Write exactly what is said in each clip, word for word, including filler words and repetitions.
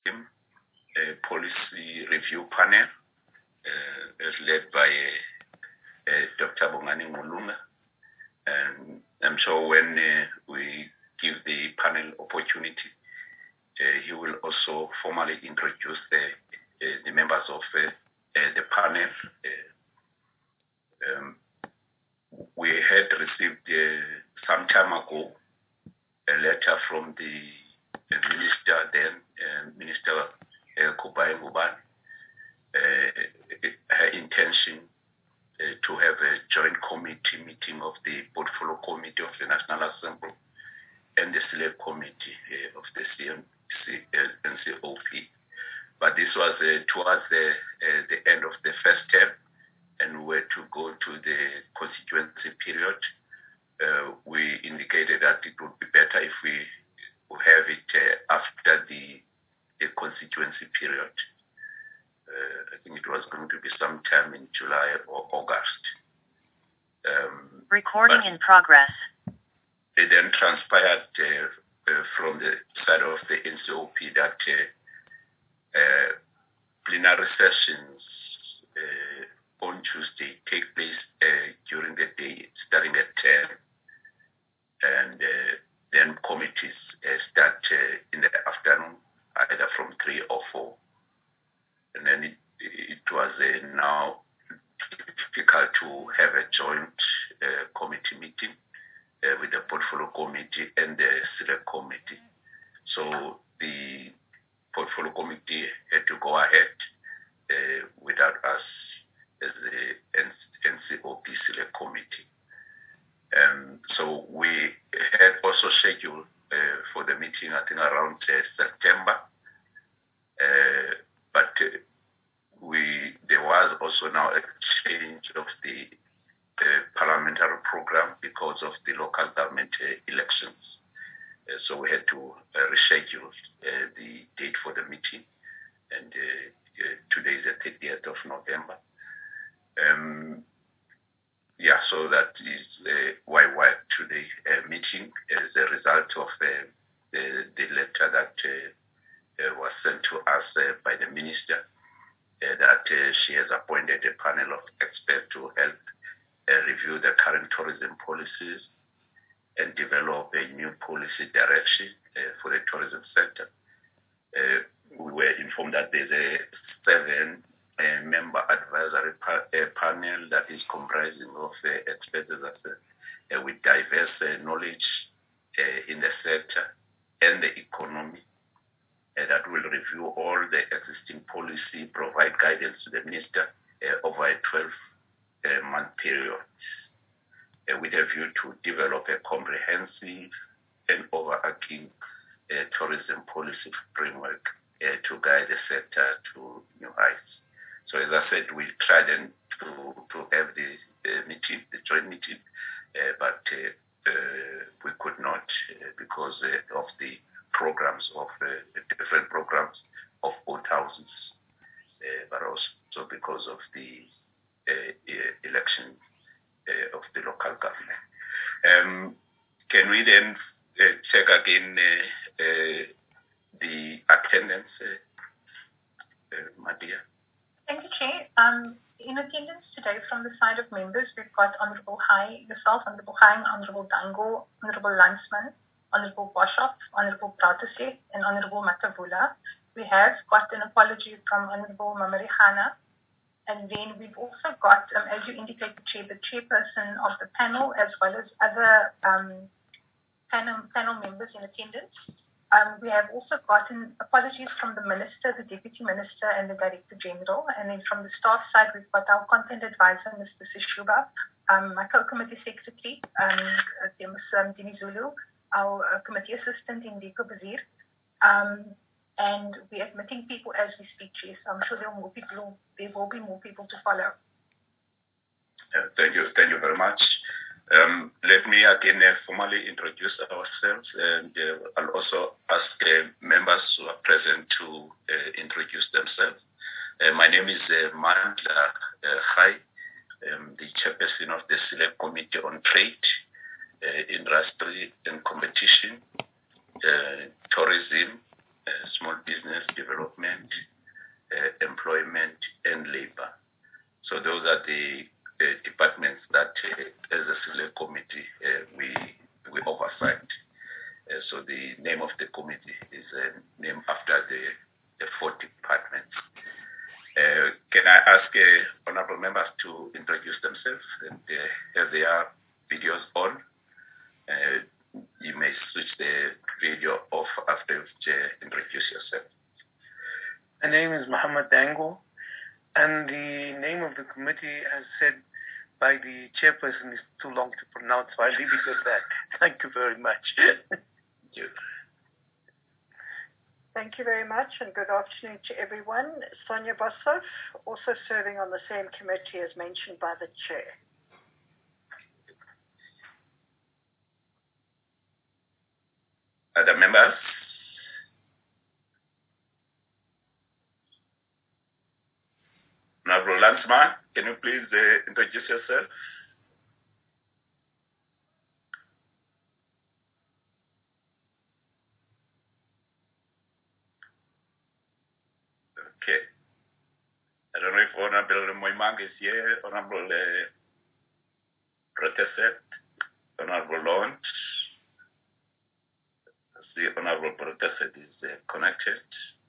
uh, policy review panel, uh, as led by uh, uh, Doctor Bongani Ngulunga. And I'm sure when uh, we give the panel opportunity, uh, he will also formally introduce the, uh, the members of uh, uh, the panel. Uh, um, we had received uh, some time ago a letter from the, the minister then, uh, Minister uh, Kubai Ngubane, uh, her intention uh, to have a joint committee meeting of the Portfolio Committee of the National Assembly and the Select Committee uh, of the C N C, uh, N C O P. But this was uh, towards the, uh, the end of the first term, and we were to go to the constituency period. Uh, we indicated that it would be better if we have it uh, after the, the constituency period. Uh, I think it was going to be sometime in July or August. Um, Recording in progress. It then transpired uh, uh, from the side of the N C O P that uh, uh, plenary sessions uh, on Tuesday take place uh, during the day, starting at ten. And uh, then committees uh, start uh, in the afternoon, either from three or four. And then it, it was uh, now difficult to have a joint uh, committee meeting uh, with the Portfolio Committee and the Select Committee. So the Portfolio Committee had to go ahead uh, without us as the N C O P Select Committee. Um, so we had also scheduled uh, for the meeting, I think around uh, September, uh, but uh, we there was also now a change of the uh, parliamentary program because of the local government uh, elections. Uh, so we had to uh, reschedule uh, the date for the meeting, and uh, uh, today is the thirtieth of November. Um, Yeah, so that is uh, why we're today uh, meeting as a result of uh, the, the letter that uh, uh, was sent to us uh, by the minister uh, that uh, she has appointed a panel of experts to help uh, review the current tourism policies and develop a new policy direction uh, for the tourism sector. Uh, we were informed that there's a seven a member advisory pa- a panel that is comprising of uh, experts uh, with diverse uh, knowledge uh, in the sector and the economy uh, that will review all the existing policy, provide guidance to the minister uh, over a twelve-month uh, period uh, with a view to develop a comprehensive and overarching uh, tourism policy framework uh, to guide the sector to new heights. So as I said, we tried then to, to have the uh, meeting, the joint meeting, uh, but uh, uh, we could not uh, because uh, of the programs of uh, the different programs of both houses, uh, but also because of the uh, uh, election uh, of the local government. Um, can we then uh, check again uh, uh, the attendance, uh, uh, Madia? Thank you, Chair. Um, in attendance today from the side of members, we've got Honourable Hai, yourself, Honourable Hai, Honourable Dango, Honourable Landsman, Honourable Boshoff, Honourable Pratasek, and Honourable Matavula. We have got an apology from Honourable Mamarihana. And then we've also got, um, as you indicated, Chair, the chairperson of the panel, as well as other um, panel, panel members in attendance. Um, we have also gotten apologies from the Minister, the Deputy Minister, and the Director General. And then from the staff side, we've got our Content Advisor, Mister Sishuba, um, my Co-Committee Secretary, um, Miz Dini Zulu, our uh, Committee Assistant, Indiko Bazir. Um, and we're admitting people as we speak, Chair. So I'm sure there, are more people, there will be more people to follow. Uh, thank you. Thank you very much. Um, let me again uh, formally introduce ourselves, and uh, I'll also ask uh, members who are present to uh, introduce themselves. Uh, my name is uh, Mandla uh, Khai, um, the chairperson of the Select Committee on Trade, uh, Industry and Competition, uh, Tourism, uh, Small Business Development. the uh, departments that, uh, as a select committee, uh, we we oversight. Uh, so the name of the committee is uh, named after the, the four departments. Uh, can I ask uh, honorable members to introduce themselves and uh, have their videos on? Uh, you may switch the video off after you introduce yourself. My name is Muhammad Dango, and the name of the committee, as said by the chairperson, is too long to pronounce, so I'll leave it at that. Thank you very much. Thank you. Thank you very much, and good afternoon to everyone. Sonia Bosov, also serving on the same committee as mentioned by the chair. Other members? Honorable Landsman, can you please uh, introduce yourself? Okay. I don't know if Honorable Moimang is here, Honorable uh, Proteset, Honorable Launch. The Honorable Proteset is uh, connected.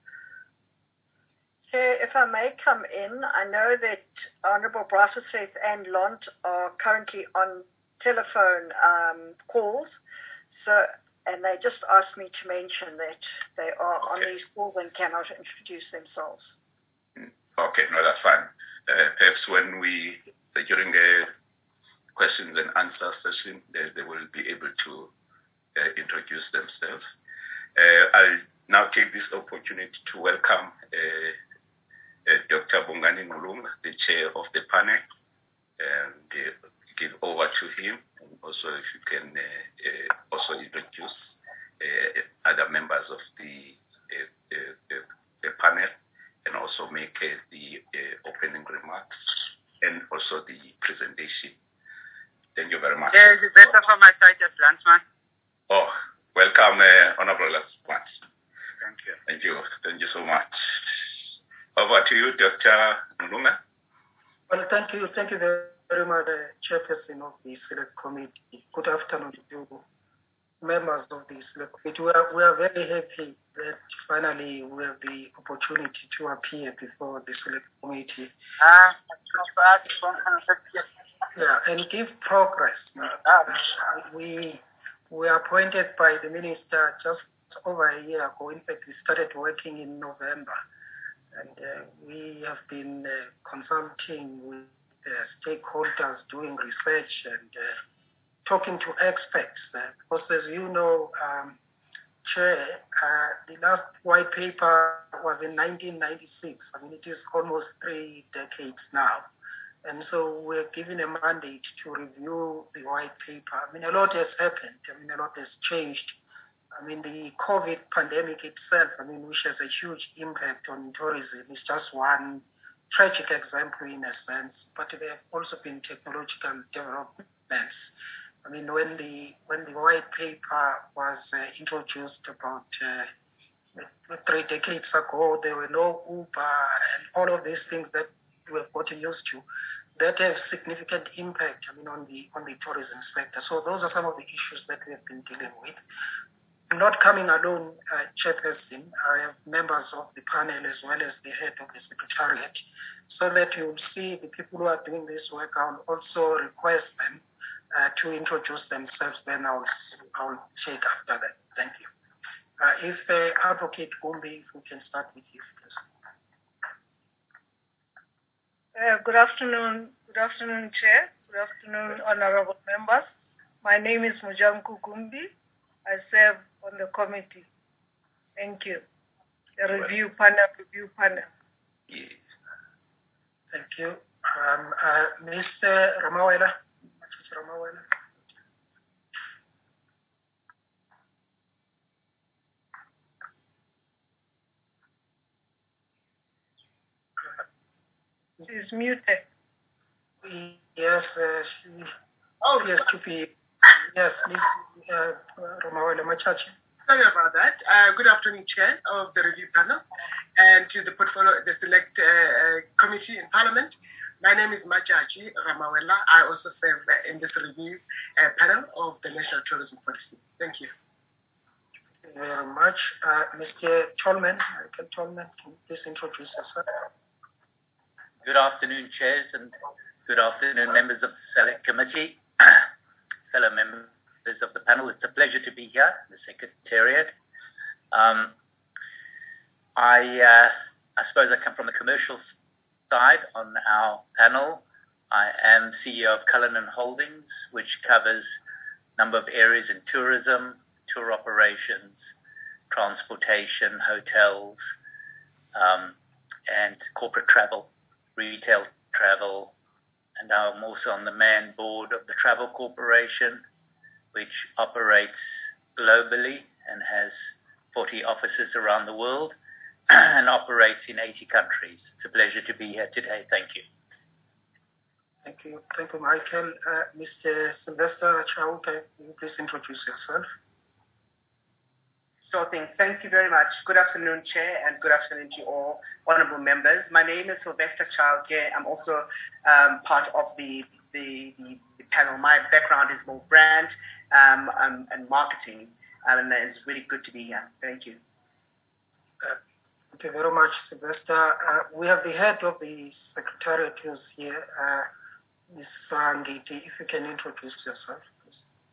Chair, if I may come in, I know that Honourable Brasset and Lont are currently on telephone um, calls, so and they just asked me to mention that they are okay on these calls and cannot introduce themselves. Okay, no, that's fine. Uh, perhaps when we, during the questions and answer session, they, they will be able to uh, introduce themselves. Uh, I'll now take this opportunity to welcome uh, uh, Doctor Bongani Ngulunga, the chair of the panel, and uh, give over to him. And also, if you can uh, uh, also introduce uh, other members of the, uh, uh, uh, the panel, and also make uh, the uh, opening remarks and also the presentation. Thank you very much. Yes, it's better for my side as Landsman. Oh, welcome, uh, Honorable Landsman. Thank you. Thank you. Thank you so much. Over to you, Doctor Ngulunga. Well, thank you. Thank you very much, uh, Chairperson of the Select Committee. Good afternoon to you, members of the Select Committee. We are, we are very happy that finally we have the opportunity to appear before the Select Committee. Uh, yeah, and give progress. Uh, we were appointed by the Minister just over a year ago. In fact, we started working in November. And uh, we have been uh, consulting with uh, stakeholders, doing research and uh, talking to experts. Uh, because as you know, um, Chair, uh, the last white paper was in nineteen ninety-six. I mean, it is almost three decades now. And so we're given a mandate to review the white paper. I mean, a lot has happened. I mean, a lot has changed. I mean, the COVID pandemic itself, I mean, which has a huge impact on tourism, is just one tragic example in a sense, but there have also been technological developments. I mean, when the when the white paper was uh, introduced about uh, three decades ago, there were no Uber and all of these things that we have gotten used to that have significant impact, I mean, on the on the tourism sector. So those are some of the issues that we have been dealing with. I'm not coming alone, uh, Chairperson. I have members of the panel as well as the head of the Secretariat, so that you'll see the people who are doing this work. I'll also request them uh, to introduce themselves, then I'll, I'll take after that. Thank you. Uh, if uh, Advocate Gumbi, if we can start with you, please. Uh, good afternoon. Good afternoon, Chair. Good afternoon, honorable members. My name is Mujanku Gumbi. I serve on the committee. Thank you. The review panel, review panel. Yes. Thank you. Um, uh, Mister Ramawela. Mister Ramawela. She's muted. Yes, uh, she oh, appears to be. Yes, Miz Uh, Ramawela Machachi. Sorry about that. Uh, good afternoon, Chair of the review panel, and to the portfolio, the select uh, uh, committee in Parliament. My name is Majaji Ramawela. I also serve uh, in this review uh, panel of the National Tourism Policy. Thank you. Thank you very much. Uh, Mister Tolman, Michael Tolman, can you please introduce yourself? Good afternoon, chairs, and good afternoon, members of the Select Committee, fellow members of the panel. It's a pleasure to be here, the Secretariat. Um, I, uh, I suppose I come from the commercial side on our panel. I am C E O of Cullinan Holdings, which covers a number of areas in tourism, tour operations, transportation, hotels, um, and corporate travel, retail travel. And now I'm also on the main board of the Travel Corporation, which operates globally and has forty offices around the world and operates in eighty countries. It's a pleasure to be here today. Thank you. Thank you. Thank you, Michael. Uh, Mister Sylvester Chauke, can you please introduce yourself? Sure thing. Thank you very much. Good afternoon, Chair, and good afternoon to all honorable members. My name is Sylvester Chauke. I'm also um, part of the, the, the, the panel. My background is more brand um, um, and marketing, and it's really good to be here. Thank you. Uh, thank you very much, Sylvester. Uh, we have the head of the Secretariat who's here, uh, Miz Ngidi. If you can introduce yourself, please.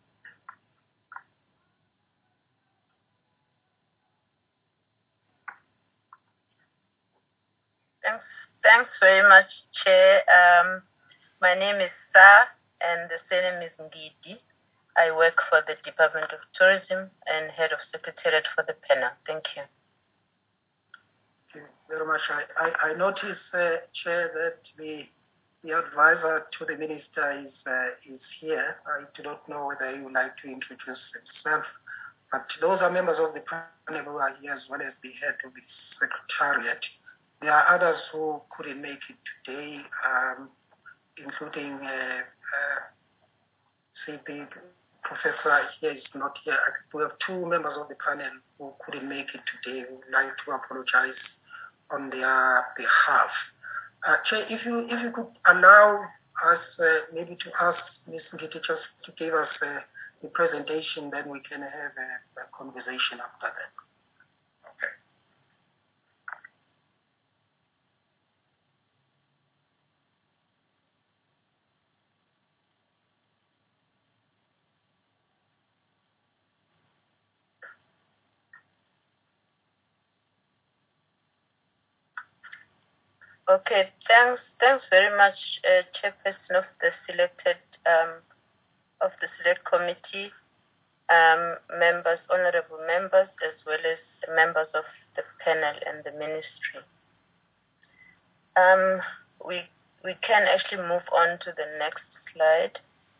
Thanks, thanks very much, Chair. Um, my name is Sa, and the surname is Ngidi. I work for the Department of Tourism and head of Secretariat for the panel. Thank you. Thank you very much. I, I, I notice, uh, Chair, that the the advisor to the minister is uh, is here. I do not know whether you would like to introduce himself, but those are members of the panel who are here as well as the head of the Secretariat. There are others who couldn't make it today, um, including uh, uh, C P Professor here is not here. We have two members of the panel who couldn't make it today. We would like to apologize on their behalf. Uh, Chair, if you if you could allow us uh, maybe to ask Miz Ngidi just to give us uh, the presentation, then we can have a, a conversation after that. Okay. Okay, thanks. Thanks very much, uh, Chairperson of the selected um, of the select committee, um, members, honourable members, as well as members of the panel and the ministry. Um, we we can actually move on to the next slide.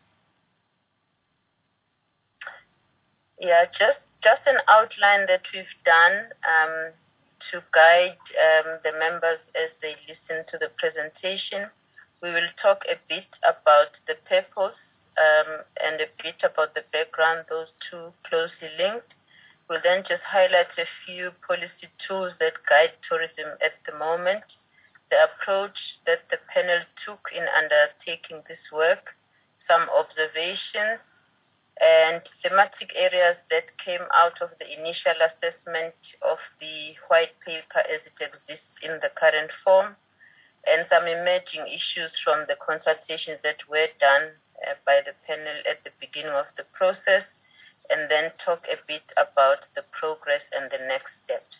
Yeah, just just an outline that we've done. Um, to guide um, the members as they listen to the presentation. We will talk a bit about the purpose um, and a bit about the background, those two closely linked. We'll then just highlight a few policy tools that guide tourism at the moment, the approach that the panel took in undertaking this work, some observations, and thematic areas that came out of the initial assessment of the white paper as it exists in the current form, and some emerging issues from the consultations that were done uh, by the panel at the beginning of the process, and then talk a bit about the progress and the next steps.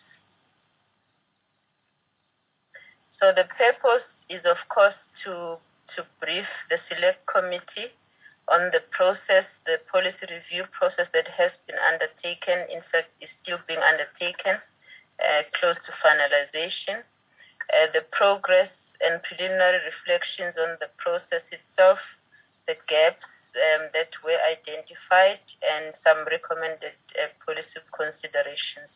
So the purpose is, of course, to, to brief the select committee on the process, the policy review process that has been undertaken, in fact, is still being undertaken, uh, close to finalization, uh, the progress and preliminary reflections on the process itself, the gaps um, that were identified, and some recommended uh, policy considerations.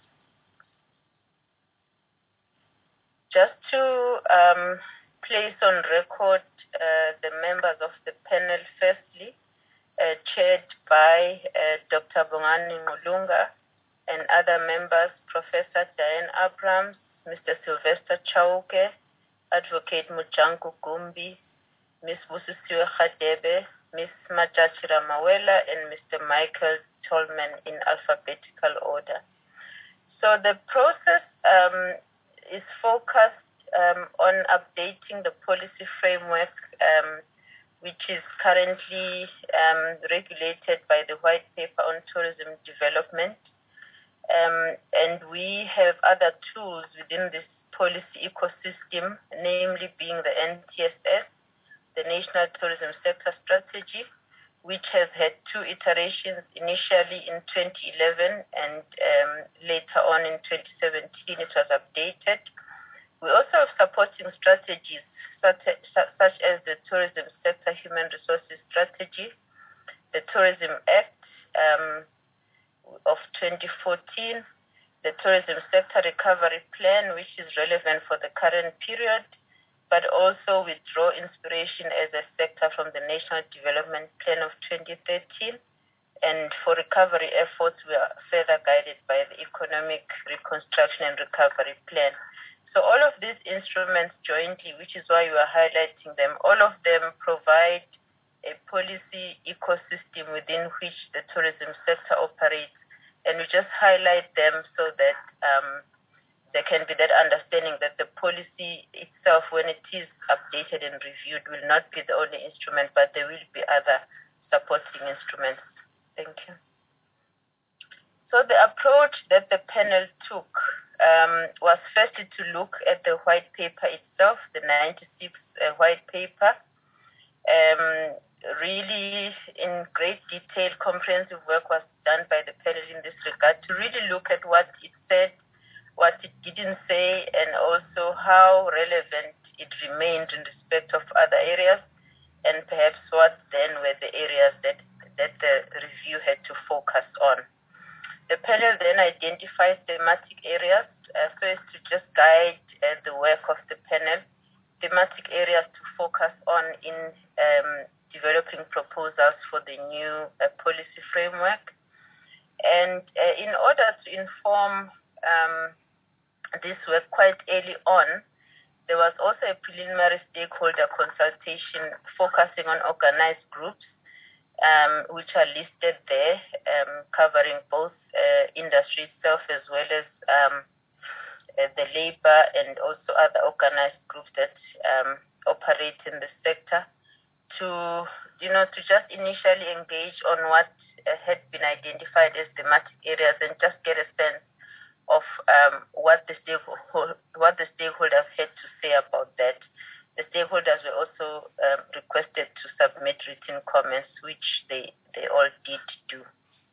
Just to um, place on record uh, the members of the panel, firstly, Uh, chaired by uh, Doctor Bongani Ngqulunga and other members, Professor Diane Abrams, Mister Sylvester Chauke, Advocate Mojanku Gumbi, Miz Busisiwe Khadebe, Miz Majachi Ramawela, and Mister Michael Tolman in alphabetical order. So the process um, is focused um, on updating the policy framework, um, which is currently um, regulated by the White Paper on Tourism Development. Um, and we have other tools within this policy ecosystem, namely being the N T S S, the National Tourism Sector Strategy, which has had two iterations, initially in twenty eleven and um, later on in twenty seventeen it was updated. We also have supporting strategies such, such as the Tourism Sector Human Resources Strategy, the Tourism Act um, of twenty fourteen, the Tourism Sector Recovery Plan, which is relevant for the current period, but also we draw inspiration as a sector from the National Development Plan of twenty thirteen. And for recovery efforts, we are further guided by the Economic Reconstruction and Recovery Plan. So all of these instruments jointly, which is why we are highlighting them, all of them provide a policy ecosystem within which the tourism sector operates. And we just highlight them so that um, there can be that understanding that the policy itself, when it is updated and reviewed, will not be the only instrument, but there will be other supporting instruments. Thank you. So the approach that the panel took um, was firstly to look at the white paper itself, the ninety-six uh, white paper. Um, really, in great detail, comprehensive work was done by the panel in this regard to really look at what it said, what it didn't say, and also how relevant it remained in respect of other areas, and perhaps what then were the areas that, that the review had to focus on. The panel then identified thematic areas, uh, so as to just guide uh, the work of the panel, thematic areas to focus on in um, developing proposals for the new uh, policy framework. And uh, in order to inform um, this work quite early on, there was also a preliminary stakeholder consultation focusing on organized groups, um, which are listed there, um, covering both uh, industry itself as well as um, uh, the labor and also other organized groups that um, operate in the sector, to you know to just initially engage on what uh, had been identified as thematic areas and just get a sense of um, what the stakeholder, what the stakeholders had to say about that. The stakeholders were also um, requested to submit written comments, which they, they all did do.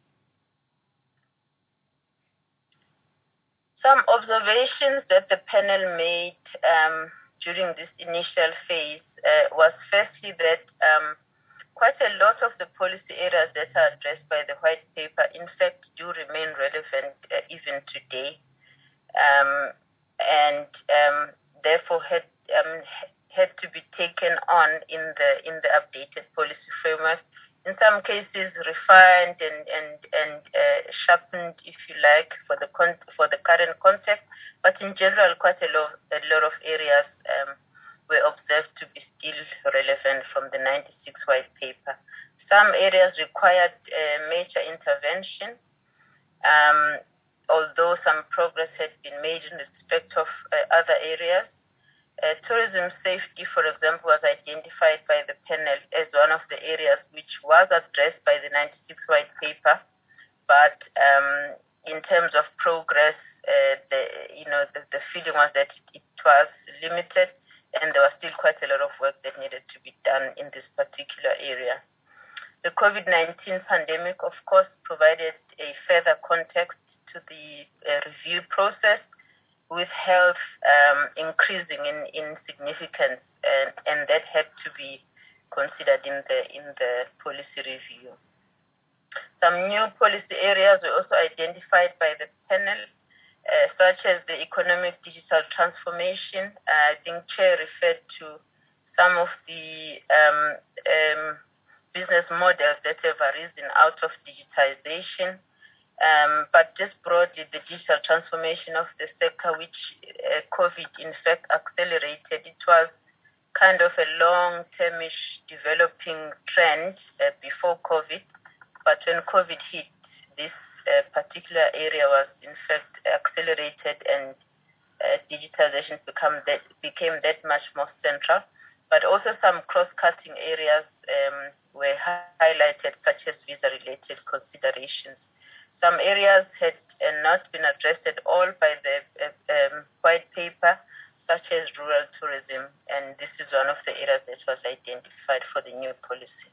Some observations that the panel made um, during this initial phase uh, was firstly that um, quite a lot of the policy areas that are addressed by the white paper, in fact, do remain relevant uh, even today, um, and um, therefore had um, had to be taken on in the in the updated policy framework. In some cases, refined and and and uh, sharpened, if you like, for the con- for the current context. But in general, quite a lot a lot of areas Um, were observed to be still relevant from the ninety-six white paper. Some areas required uh, major intervention, um, although some progress had been made in respect of uh, other areas. Uh, tourism safety, for example, was identified by the panel as one of the areas which was addressed by the ninety-six white paper, but um, in terms of progress, uh, the, you know, the, the feeling was that it was limited, and there was still quite a lot of work that needed to be done in this particular area. The COVID nineteen pandemic, of course, provided a further context to the uh, review process, with health um, increasing in, in significance, and, and that had to be considered in the in the policy review. Some new policy areas were also identified by the panel, Uh, such as the economic digital transformation. Uh, I think Chair referred to some of the um, um, business models that have arisen out of digitization, um, but just broadly the digital transformation of the sector, which uh, COVID in fact accelerated. It was kind of a long-termish developing trend uh, before COVID, but when COVID hit, this uh, particular area was in fact accelerated, and uh, digitalization become that, became that much more central. But also some cross-cutting areas um, were highlighted, such as visa-related considerations. Some areas had uh, not been addressed at all by the uh, um, white paper, such as rural tourism, and this is one of the areas that was identified for the new policy.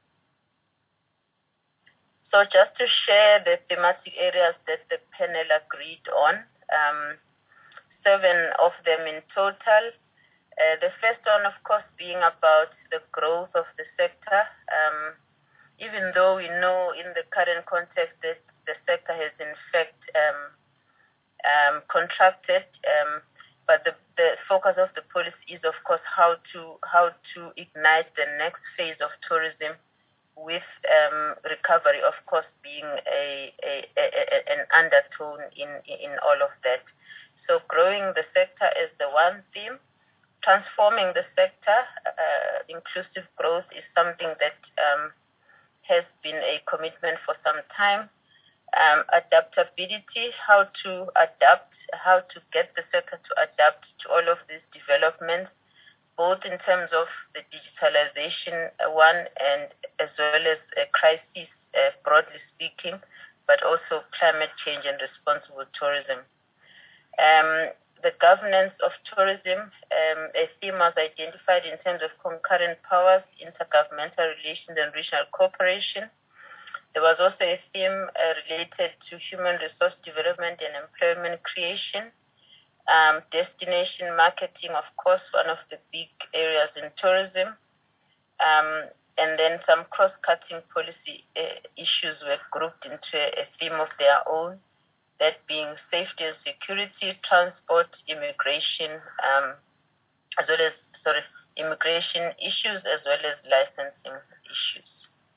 So just to share the thematic areas that the panel agreed on, um, seven of them in total. Uh, the first one, of course, being about the growth of the sector, um, even though we know in the current context that the sector has in fact um, um, contracted, um, but the, the focus of the policy is, of course, how to how to ignite the next phase of tourism, with um, recovery, of course, being a, a, a, a, an undertone in in all of that. So, growing the sector is the one theme. Transforming the sector, uh, inclusive growth, is something that um, has been a commitment for some time. Um, adaptability, how to adapt, how to get the sector to adapt to all of these developments, both in terms of the digitalization uh, one, and as well as a crisis, uh, broadly speaking, but also climate change and responsible tourism. Um, the governance of tourism, um, a theme was identified in terms of concurrent powers, intergovernmental relations, and regional cooperation. There was also a theme uh, related to human resource development and employment creation. Um, destination marketing, of course, one of the big areas in tourism. Um, and then some cross-cutting policy uh, issues were grouped into a, a theme of their own, that being safety and security, transport, immigration, um, as well as, sorry, immigration issues, as well as licensing issues.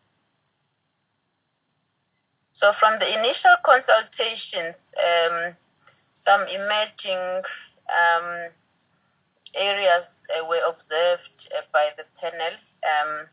So from the initial consultations, um, some emerging um, areas uh, were observed uh, by the panel. Um,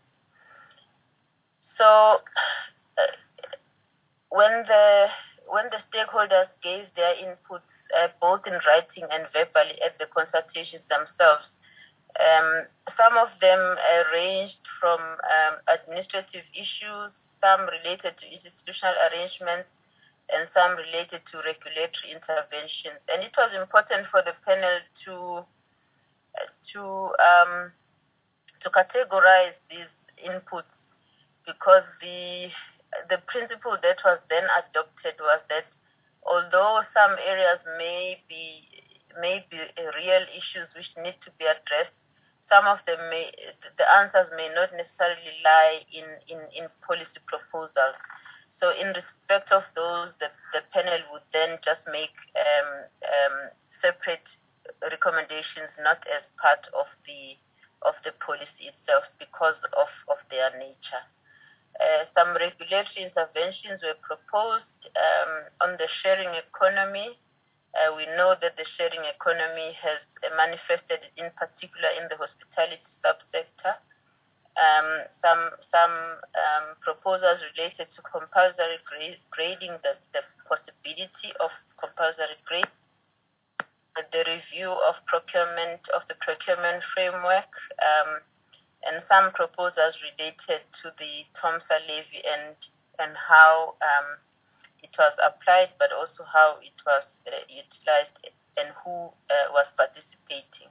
so uh, when the when the stakeholders gave their inputs, uh, both in writing and verbally at the consultations themselves, um, some of them uh, ranged from um, administrative issues, some related to institutional arrangements, and some related to regulatory interventions. And it was important for the panel to uh, to um, to categorize these inputs, because the the principle that was then adopted was that although some areas may be may be real issues which need to be addressed, some of them may the answers may not necessarily lie in in, in policy proposals. So in respect of those, the, the panel would then just make um, um, separate recommendations, not as part of the of the policy itself, because of, of their nature. Uh, some regulatory interventions were proposed um, on the sharing economy. Uh, we know that the sharing economy has uh, manifested in particular in the hospitality subsector. Um, some some um, proposals related to compulsory grade, grading, the, the possibility of compulsory grade, the review of procurement of the procurement framework, um, and some proposals related to the TOMSA levy and and how um, it was applied, but also how it was uh, utilized and who uh, was participating.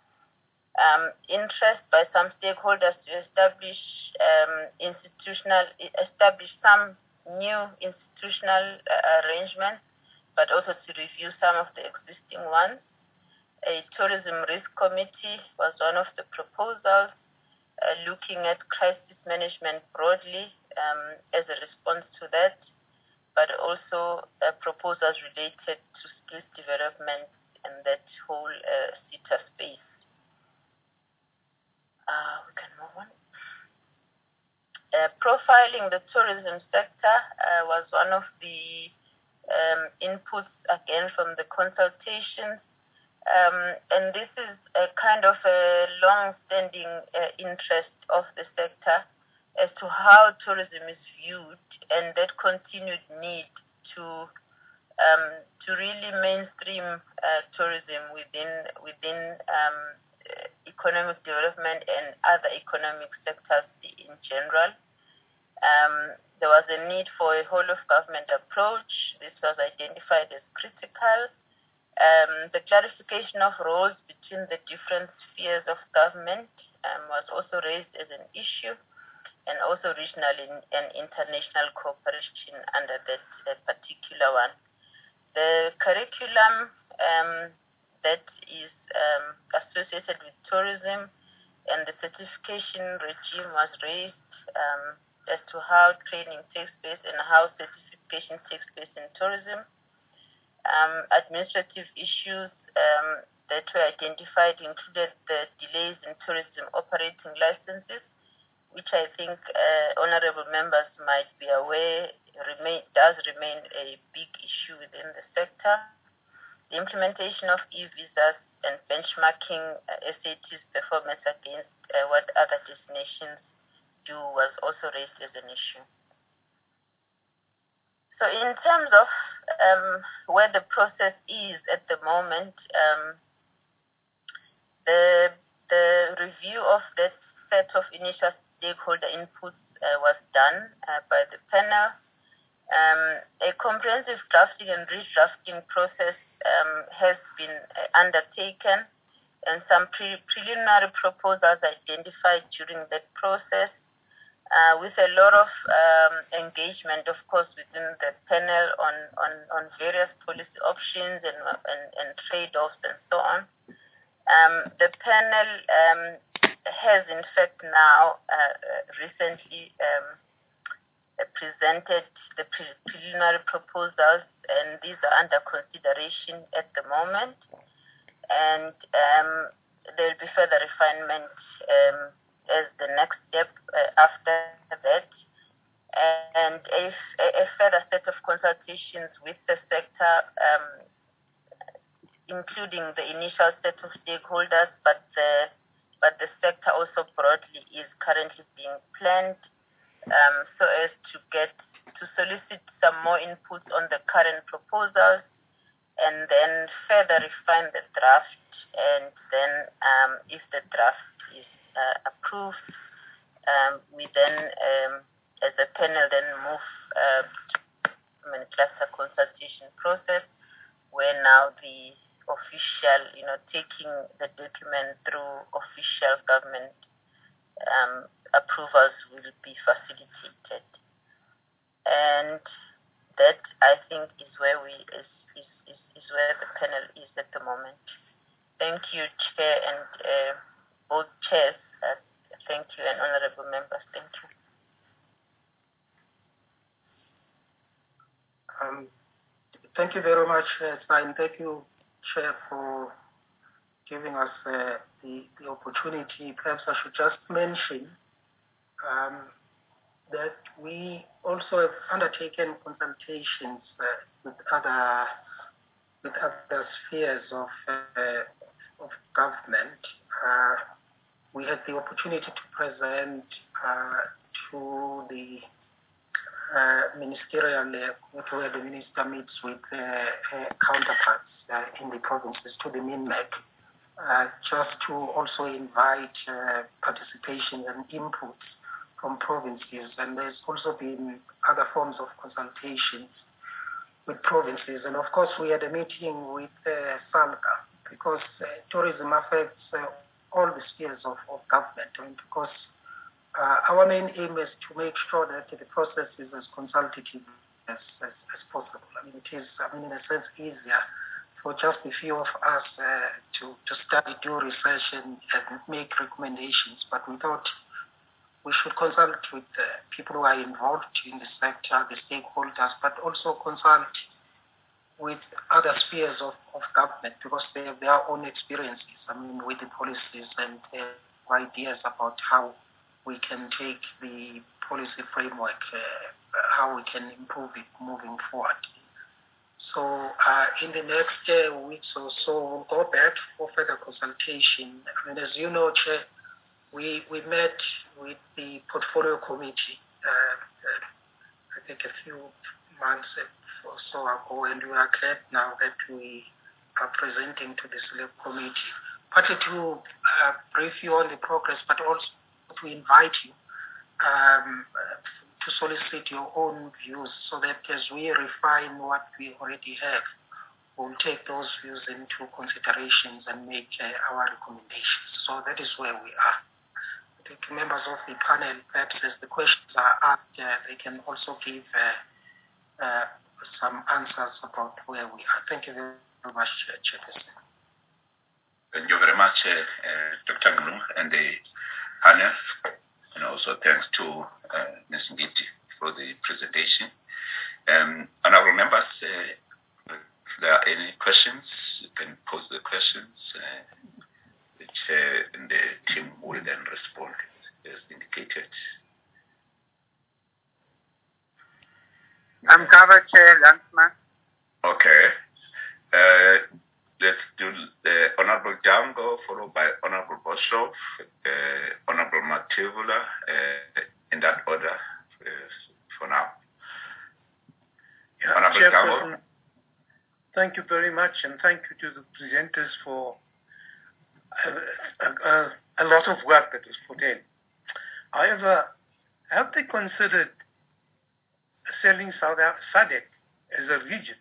Um, interest by some stakeholders to establish um, institutional, establish some new institutional uh, arrangements, but also to review some of the existing ones. A tourism risk committee was one of the proposals, uh, looking at crisis management broadly um, as a response to that, but also uh, proposals related to skills development and that whole uh, SETA space. Uh, we can move on. Uh, profiling the tourism sector uh, was one of the um, inputs, again, from the consultations. Um, and this is a kind of a long-standing long-standing uh, interest of the sector as to how tourism is viewed, and that continued need to um, to really mainstream uh, tourism within within um, economic development and other economic sectors in general. Um, there was a need for a whole-of-government approach. This was identified as critical. Um, the clarification of roles between the different spheres of government um, was also raised as an issue, and also regional and international cooperation under that uh, particular one. The curriculum um, that is um, associated with tourism and the certification regime was raised um, as to how training takes place and how certification takes place in tourism. Um, administrative issues um, that were identified included the delays in tourism operating licenses, which I think uh, honorable members might be aware remain, does remain a big issue within the sector. The implementation of e-visas and benchmarking uh, S A T's performance against uh, what other destinations do was also raised as an issue. So in terms of um, where the process is at the moment, um, the, the review of that set of initial stakeholder inputs uh, was done uh, by the panel. Um, a comprehensive drafting and redrafting process um, has been uh, undertaken, and some pre preliminary proposals identified during that process, uh, with a lot of um, engagement, of course, within the panel on, on, on various policy options and, and, and trade-offs and so on. Um, the panel um, has, in fact, now uh, recently um, presented the pre preliminary proposals, and these are under consideration at the moment. And um, there will be further refinement um, as the next step uh, after that, and a, a further set of consultations with the sector, um, including the initial set of stakeholders, but the but the sector also broadly is currently being planned, um, so as to get to solicit some more inputs on the current proposals, and then further refine the draft, and then um, if the draft is uh, approved, um, we then, um, as a panel, then move uh, to the cluster consultation process, where now the official, you know, taking the document through official government um, approvals will be facilitated. And that, I think, is where we is, is, is, is where the panel is at the moment. Thank you, Chair, and uh, both chairs. Uh, thank you, and honourable members. Thank you. Um, thank you very much, uh, Stein. Thank you, Chair, for giving us uh, the, the opportunity. Perhaps I should just mention um, that we also have undertaken consultations uh, with other with other spheres of uh, of government. Uh, we had the opportunity to present uh, to the uh, ministerial uh, where the minister meets with uh, uh, counterparts uh, in the provinces, to the MINMEC, uh, just to also invite uh, participation and inputs from provinces. And there's also been other forms of consultations with provinces. And of course, we had a meeting with uh, SALGA, because uh, tourism affects uh, all the spheres of, of government. And because uh, our main aim is to make sure that the process is as consultative as, as, as possible. I mean, it is, I mean, in a sense, easier for just a few of us uh, to, to study, do research, and, and make recommendations. But we thought we should consult with uh, people who are involved in the sector, the stakeholders, but also consult with other spheres of, of government, because they have their own experiences, I mean, with the policies and uh, ideas about how we can take the policy framework, uh, how we can improve it moving forward. So uh, in the next uh, weeks or so, we'll go back for further consultation. I mean, as you know, Chair, we we met with the portfolio committee, uh, uh, I think a few months or so ago, and we are glad now that we are presenting to the select committee, partly to uh, brief you on the progress, but also to invite you um, to solicit your own views, so that as we refine what we already have, we'll take those views into considerations and make uh, our recommendations. So that is where we are. I think members of the panel, perhaps as the questions are asked, uh, they can also give uh, uh, some answers about where we are. Thank you very much, Chairperson. Thank you very much, uh, uh, Doctor Ngunu and the panel, and also thanks to uh, Miz Ngiti for the presentation. Um, honorable members, uh, if there are any questions, you can pose the questions. Uh, the chair and the team will then respond as indicated. I'm covered, Chair Landsman. Okay. Uh, let's do uh, Honorable Django, followed by Honorable Boshoff, uh, Honorable Matevula, uh, in that order uh, for now. Yeah, Honorable Django. Thank you very much, and thank you to the presenters for a, a, a lot of work that was put in. However, have they considered selling South SADC as a region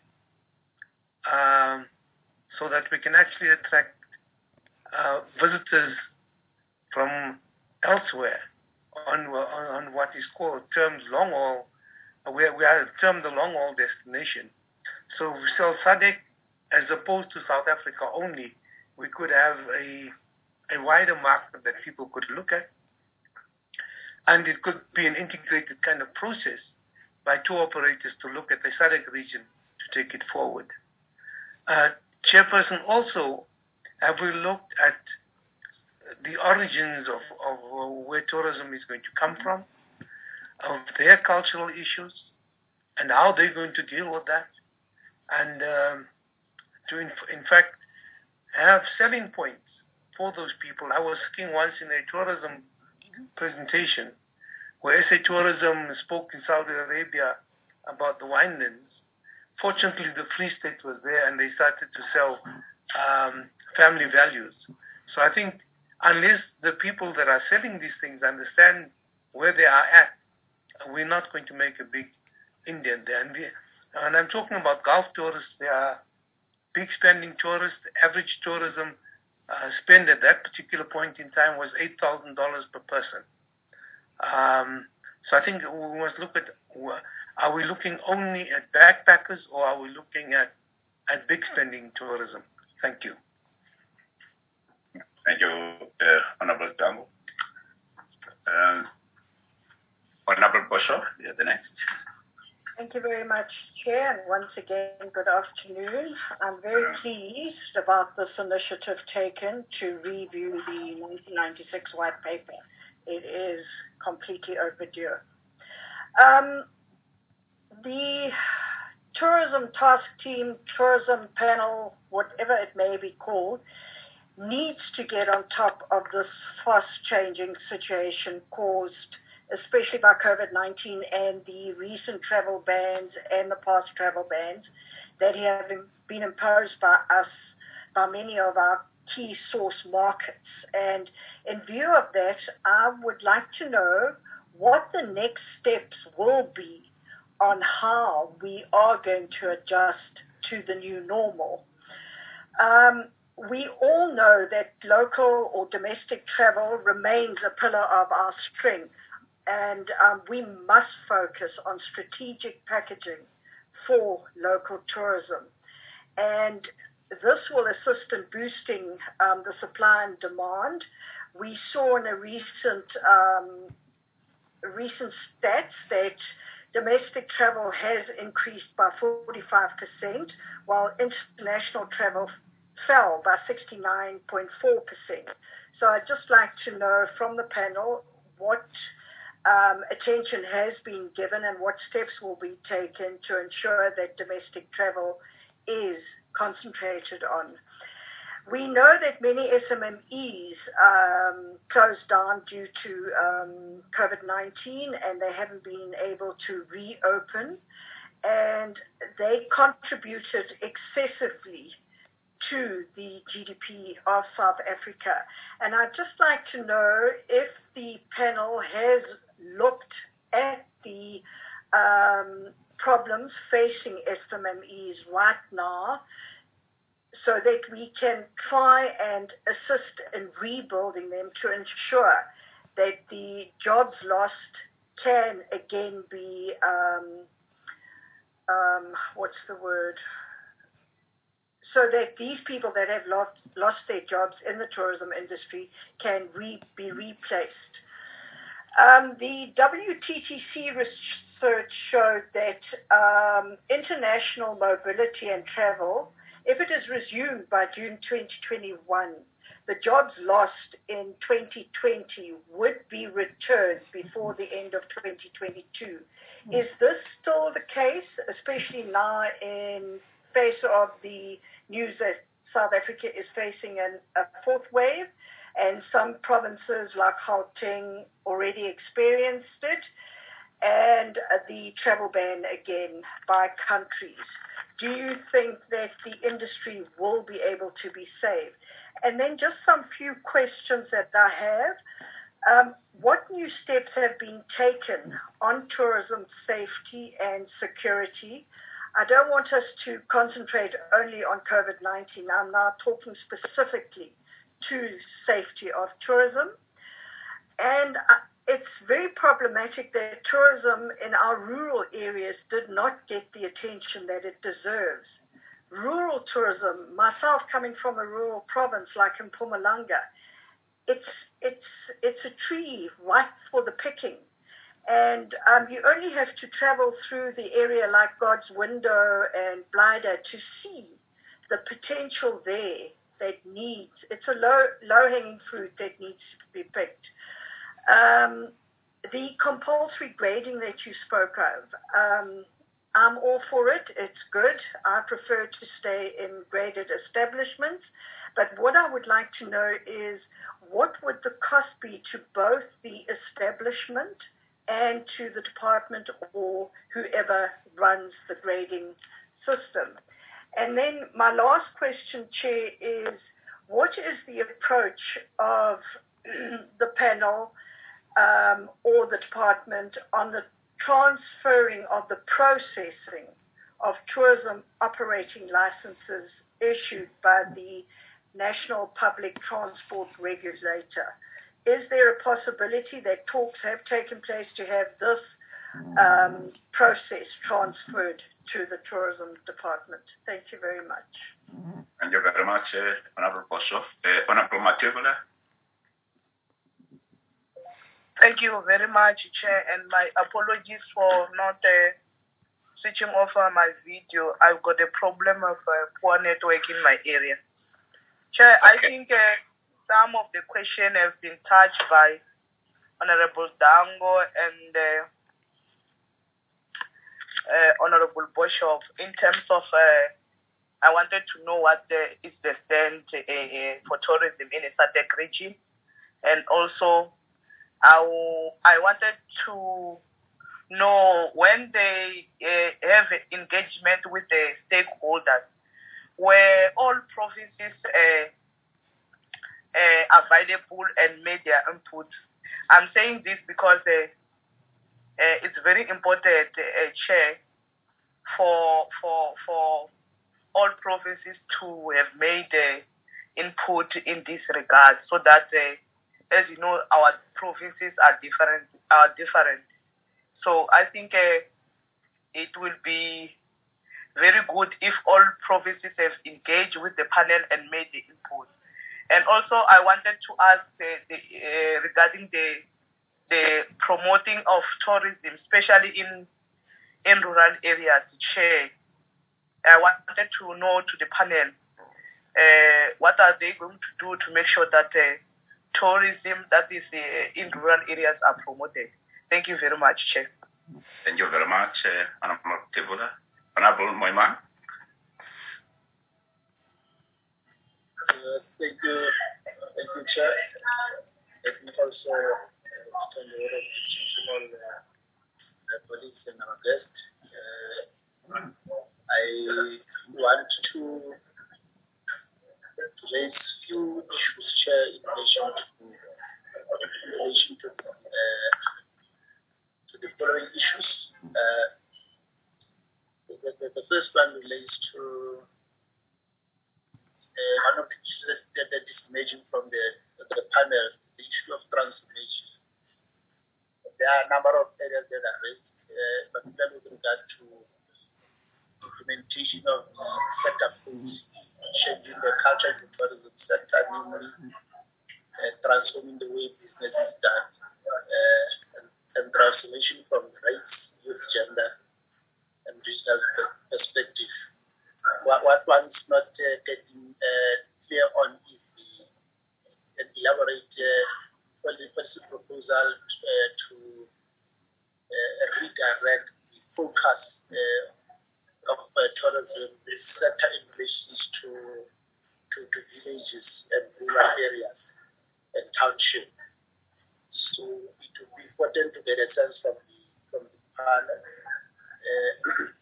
um, so that we can actually attract uh, visitors from elsewhere on, on, on what is called termed long haul? We, we are termed the long haul destination. So if we sell SADC as opposed to South Africa only, we could have a, a wider market that people could look at. And it could be an integrated kind of process by two operators to look at the SADC region to take it forward. Uh, Chairperson, also, have we looked at the origins of, of where tourism is going to come from, of their cultural issues, and how they're going to deal with that? And um, to, in, in fact, have selling points for those people. I was sitting once in a tourism presentation where S A Tourism spoke in Saudi Arabia about the winelands. Fortunately, the Free State was there and they started to sell um, family values. So I think unless the people that are selling these things understand where they are at, we're not going to make a big Indian there. And, we, and I'm talking about Gulf tourists. They are big spending tourists. Average tourism uh, spend at that particular point in time was eight thousand dollars per person. Um, so I think we must look at, are we looking only at backpackers or are we looking at, at big spending tourism? Thank you. Thank you, uh, Honorable Django. Uh, Honorable Boshoff, you're the next. Thank you very much, Chair, and once again, good afternoon. I'm very pleased about this initiative taken to review the nineteen ninety-six white paper. It is completely overdue. Um, the tourism task team, tourism panel, whatever it may be called, needs to get on top of this fast-changing situation caused especially by COVID nineteen and the recent travel bans and the past travel bans that have been imposed by us, by many of our key source markets. And in view of that, I would like to know what the next steps will be on how we are going to adjust to the new normal. Um, we all know that local or domestic travel remains a pillar of our strength. And um, we must focus on strategic packaging for local tourism. And this will assist in boosting um, the supply and demand. We saw in a recent, um, recent stats that domestic travel has increased by forty-five percent, while international travel fell by sixty-nine point four percent. So I'd just like to know from the panel what Um, attention has been given and what steps will be taken to ensure that domestic travel is concentrated on. We know that many S M M Es um, closed down due to um, COVID nineteen, and they haven't been able to reopen, and they contributed excessively to the G D P of South Africa. And I'd just like to know if the panel has looked at the um, problems facing S M M Es right now, so that we can try and assist in rebuilding them to ensure that the jobs lost can again be, um, um, what's the word? So that these people that have lost, lost their jobs in the tourism industry can re, be replaced. Um, the W T T C research showed that um, international mobility and travel, if it is resumed by June twenty twenty-one, the jobs lost in twenty twenty would be returned before the end of twenty twenty-two. Mm. Is this still the case, especially now in face of the news that South Africa is facing an, a fourth wave, and some provinces like Gauteng already experienced it, and uh, the travel ban again by countries? Do you think that the industry will be able to be saved? And then just some few questions that I have. Um, what new steps have been taken on tourism safety and security? I don't want us to concentrate only on COVID nineteen. I'm now talking specifically to safety of tourism. And uh, it's very problematic that tourism in our rural areas did not get the attention that it deserves. Rural tourism, myself coming from a rural province like in Mpumalanga, it's it's it's a tree right for the picking. And um, you only have to travel through the area like God's Window and Blyde to see the potential there that needs, it's a low, low-hanging fruit that needs to be picked. Um, the compulsory grading that you spoke of, um, I'm all for it. It's good. I prefer to stay in graded establishments. But what I would like to know is what would the cost be to both the establishment and to the department or whoever runs the grading system? And then my last question, Chair, is what is the approach of the panel um, or the department on the transferring of the processing of tourism operating licenses issued by the National Public Transport Regulator? Is there a possibility that talks have taken place to have this um, process transferred to the tourism department? Thank you very much. Thank you very much, uh, Honorable Boshoff. Uh, Honorable Matebula. Thank you very much, Chair, and my apologies for not uh, switching off uh, my video. I've got a problem of uh, poor network in my area. Chair, okay. I think uh, some of the questions have been touched by Honorable Dango and uh, uh, Honorable Boshoff in terms of, uh, I wanted to know what the, is the stand uh, uh, for tourism in a SADC region, and also I, I wanted to know when they uh, have engagement with the stakeholders, where all provinces uh, uh, available and made their input. I'm saying this because uh, uh, it's very important, uh, Chair, for for for all provinces to have made uh, input in this regard, so that, uh, as you know, our provinces are different. Are different. So I think uh, it will be very good if all provinces have engaged with the panel and made the input. And also, I wanted to ask uh, the, uh, regarding the the promoting of tourism, especially in in rural areas. Chair, I wanted to know to the panel uh, what are they going to do to make sure that uh, tourism that is uh, in rural areas are promoted. Thank you very much, Chair. Thank you very much, uh, Honorable Tebula. Honorable Moiman. Uh, thank you, thank you, Chair. Let me also extend the word of institutional uh, colleagues and our guests. Uh, I want to, to raise few issues, Chair, in relation to, in relation to, uh, to the following issues. Uh, the, the, the first one relates to uh, one of the issues that, that, that is emerging from the, the panel, the issue of transformation. There are a number of areas that are raised, uh, particularly with regard to implementation of the sector policy, changing the culture in the tourism sector, namely uh, transforming the way business is done, uh, and, and transformation from race, youth, gender, and regional perspective. What, what one is not uh, getting uh, clear on is the an elaborate uh, policy proposal uh, to uh, redirect the focus uh, of uh, tourism sector in relation to, to to villages and rural areas and townships. So it would be important to get a sense from the from the panel uh,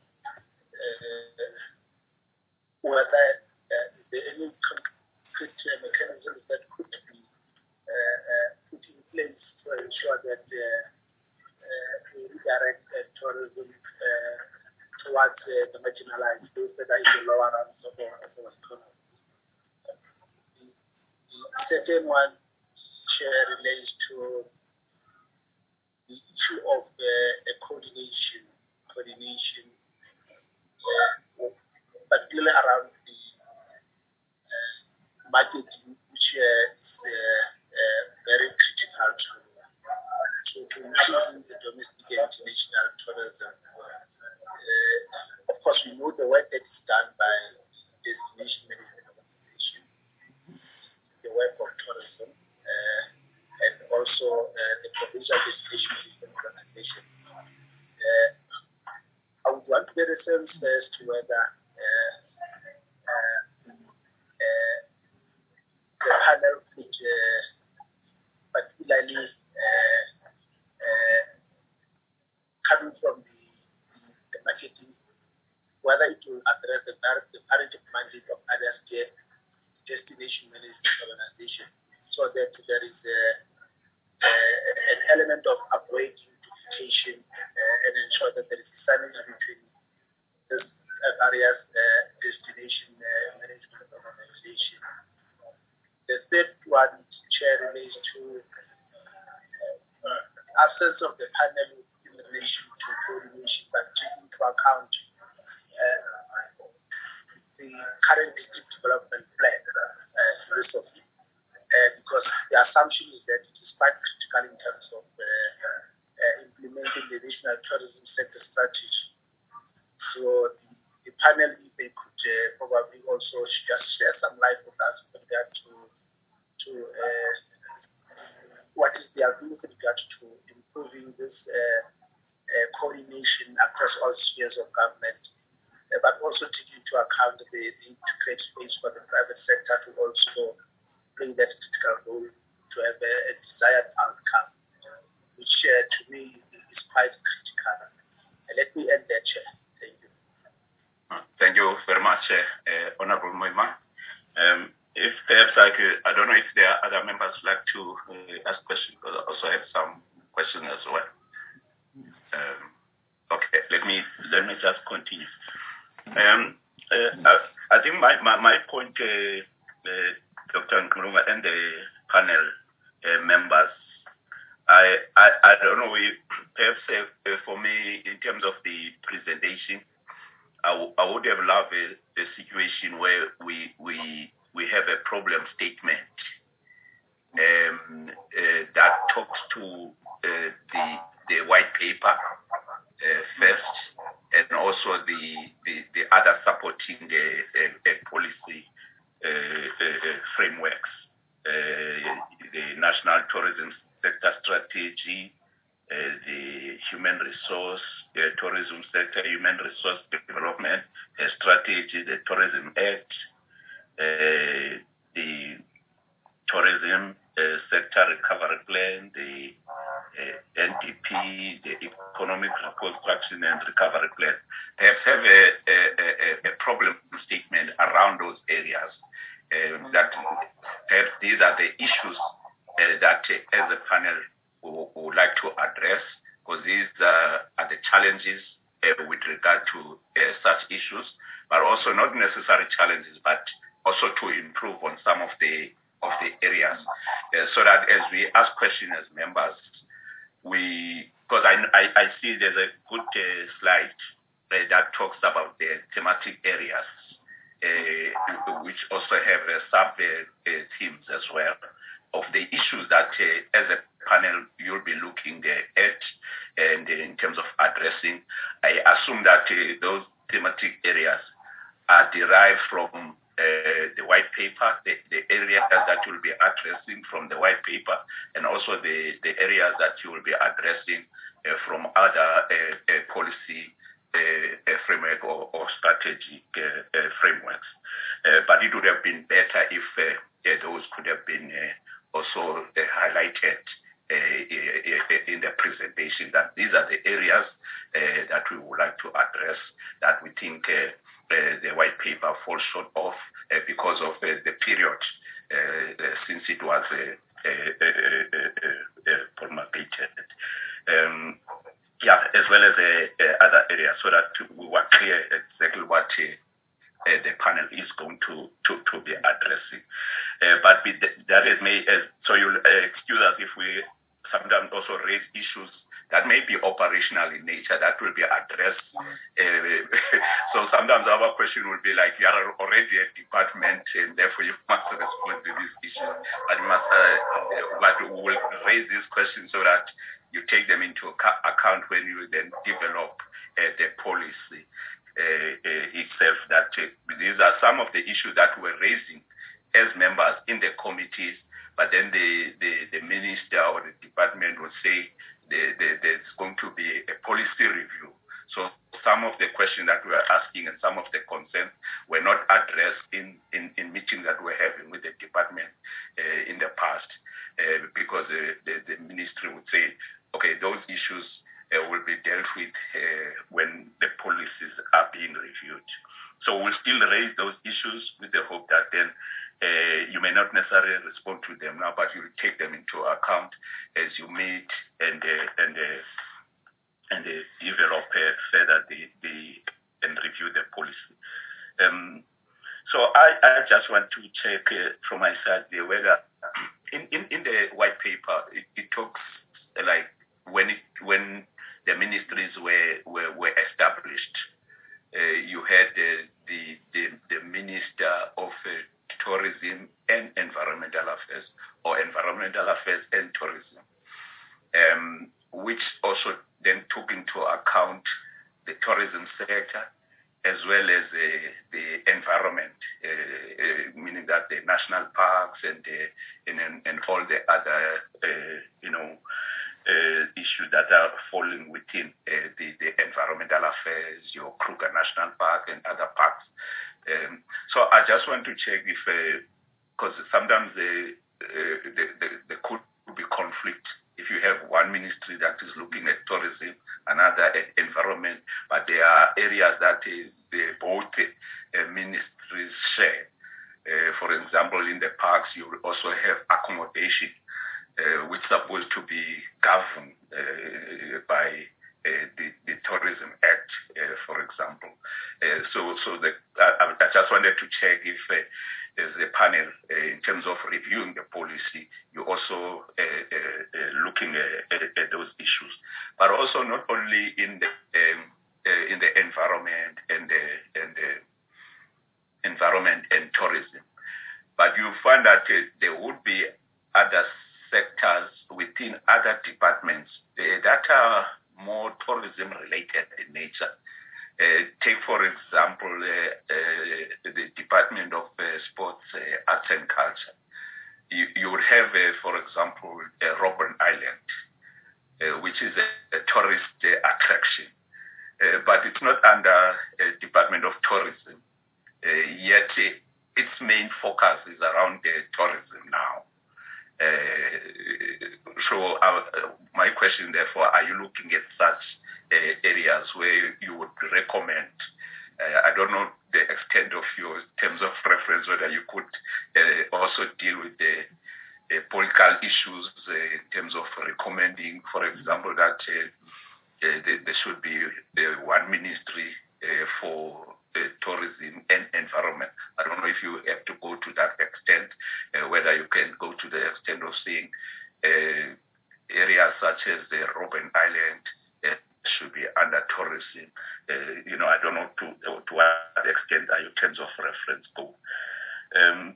uh, whether uh, there are any concrete uh, mechanisms that could be uh, uh, put in place to ensure that uh, uh, we redirect uh, tourism uh, towards uh, the marginalized, those that are in the lower ranks of our, of our economy. The, the second one, Chair, relates to the issue of uh, a coordination, coordination, uh, particularly around the uh, marketing, which uh, is uh, uh, very critical to, to, to increasing the domestic and international tourism. Uh, of course, we know the work that is done by destination management organization, the work of tourism, uh, and also uh, the provincial destination management organization. Uh, I would want to get a sense as to whether uh, uh, uh, the panel could uh, particularly uh, uh, coming from the, the marketing, whether it will address the, the current mandate of other state destination management organization, so that there is a, a, an element of avoiding duplication uh, and ensure that there is synergy between the uh, various uh, destination uh, management organization. The third one, Chair, relates to uh, absence of the panel in relation to coordination, but taking into account uh, the current district development plan uh, philosophy, uh, because the assumption is that it is quite critical in terms of uh, uh, implementing the national tourism sector strategy. So the, the panel, if they could uh, probably also just share some light with us with regard to to uh, what is their view with regard to improving this uh, uh, coordination across all spheres of government, uh, but also taking into account the, the integrated space for the private sector to also play that critical role to have a, a desired outcome, which uh, to me is quite critical. And let me end there, Chair. Thank you. Thank you very much, uh, Honorable Moima. Um, if perhaps I could, I don't know if there are other members who like to uh, ask questions, because I also have some questions as well. Um, okay, let me let me just continue. Um, uh, I, I think my, my, my point, uh, uh, Doctor Nkrumah and the panel uh, members, I, I I don't know if perhaps uh, for me in terms of the presentation, I, I would have loved a, a situation where we we we have a problem statement um, uh, that talks to uh, the the white paper uh, first, and also the the, the other supporting the uh, uh, policy uh, uh, frameworks, uh, the national tourism sector strategy, uh, the human resource, the tourism sector, human resource development uh, strategy, the Tourism Act, uh, the tourism uh, sector recovery plan, the uh, N D P, the economic reconstruction and recovery plan. Perhaps have a, a, a, a problem statement around those areas. Uh, that perhaps these are the issues uh, that uh, as a panel we would like to address, because these uh, are the challenges uh, with regard to uh, such issues, but also not necessary challenges, but also to improve on some of the of the areas, uh, so that as we ask questions as members, we, because I, I, I see there's a good uh, slide uh, that talks about the thematic areas, uh, which also have uh, sub uh, uh, themes as well of the issues that uh, as a panel you'll be looking uh, at, and uh, in terms of addressing. I assume that uh, those thematic areas are derived from Uh, the white paper, the, the areas that you will be addressing from the white paper, and also the, the areas that you will be addressing uh, from other uh, uh, policy uh, uh, framework or, or strategic uh, uh, frameworks. Uh, but it would have been better if uh, uh, those could have been uh, also uh, highlighted uh, in the presentation, that these are the areas uh, that we would like to address, that we think uh, Uh, the white paper falls short of uh, because of uh, the period uh, uh, since it was uh, uh, uh, uh, uh, promulgated. Um, yeah, as well as uh, uh, other areas, so that we were clear exactly what uh, uh, the panel is going to, to, to be addressing. Uh, but with the, that is may, uh, so you'll uh, excuse us if we sometimes also raise issues that may be operational in nature, that will be addressed. Uh, so sometimes our question will be like, you are already a department and therefore you must respond to this issue. But you must, uh, but we will raise these questions so that you take them into account when you then develop uh, the policy uh, uh, itself. That uh, these are some of the issues that we're raising as members in the committees, but then the, the, the minister or the department will say, The, the, there's going to be a policy review. So some of the questions that we are asking and some of the concerns were not addressed in, in, in meetings that we're having with the department uh, in the past, uh, because uh, the, the ministry would say, okay, those issues uh, will be dealt with uh, when the policies are being reviewed. So we'll still raise those issues with the hope that then Uh, you may not necessarily respond to them now, but you'll take them into account as you meet and uh, and uh, and uh, develop uh, further the, the and review the policy. Um, so I, I just want to check uh, from my side the whether in, in, in the white paper it, it talks uh, like when it when the ministries were were, were established, uh, you had uh, the, the the minister of uh, tourism and environmental affairs, or environmental affairs and tourism, um, which also then took into account the tourism sector as well as uh, the environment, uh, uh, meaning that the national parks and, uh, and, and all the other, uh, you know, uh, issues that are falling within uh, the, the environmental affairs, your Kruger National Park and other parks. Um, so I just want to check if, because uh, sometimes the, uh, the, the, there could be conflict if you have one ministry that is looking at tourism, another at environment, but there are areas that is, the, both uh, ministries share. Uh, for example, in the parks, you will also have accommodation, uh, which is supposed to be governed uh, by uh, the, the Tourism Act, uh, for example. Uh, so, so the, I, I just wanted to check if, uh, as a panel, uh, in terms of reviewing the policy, you're also uh, uh, uh, looking uh, at, at those issues, but also not only in the um, uh, in the environment and the, and the environment and tourism, but you find that uh, there would be other sectors within other departments uh, that are more tourism related in nature. Uh, take, for example, uh, uh, the Department of uh, Sports, uh, Arts and Culture. You, you would have, uh, for example, uh, Robben Island, uh, which is a, a tourist uh, attraction, uh, but it's not under uh, Department of Tourism. Uh, yet, uh, its main focus is around the tourism now. Uh, so uh, my question, therefore, are you looking at such uh, areas where you would recommend? Uh, I don't know the extent of your terms of reference, whether you could uh, also deal with the uh, political issues uh, in terms of recommending, for example, that uh, uh, there, there should be uh, one ministry uh, for uh, tourism and environment. I don't know if you have to go to that extent, uh, whether you can go to the extent of seeing uh, areas such as the Robben Island uh, should be under tourism. Uh, you know, I don't know to, to what extent are your terms of reference go. Um,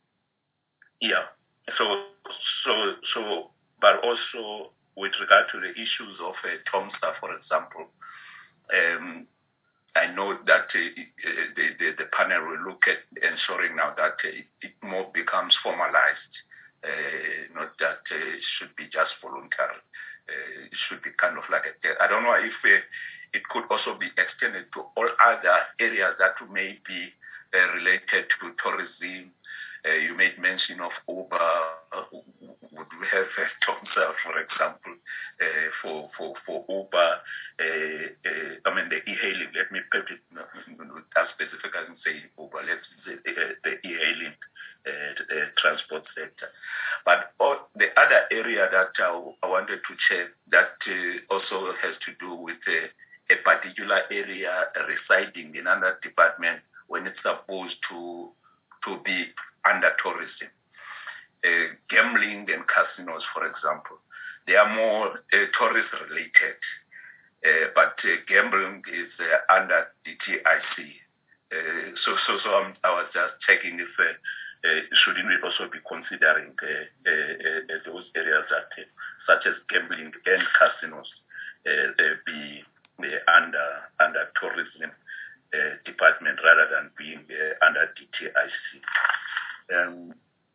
yeah. So, so, so, but also with regard to the issues of uh, TOMSA, for example, um, I know that uh, the, the, the panel will look at ensuring now that uh, it more becomes formalized, uh, not that uh, it should be just voluntary. Uh, it should be kind of like a, I don't know if uh, it could also be extended to all other areas that may be uh, related to tourism. Uh, you made mention of Uber. Uh, would we have uh, TOMSA, for example, uh, for, for, for Uber? Uh, uh, I mean, the e-hailing, let me put it as specific as say Uber, let's say the, the e-hailing uh, the transport sector. But all, the other area that I, I wanted to check that uh, also has to do with uh, a particular area residing in another department when it's supposed to to be under tourism. Uh, gambling and casinos, for example, they are more uh, tourist related, uh, but uh, gambling is uh, under D T I C. Uh, so, so, so I'm, I was just checking if uh, uh, shouldn't we also be considering uh, uh, uh, those areas that, uh, such as gambling and casinos, uh, uh, be uh, under under tourism uh, department rather than being uh, under D T I C. Um,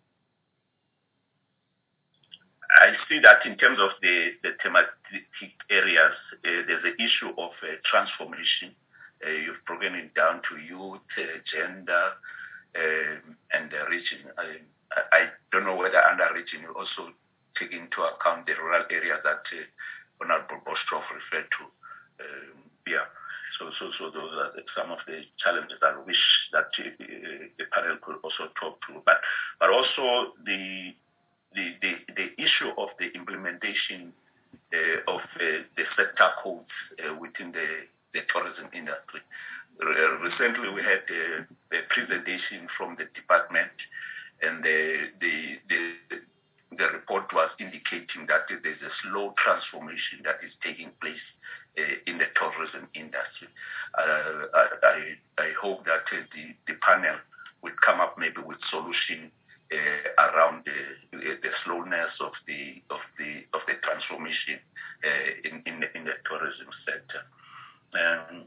I see that in terms of the, the thematic areas, uh, there's an issue of uh, transformation. Uh, you've broken it down to youth, uh, gender, uh, and the region. I, I don't know whether under region you also take into account the rural areas that uh, Honorable Bostroff referred to. Um, yeah. So, so, so those are the, some of the challenges I wish that uh, the panel could also talk to. But, but also the the the, the issue of the implementation uh, of uh, the sector codes uh, within the, the tourism industry. Uh, recently, we had uh, a presentation from the department, and the the the the report was indicating that there's a slow transformation that is taking place uh, in the tourism industry. Uh, I, I hope that uh, the, the panel would come up maybe with solution uh, around the, the slowness of the of the of the transformation uh, in in the, in the tourism sector. Um,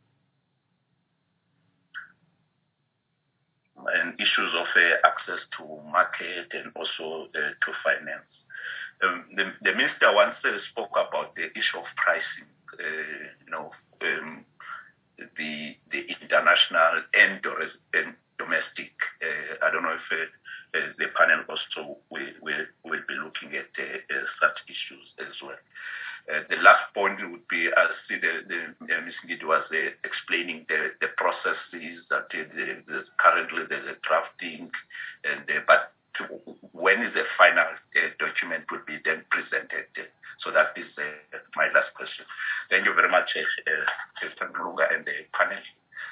and issues of uh, access to market and also uh, to finance. Um, the, the minister once uh, spoke about the issue of pricing, uh, you know, um, the the international and, and domestic. Uh, I don't know if uh, uh, the panel also will, will, will be looking at uh, uh, such issues as well. Uh, the last point would be, as the, the uh, Miz Ngidi was uh, explaining the, the processes that uh, the, the, currently there's a drafting, and uh, but to, when is the final uh, document will be then presented? Uh, so that is uh, my last question. Thank you very much, uh, Mister Mlunga and the panel.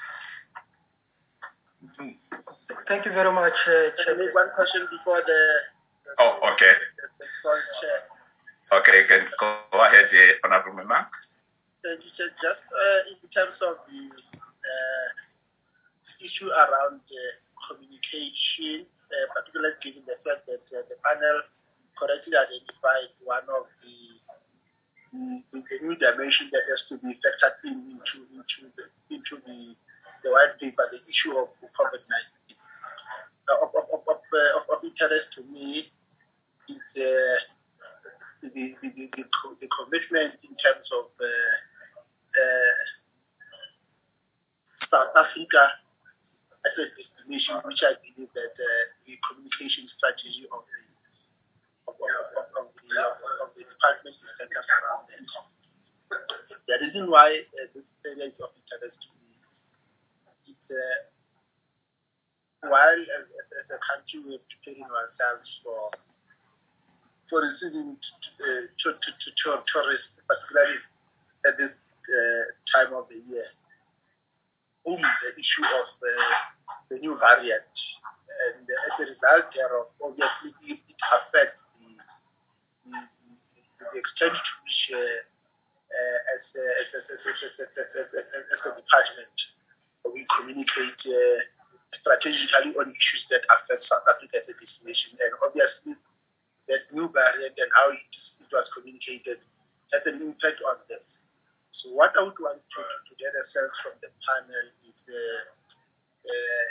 Thank you very much. Uh, Can I make one question before the? the oh, okay. The, the, the chair. Okay, you can go ahead, uh, Honorable Member. Thank you, sir. Just uh, in terms of the uh, issue around uh, communication, uh, particularly given the fact that uh, the panel correctly identified one of the, the, the new dimension that has to be factored in into into the into the, the white paper, the issue of COVID nineteen. Uh, of, of, of, uh, of, of interest to me is uh, The, the, the, the, the commitment in terms of uh, uh, South Africa as a destination destination, which I believe that uh, the communication strategy of the of, of, of, of, the, of, of the department is centered around that. The reason why uh, this area is of interest to me is uh, while as, as, as a country we're preparing ourselves for for receiving uh, to, to, to, to tourists, particularly at this uh, time of the year, only the issue of uh, the new variant. And uh, as a result thereof, obviously it, it affects the, the, the, the extent to which uh, uh, as, uh, as, as, as, as, as, as, as, as, as a department we communicate uh, strategically on issues that affect South Africa as a destination. And obviously that new variant and how it, it was communicated has an impact on this. So what I would want to, to get a sense from the panel is, uh, uh,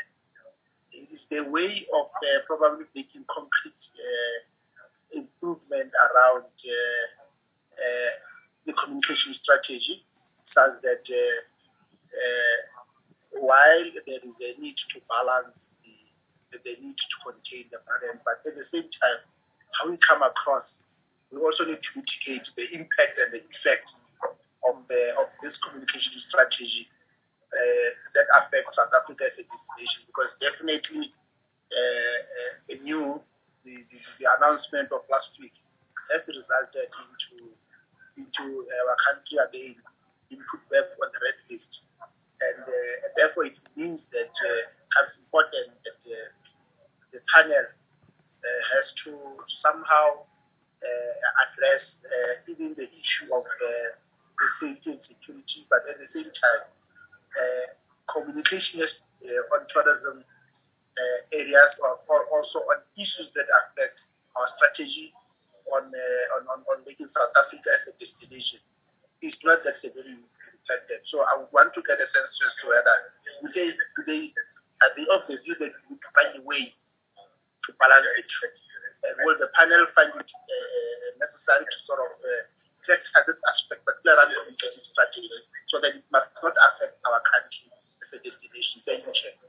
is the way of uh, probably making concrete uh, improvement around uh, uh, the communication strategy, such that uh, uh, while there is a need to balance the, the need to contain the variant, but at the same time, how we come across, we also need to mitigate the impact and the effect of, the, of this communication strategy uh, that affects South Africa as a destination. Because definitely, uh, uh, the new the, the, the announcement of last week has resulted into into our country again being put back on the red list, and, uh, and therefore it means that uh, it's important that uh, the panel uh, has to somehow uh, address uh, even the issue of uh, safety and security, but at the same time, uh, communication is, uh, on tourism uh, areas or, or also on issues that affect our strategy on, uh, on, on, on making South Africa as a destination. It's not that severely impacted. So I would want to get a sense as to whether today, today at the of the view that we need to find a way to balance it. Uh, will the panel find it uh, necessary to sort of uh, sector this aspect, particularly around the communication strategy, so that it must not affect our country as a destination? Thank you, Chair.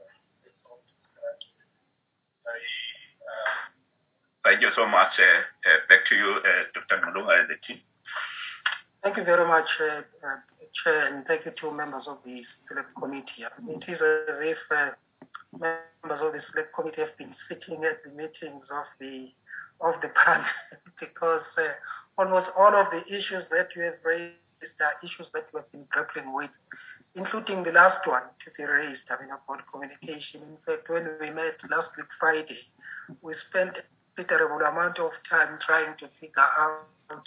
Thank you so much. Uh, uh, back to you, uh, Doctor Malunga and the team. Thank you very much, uh, uh, Chair, and thank you to members of the Select Committee. It is as if uh, members of the Select Committee have been sitting at the meetings of the of the panel because uh, almost all of the issues that you have raised are issues that we have been grappling with, including the last one to be raised, I mean, about communication. In fact, when we met last week Friday, we spent a considerable amount of time trying to figure out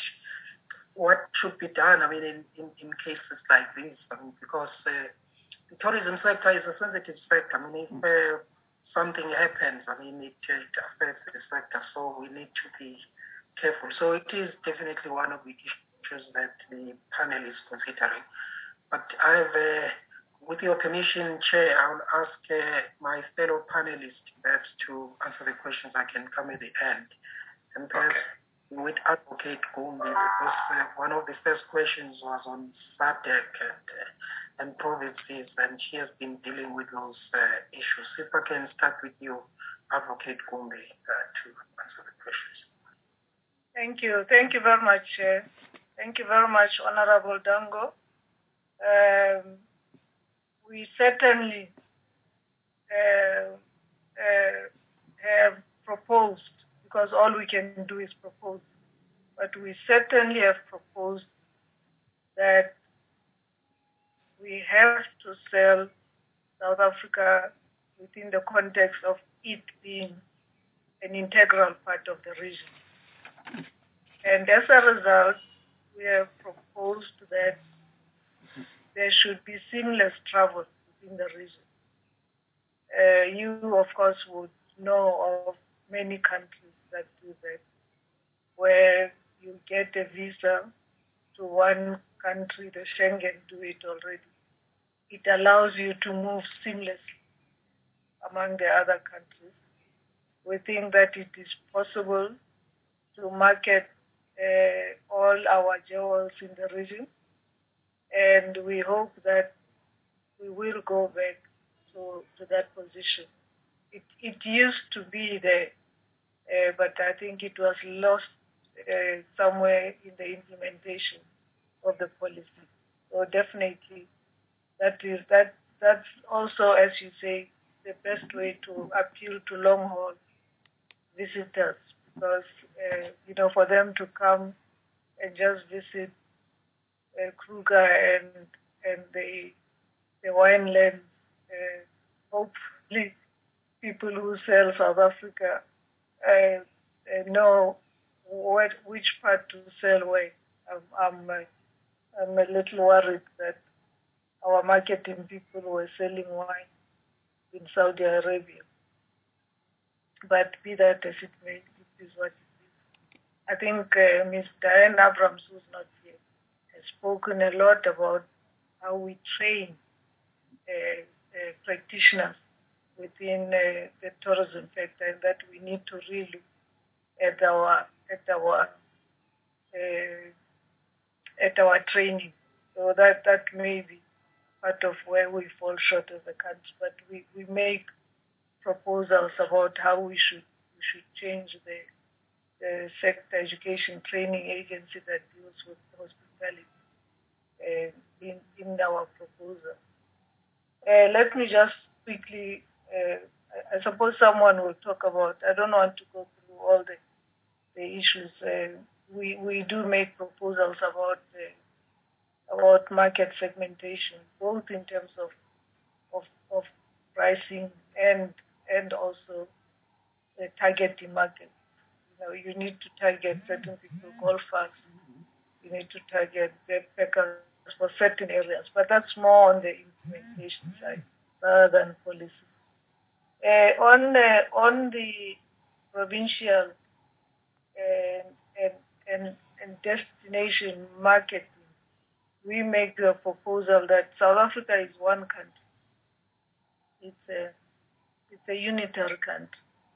what should be done, I mean, in, in, in cases like this, I mean, because uh, the tourism sector is a sensitive sector. I mean, if uh, something happens, I mean, it, it affects the sector, so we need to be careful. So it is definitely one of the issues that the panel is considering. But I have, uh, with your permission, Chair, I will ask uh, my fellow panelists perhaps to answer the questions. I can come at the end. And perhaps okay. with Advocate Gumbi, because uh, one of the first questions was on S A D C and, uh, and provinces, and she has been dealing with those uh, issues. If I can start with you, Advocate Gumbi, uh, to answer the questions. Thank you. Thank you very much, Chair. Thank you very much, Honorable Dango. Um, we certainly uh, uh, have proposed, because all we can do is propose, but we certainly have proposed that we have to sell South Africa within the context of it being an integral part of the region. And as a result, we have proposed that there should be seamless travel within the region. Uh, you, of course, would know of many countries that do that, where you get a visa to one country, the Schengen do it already. It allows you to move seamlessly among the other countries. We think that it is possible to market uh, all our jewels in the region, and we hope that we will go back to, to that position it, it used to be there, uh, but I think it was lost uh, somewhere in the implementation of the policy. So definitely, that is that. That's also, as you say, the best way to appeal to long haul visitors, because uh, you know, for them to come and just visit uh, Kruger and and the the wineland, uh, hopefully people who sell South Africa uh, uh, know what which part to sell where. I'm I'm, uh, I'm a little worried that our marketing people were selling wine in Saudi Arabia. But be that as it may, it is what it is. I think uh, Miz Diane Abrams, who's not here, has spoken a lot about how we train uh, uh, practitioners within uh, the tourism sector, and that we need to really at our at our uh, at our training. So that that may be part of where we fall short as a country. But we, we make proposals about how we should we should change the the sector education training agency that deals with hospitality uh, in in our proposal. Uh, let me just quickly. Uh, I, I suppose someone will talk about. I don't want to go through all the the issues. Uh, we we do make proposals about uh, about market segmentation, both in terms of of, of pricing and and also the targeting market. You know, you need to target certain people, golfers. You need to target backpackers for certain areas, but that's more on the implementation side rather than policy. Uh, on uh, on the provincial and, and and and destination marketing, we make a proposal that South Africa is one country. It's a it's a unitary country.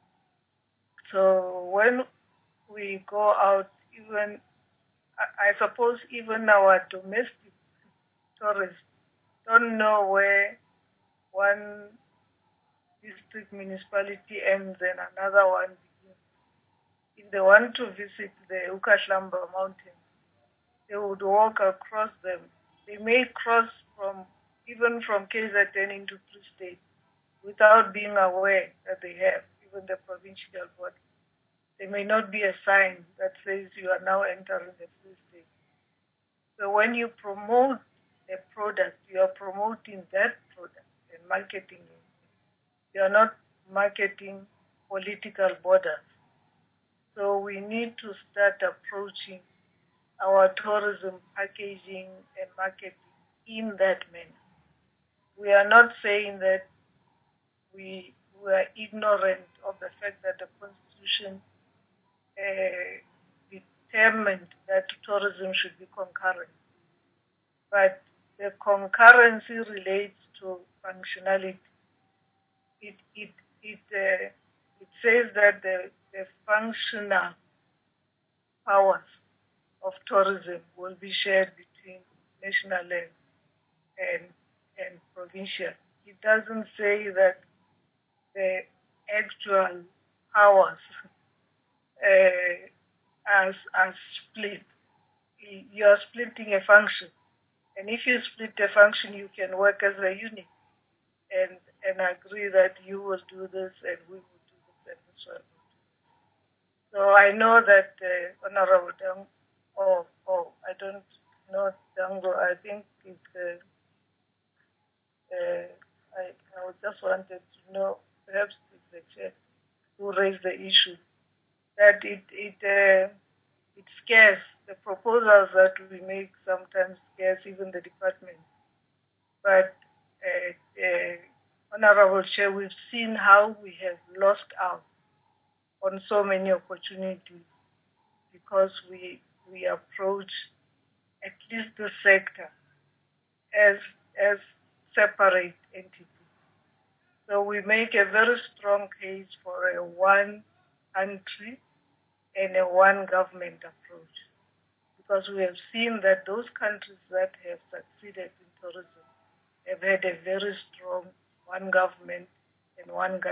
So when we go out, even I, I suppose even our domestic tourists don't know where one district municipality ends and another one begins. If they want to visit the Ukahlamba Mountains, they would walk across them. They may cross from even from K Z N into Free State without being aware that they have even the provincial border. There may not be a sign that says you are now entering the Free State. So when you promote a product, you are promoting that product and marketing it. You are not marketing political borders. So we need to start approaching our tourism packaging and marketing in that manner. We are not saying that we were ignorant of the fact that the Constitution uh, determined that tourism should be concurrent. But the concurrency relates to functionality. It it it uh, it says that the, the functional powers of tourism will be shared between national and and, and provincial. It doesn't say that the actual powers uh, as as split. You are splitting a function, and if you split a function, you can work as a unit and and agree that you will do this and we will do this and this one. So I know that uh, Honorable Dang, oh, oh, I don't know Dango. I think it. Uh, uh, I I just wanted to know, perhaps it's the chair who raised the issue, that it it uh, it scares the proposals that we make sometimes scares even the department. But uh, uh, Honorable Chair, we've seen how we have lost out on so many opportunities because we we approach at least the sector as as separate entities. So we make a very strong case for a one country and a one government approach, because we have seen that those countries that have succeeded in tourism have had a very strong one government and one gun,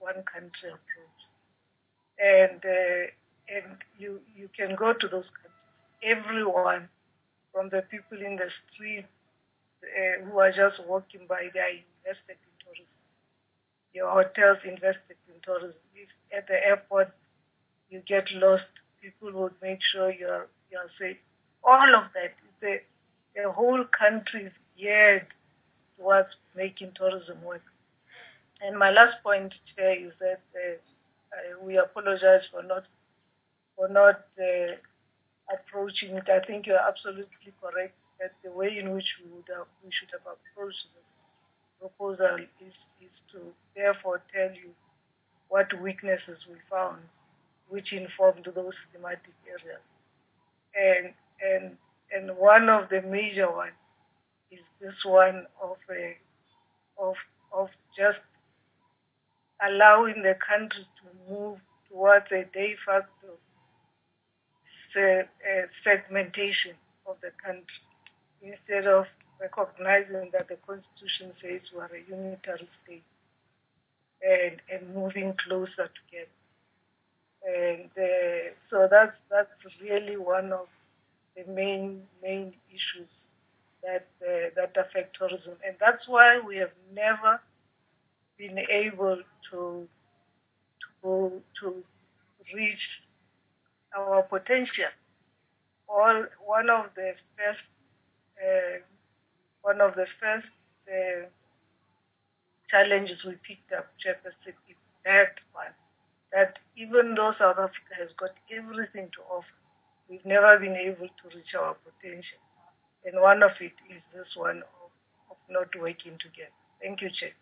one country approach. And uh, and you you can go to those countries. Everyone, from the people in the street uh, who are just walking by, they are invested in tourism. Your hotels invested in tourism. If at the airport you get lost, people would make sure you're you're safe. All of that, the the whole country is geared towards making tourism work. And my last point here is that uh, uh, we apologize for not for not uh, approaching it. I think you're absolutely correct that the way in which we would have, we should have approached the proposal is is to therefore tell you what weaknesses we found, which informed those thematic areas. And and and one of the major ones is this one of a, of of just allowing the country to move towards a de facto se- uh, segmentation of the country instead of recognizing that the Constitution says we are a unitary state and, and moving closer together. And uh, so that's that's really one of the main main issues that uh, that affect tourism, and that's why we have never been able to to to reach our potential. All one of the first uh, one of the first uh, challenges we picked up, Chairperson, is that one. That even though South Africa has got everything to offer, we've never been able to reach our potential. And one of it is this one of, of not working together. Thank you, Chair.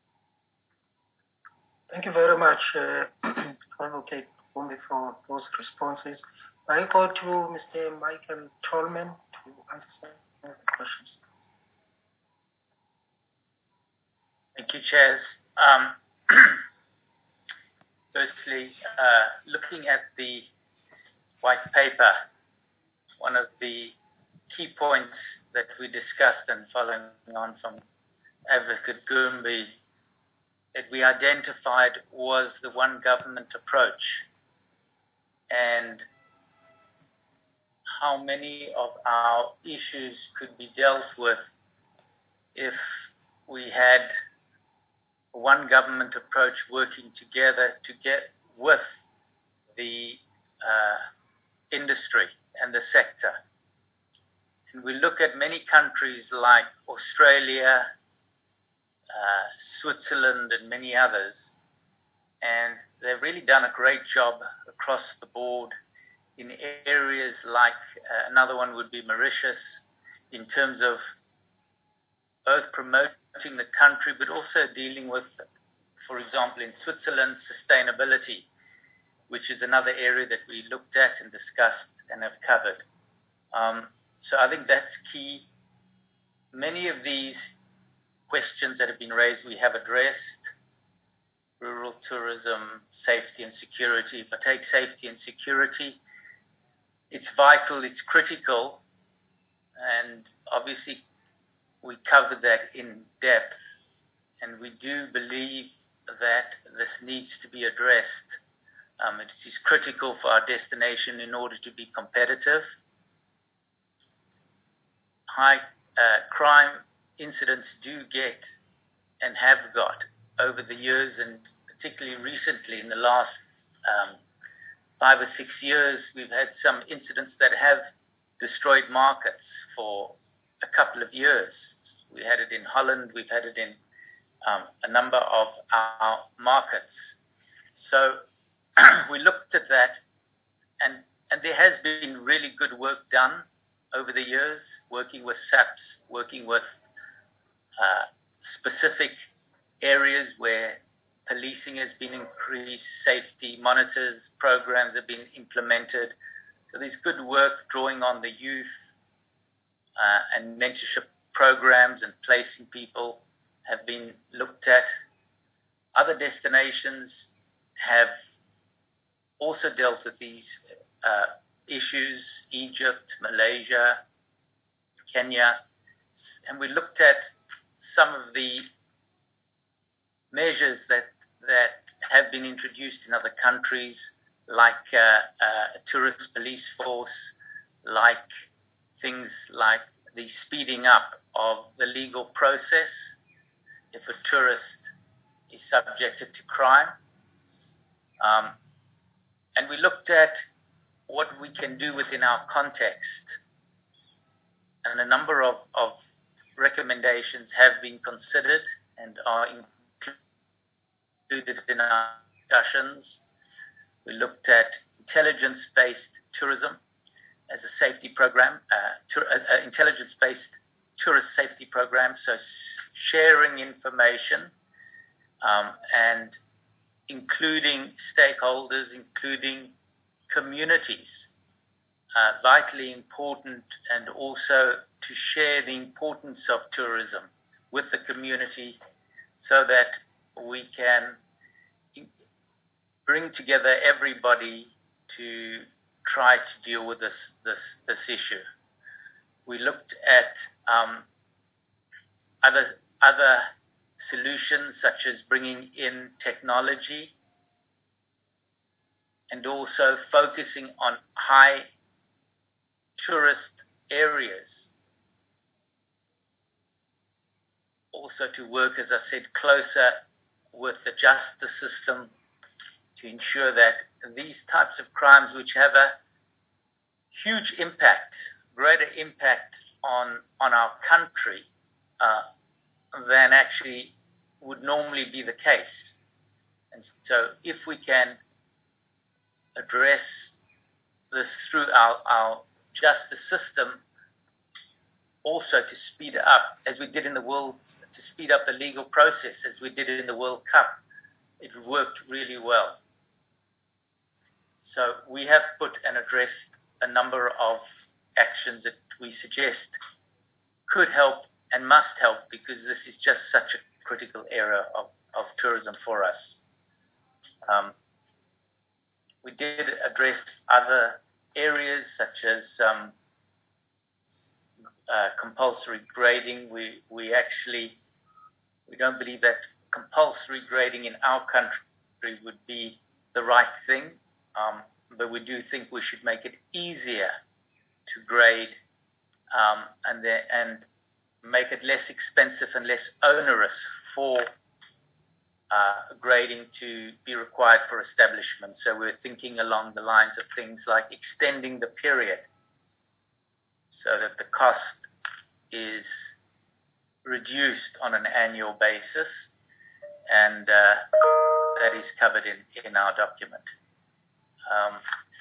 Thank you very much, uh, Advocate Gumbi, for those responses. I go to Mister Michael Tolman to answer the questions. Thank you, Chairs. Um, Firstly, uh, looking at the white paper, one of the key points that we discussed, and following on from Advocate Gumbi, that we identified was the one government approach, and how many of our issues could be dealt with if we had one government approach working together to get with the uh, industry and the sector. And we look at many countries like Australia, uh, Switzerland, and many others, and they've really done a great job across the board in areas like, uh, another one would be Mauritius, in terms of both promoting the country, but also dealing with, for example, in Switzerland, sustainability, which is another area that we looked at and discussed and have covered. Um, so I think that's key. Many of these questions that have been raised, we have addressed. Rural tourism, safety and security. If I take safety and security, it's vital, it's critical, and obviously we covered that in depth, and we do believe that this needs to be addressed. Um, it is critical for our destination in order to be competitive. High uh, crime incidents do get and have got over the years, and particularly recently in the last um, five or six years, we've had some incidents that have destroyed markets for a couple of years. We had it in Holland, we've had it in um, a number of our markets. So we looked at that, and, and there has been really good work done over the years, working with S A Ps, working with uh, specific areas where policing has been increased, safety monitors, programs have been implemented. So there's good work drawing on the youth uh, and mentorship programs and placing people have been looked at. Other destinations have also dealt with these uh, issues, Egypt, Malaysia, Kenya, and we looked at some of the measures that that have been introduced in other countries, like uh, uh, a tourist police force, like things like the speeding up of the legal process if a tourist is subjected to crime. Um, and we looked at what we can do within our context. And a number of, of recommendations have been considered and are included in our discussions. We looked at intelligence-based tourism as a safety program, uh, tur- uh, intelligence-based tourist safety program, so sharing information um, and including stakeholders, including communities, uh, vitally important, and also to share the importance of tourism with the community so that we can bring together everybody to try to deal with this this, this issue. We looked at um, other other solutions such as bringing in technology and also focusing on high tourist areas. Also to work, as I said, closer with the justice system to ensure that these types of crimes, which have a huge impact, greater impact on, on our country uh, than actually would normally be the case. And so if we can address this through our, our justice system, also to speed up, as we did in the World, to speed up the legal process, as we did in the World Cup, it worked really well. So we have put and addressed a number of actions that we suggest could help and must help, because this is just such a critical area of, of tourism for us. Um, we did address other areas such as um, uh, compulsory grading. We we actually we don't believe that compulsory grading in our country would be the right thing, um, but we do think we should make it easier to grade um, and the, and make it less expensive and less onerous for uh, grading to be required for establishment. So we're thinking along the lines of things like extending the period so that the cost is reduced on an annual basis, and uh, that is covered in, in our document. Um,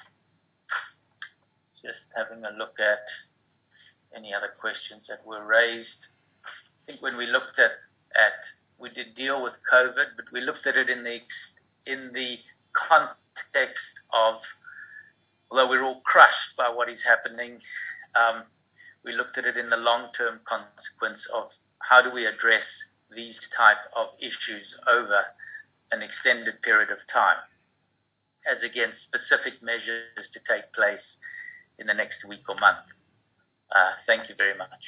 just having a look at any other questions that were raised. I think when we looked at, at we did deal with COVID, but we looked at it in the in the context of, although we're all crushed by what is happening, um, we looked at it in the long-term consequence of how do we address these type of issues over an extended period of time, as against specific measures to take place in the next week or month. Uh, thank you very much.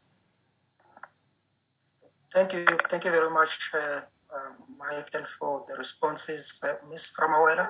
Thank you. Thank you very much, uh, uh, Michael, for the responses. Uh, Miz Ramawela.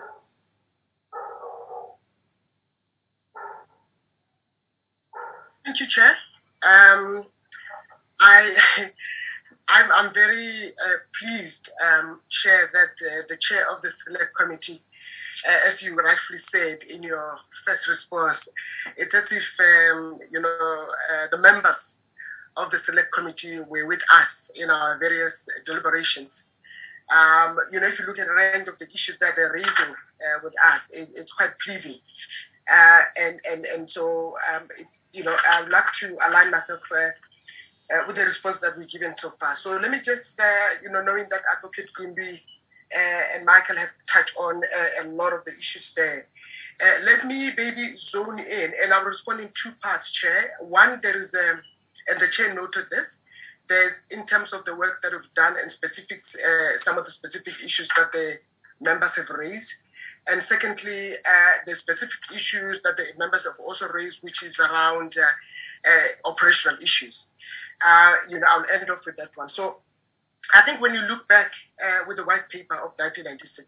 Thank you, Chair. Um, I, I'm, I'm very uh, pleased, um, Chair, that uh, the Chair of the Select Committee, uh, as you rightfully said in your first response, it's as if, um, you know, uh, the members of the Select Committee were with us in our various deliberations. Um, you know, if you look at the range of the issues that they're raising uh, with us, it, it's quite pleasing. Uh, and, and, and so, um, it, you know, I'd like to align myself uh, uh, with the response that we've given so far. So let me just, uh, you know, knowing that Advocate Gumbi uh, and Michael have touched on uh, a lot of the issues there. Uh, let me maybe zone in, and I'll respond in two parts, Chair. One, there is a, and the Chair noted this, there's in terms of the work that we've done and specific, uh, some of the specific issues that the members have raised. And secondly, uh, the specific issues that the members have also raised, which is around uh, uh, operational issues. Uh, you know, I'll end off with that one. So I think when you look back uh, with the white paper of nineteen ninety-six,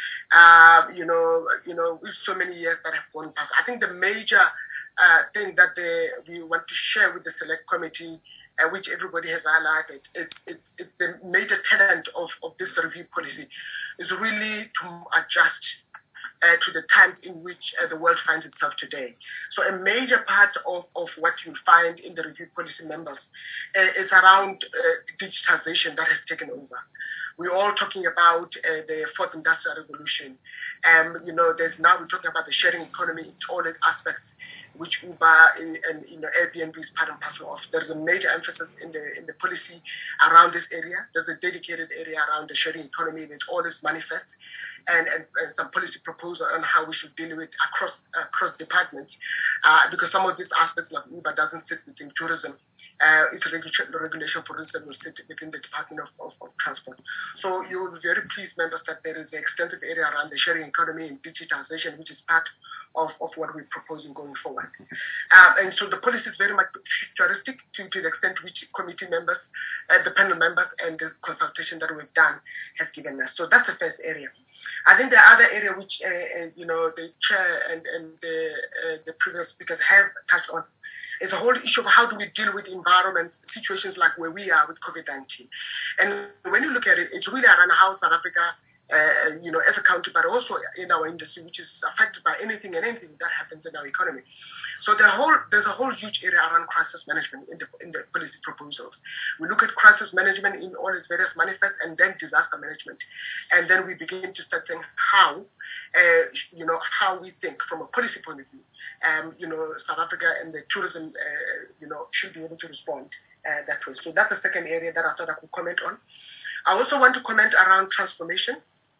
uh, you know, you know, with so many years that have gone past, I think the major uh, thing that they, we want to share with the select committee, uh, which everybody has highlighted, is it, it, the major tenet of, of this review policy is really to adjust Uh, to the times in which uh, the world finds itself today. So a major part of, of what you find in the review policy members uh, is around uh, digitization that has taken over. We're all talking about uh, the fourth industrial revolution. Um, you know, there's now we're talking about the sharing economy in all its aspects, which Uber and, and you know Airbnb is part and parcel of. There's a major emphasis in the in the policy around this area. There's a dedicated area around the sharing economy, and it's all this manifest. And, and, and some policy proposal on how we should deal with across across departments, uh, because some of these aspects like Uber doesn't sit within tourism. Uh, it's a regulation, the regulation, for instance, will sit within the Department of, of, of Transport. So you will be very pleased, members, that there is an extensive area around the sharing economy and digitization, which is part of, of what we're proposing going forward. Uh, and so the policy is very much futuristic to, to the extent which committee members, uh, the panel members, and the consultation that we've done has given us. So that's the first area. I think the other area which, uh, uh, you know, the chair and, and the, uh, the previous speakers have touched on is the whole issue of how do we deal with environment situations like where we are with COVID nineteen. And when you look at it, it's really around how South Africa, uh, you know, as a country, but also in our industry, which is affected by anything and anything that happens in our economy. So the whole, there's a whole huge area around crisis management in the, in the policy proposals. We look at crisis management in all its various manifests and then disaster management. And then we begin to start saying how, uh, you know, how we think from a policy point of view, um, you know, South Africa and the tourism, uh, you know, should be able to respond uh, that way. So that's the second area that I thought I could comment on. I also want to comment around transformation.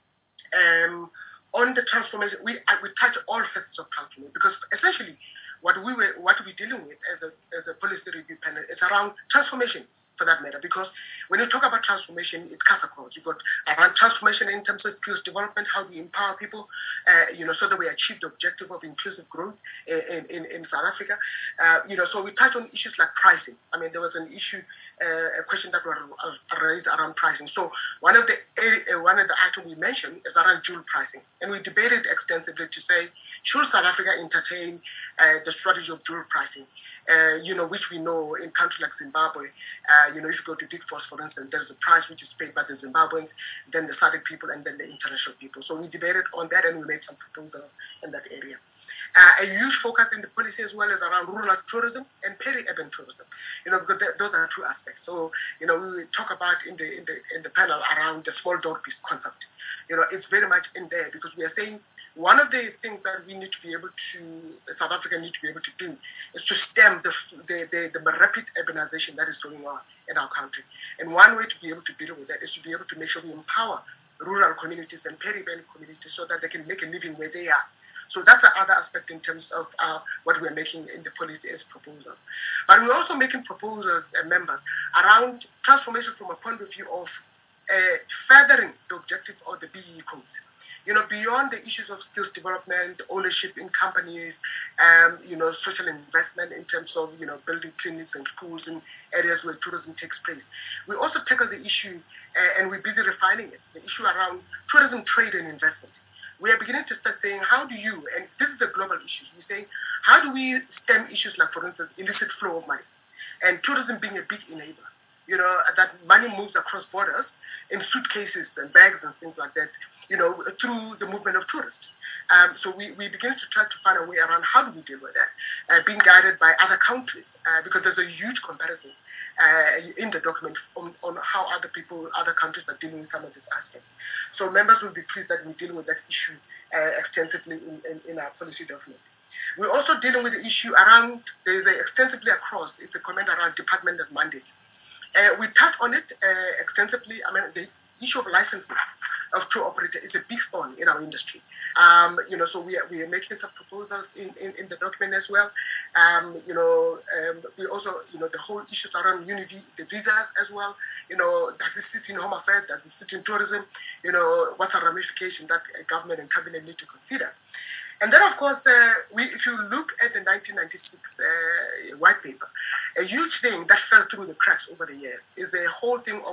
Um, on the transformation, we, we touch all facets of transformation because essentially, What we were, what we're dealing with as a as a policy review panel is around transformation, for that matter. Because when you talk about transformation, it cuts across. You've got around transformation in terms of skills development, how we empower people, uh, you know, so that we achieve the objective of inclusive growth in in, in South Africa. Uh, you know, so we touch on issues like pricing. I mean, there was an issue, uh, a question that was raised around pricing. So one of the uh, one of the items we mentioned is around dual pricing, and we debated extensively to say, should South Africa entertain uh, the strategy of dual pricing, uh, you know, which we know in countries like Zimbabwe, uh, you know, if you go to Big Force, for instance, there's a price which is paid by the Zimbabweans, then the S A D C people, and then the international people. So we debated on that, and we made some proposals in that area. Uh, a huge focus in the policy as well is around rural tourism and peri-urban tourism, you know, because those are two aspects. So, you know, we talk about in the in the in the panel around the small door piece concept. You know, it's very much in there because we are saying one of the things that we need to be able to, South Africa need to be able to do is to stem the the, the, the rapid urbanization that is going on in our country. And one way to be able to deal with that is to be able to make sure we empower rural communities and peri-urban communities so that they can make a living where they are. So that's the other aspect in terms of uh, what we're making in the policy as proposals. But we're also making proposals, uh, members, around transformation from a point of view of uh, furthering the objective of the B E E code. You know, beyond the issues of skills development, ownership in companies, um, you know, social investment in terms of, you know, building clinics and schools in areas where tourism takes place. We also tackle the issue, uh, and we're busy refining it, the issue around tourism, trade, and investment. We are beginning to start saying, how do you, and this is a global issue, we're saying, how do we stem issues like, for instance, illicit flow of money, and tourism being a big enabler, you know, that money moves across borders in suitcases and bags and things like that, you know, through the movement of tourists. Um, so we, we begin to try to find a way around how do we deal with that, uh, being guided by other countries, uh, because there's a huge comparison uh, in the document on, on how other people, other countries are dealing with some of these aspects. So members will be pleased that we're dealing with that issue uh, extensively in, in, in our policy document. We're also dealing with the issue around, there's a extensively across, it's a comment around department of mandate. Uh, we touched on it uh, extensively. I mean, the issue of licensing of tour operator is a big thorn in our industry. Um, you know, so we are, we are making some proposals in, in, in the document as well. Um, you know, um, we also, you know, the whole issues around unity, the visas as well. You know, does it sit in Home Affairs, does it sit in tourism? You know, what's a ramification that government and cabinet need to consider? And then, of course, uh, we, if you look at the nineteen ninety-six uh, white paper, a huge thing that fell through the cracks over the years is the whole thing of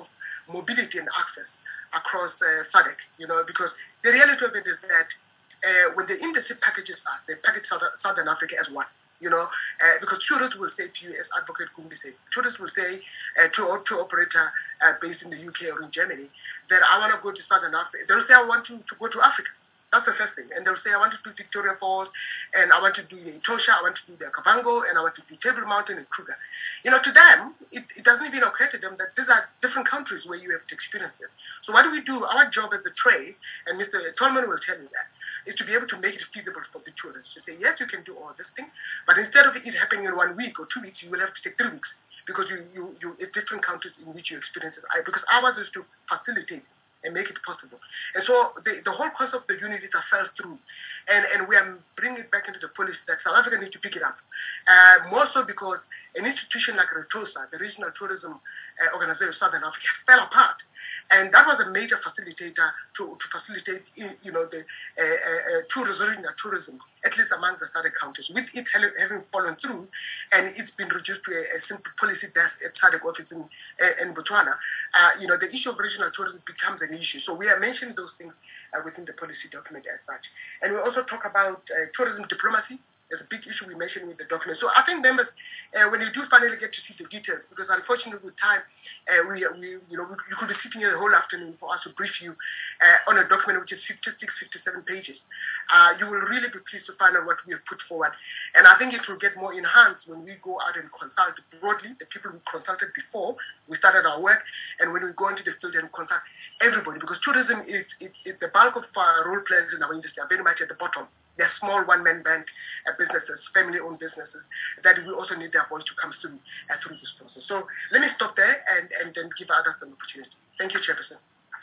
mobility and access across uh, S A D C, you know, because the reality of it is that uh, when the industry packages us, they package South, Southern Africa as one, you know, uh, because tourists will say to you, as Advocate Gumbi said, tourists will say uh, to a tour operator uh, based in the U K or in Germany that I want to go to Southern Africa. They'll say, I want to, to go to Africa. That's the first thing. And they'll say, I want to do Victoria Falls, and I want to do the Etosha, I want to do the Kavango, and I want to do Table Mountain and Kruger. You know, to them, it, it doesn't even occur to them that these are different countries where you have to experience this. So what do we do? Our job as a trade, and Mister Tolman will tell you that, is to be able to make it feasible for the tourists. To say, yes, you can do all this thing, but instead of it happening in one week or two weeks, you will have to take three weeks because you, you, you it's different countries in which you experience it. Because ours is to facilitate and make it possible. And so the, the whole concept of the unit is fell through. And, and we are bringing it back into the policy that South Africa needs to pick it up. Uh, more so because an institution like RETOSA, the Regional Tourism uh, Organization of Southern Africa, fell apart. And that was a major facilitator to, to facilitate, you know, the uh, uh, tourism, tourism, at least among the S A D C countries. With it having fallen through, and it's been reduced to a, a simple policy desk at S A D C office in, uh, in Botswana, uh, you know, the issue of regional tourism becomes an issue. So we are mentioning those things uh, within the policy document as such. And we also talk about uh, tourism diplomacy. There's a big issue we mentioned with the document. So I think members, uh, when you do finally get to see the details, because unfortunately with time, uh, we, we, you know, we, you could be sitting here the whole afternoon for us to brief you uh, on a document which is fifty-six, fifty-seven pages. Uh, you will really be pleased to find out what we have put forward. And I think it will get more enhanced when we go out and consult broadly the people we consulted before we started our work, and when we go into the field and consult everybody, because tourism is, is, is the bulk of uh, role players in our industry are very much at the bottom. They're small one-man band uh, businesses, family-owned businesses, that we also need their voice to come through uh, through this process. So let me stop there and, and then give others an opportunity. Thank you, Chairperson.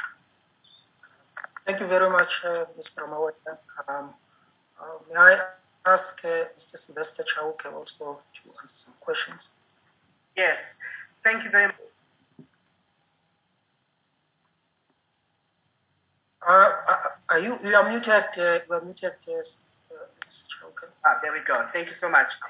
Thank you very much, uh, Mister Mawata. Um, uh, may I ask uh, Mister Sylvester Chauke also to answer some questions? Yes, thank you very much. Uh, are you, you are muted, uh, you are muted, uh, okay. Ah, there we go. Thank you so much.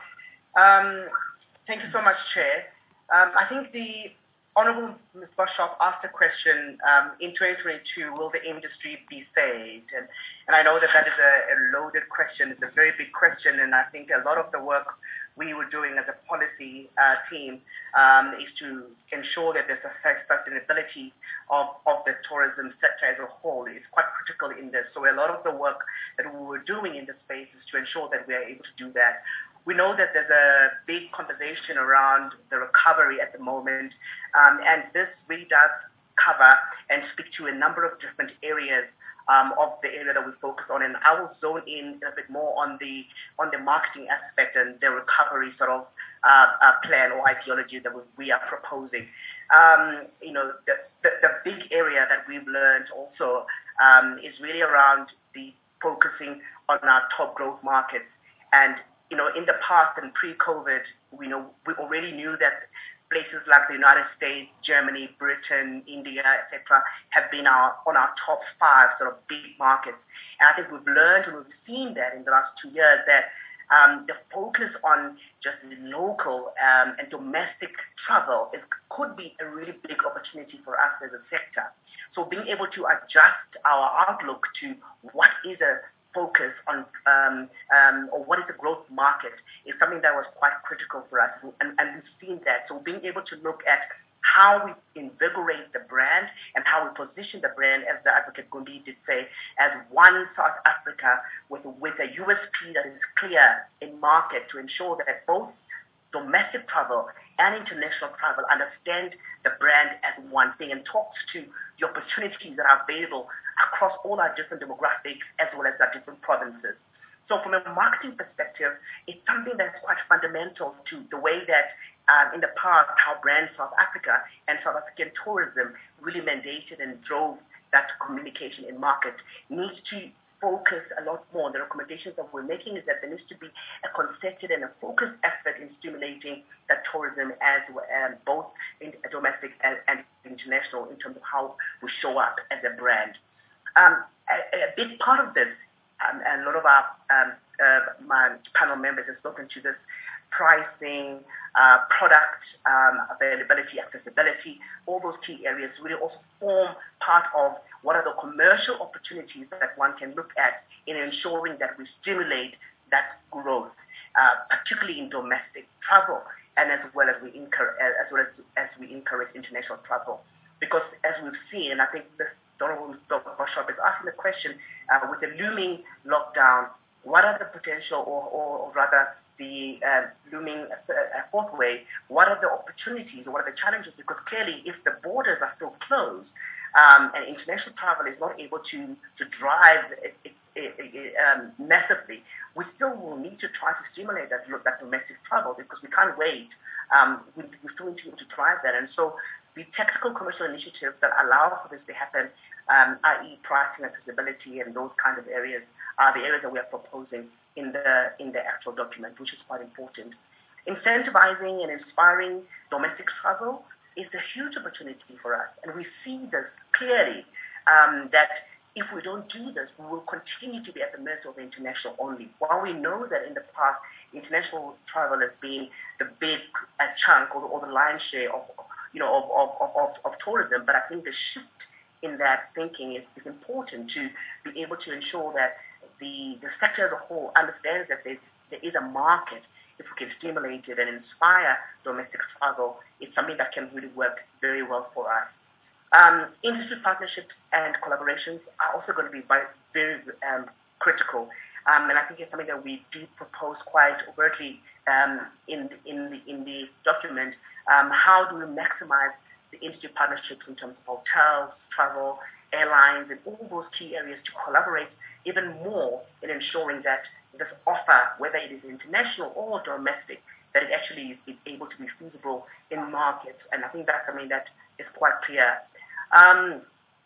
Um, thank you so much, Chair. Um, I think the Honourable Miz Boshoff asked a question, um, in twenty twenty-two, will the industry be saved? And, and I know that that is a, a loaded question. It's a very big question, and I think a lot of the work we were doing as a policy uh, team um, is to ensure that there's a sustainability of, of the tourism sector as a whole. It's quite critical in this. So a lot of the work that we were doing in this space is to ensure that we are able to do that. We know that there's a big conversation around the recovery at the moment, um, and this really does cover and speak to a number of different areas Um, of the area that we focus on, and I will zone in a bit more on the on the marketing aspect and the recovery sort of uh, uh, plan or ideology that we, we are proposing. Um, you know, the, the, the big area that we've learned also um, is really around the focusing on our top growth markets. And you know, in the past and pre-COVID, we know we already knew that places like the United States, Germany, Britain, India, et cetera, have been our, on our top five sort of big markets. And I think we've learned and we've seen that in the last two years that um, the focus on just local um, and domestic travel is, could be a really big opportunity for us as a sector. So being able to adjust our outlook to what is a focus on um, um, or what is the growth market is something that was quite critical for us, and, and we've seen that. So being able to look at how we invigorate the brand and how we position the brand, as the Advocate Gumbi did say, as one South Africa with, with a U S P that is clear in market to ensure that both domestic travel and international travel understand the brand as one thing and talks to the opportunities that are available across all our different demographics as well as our different provinces. So from a marketing perspective, it's something that's quite fundamental to the way that um, in the past how Brand South Africa and South African tourism really mandated and drove that communication in market needs to focus a lot more. The recommendations that we're making is that there needs to be a concerted and a focused effort in stimulating that tourism as well, um, both in domestic and, and international in terms of how we show up as a brand. Um, a, a big part of this, um, and a lot of our um, uh, my panel members have spoken to this, pricing, uh, product um, availability, accessibility, all those key areas really also form part of what are the commercial opportunities that one can look at in ensuring that we stimulate that growth, uh, particularly in domestic travel, and as well as we encourage, as well as, as we encourage international travel. Because as we've seen, and I think the Honorable Doctor Boshoff is asking the question, uh, with the looming lockdown, what are the potential, or, or, or rather the uh, looming uh, fourth wave, what are the opportunities, or what are the challenges? Because clearly, if the borders are still closed, um, and international travel is not able to, to drive it, it, it, it, um, massively, we still will need to try to stimulate that, that domestic travel, because we can't wait. Um, we, we still need to be able to drive that. And so the technical commercial initiatives that allow for this to happen, um, that is pricing, accessibility, and those kind of areas, are the areas that we are proposing in the in the actual document, which is quite important. Incentivizing and inspiring domestic travel is a huge opportunity for us, and we see this clearly, um, that if we don't do this, we will continue to be at the mercy of the international only. While we know that in the past, international travel has been the big uh, chunk or, or the lion's share of, you know, of, of, of, of tourism, but I think the shift in that thinking is, is important to be able to ensure that the, the sector as a whole understands that there's, there is a market. If we can stimulate it and inspire domestic travel, it's something that can really work very well for us. Um, industry partnerships and collaborations are also going to be very, very um, critical. Um, and I think it's something that we do propose quite overtly um, in, in, the, in the document. Um, how do we maximize the industry partnerships in terms of hotels, travel, airlines, and all those key areas to collaborate even more in ensuring that this offer, whether it is international or domestic, that it actually is, is able to be feasible in markets. And I think that's something that is quite clear. Um,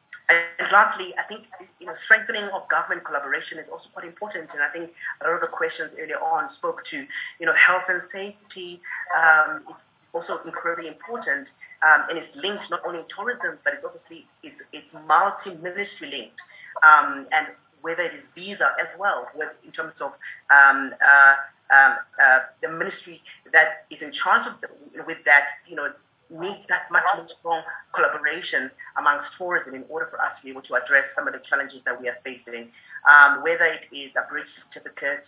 and lastly, I think, you know, strengthening of government collaboration is also quite important. And I think a lot of the questions earlier on spoke to, you know, health and safety. Um, it's also incredibly important. Um, and it's linked not only in tourism, but it's obviously it's, it's multi-ministry linked. Um, and whether it is visa as well, in terms of um, uh, um, uh, the ministry that is in charge of the, with that, you know, needs that much more strong collaboration amongst tourism in order for us to be able to address some of the challenges that we are facing, um, whether it is abridged certificates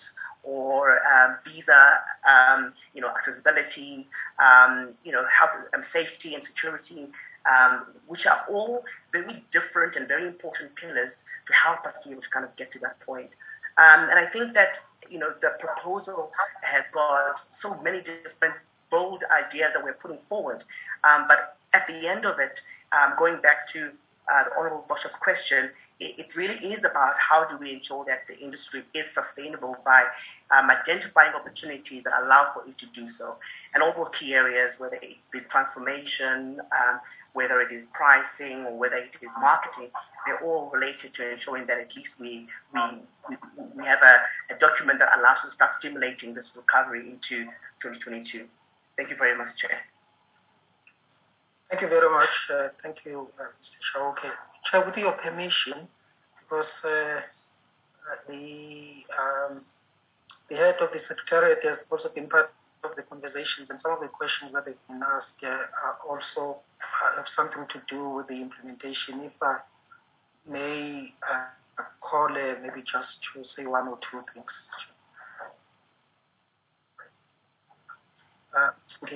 or um, visa, um, you know, accessibility, um, you know, health and safety and security, um, which are all very different and very important pillars to help us be able to kind of get to that point. Um, and I think that, you know, the proposal has got so many different bold ideas that we're putting forward. Um, but at the end of it, um, going back to uh, the Honorable Boshoff's question, it, it really is about how do we ensure that the industry is sustainable by um, identifying opportunities that allow for it to do so. And all those key areas, whether it be transformation, um, whether it is pricing, or whether it is marketing, they're all related to ensuring that at least we we, we, we have a, a document that allows us to start stimulating this recovery into twenty twenty-two. Thank you very much, Chair. Thank you very much. Uh, thank you, uh, Mister Chauke. Chair, with your permission, because uh, the um, the head of the Secretariat has also been part of the conversations, and some of the questions that have been asked uh, are also uh, have something to do with the implementation. If I may uh, call uh, maybe just to say one or two things. Uh,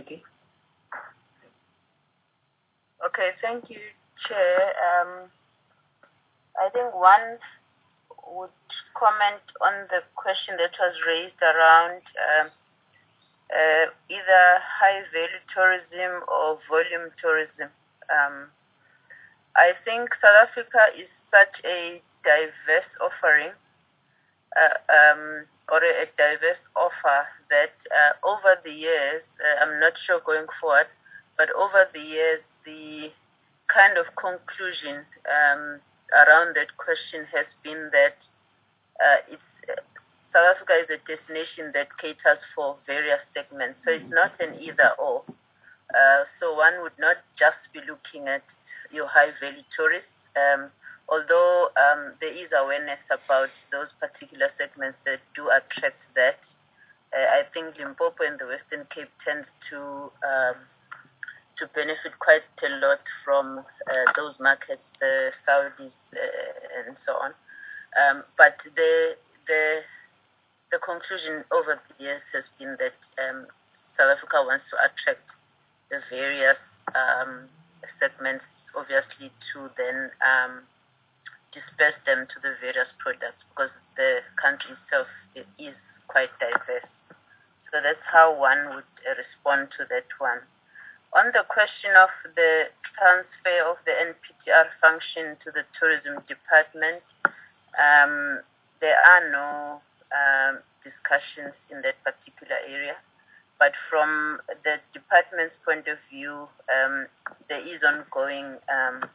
Okay, thank you, Chair. Um, I think one would comment on the question that was raised around um, uh, either high-value tourism or volume tourism. Um, I think South Africa is such a diverse offering, uh, um, or a, a diverse offer that uh, over the years, uh, I'm not sure going forward, but over the years, the kind of conclusion um, around that question has been that uh, it's, uh, South Africa is a destination that caters for various segments. So it's not an either or. Uh, so one would not just be looking at your high-value tourists, um, although um, there is awareness about those particular segments that do attract that. uh, I think Limpopo and the Western Cape tends to um, to benefit quite a lot from uh, those markets, the Saudis uh, and so on. Um, but the the the conclusion over the years has been that um, South Africa wants to attract the various um, segments, obviously, to then um, disperse them to the various products, because the country itself is quite diverse. So that's how one would uh, respond to that one. On the question of the transfer of the N P T R function to the tourism department, um, there are no um, discussions in that particular area. But from the department's point of view, um, there is ongoing um,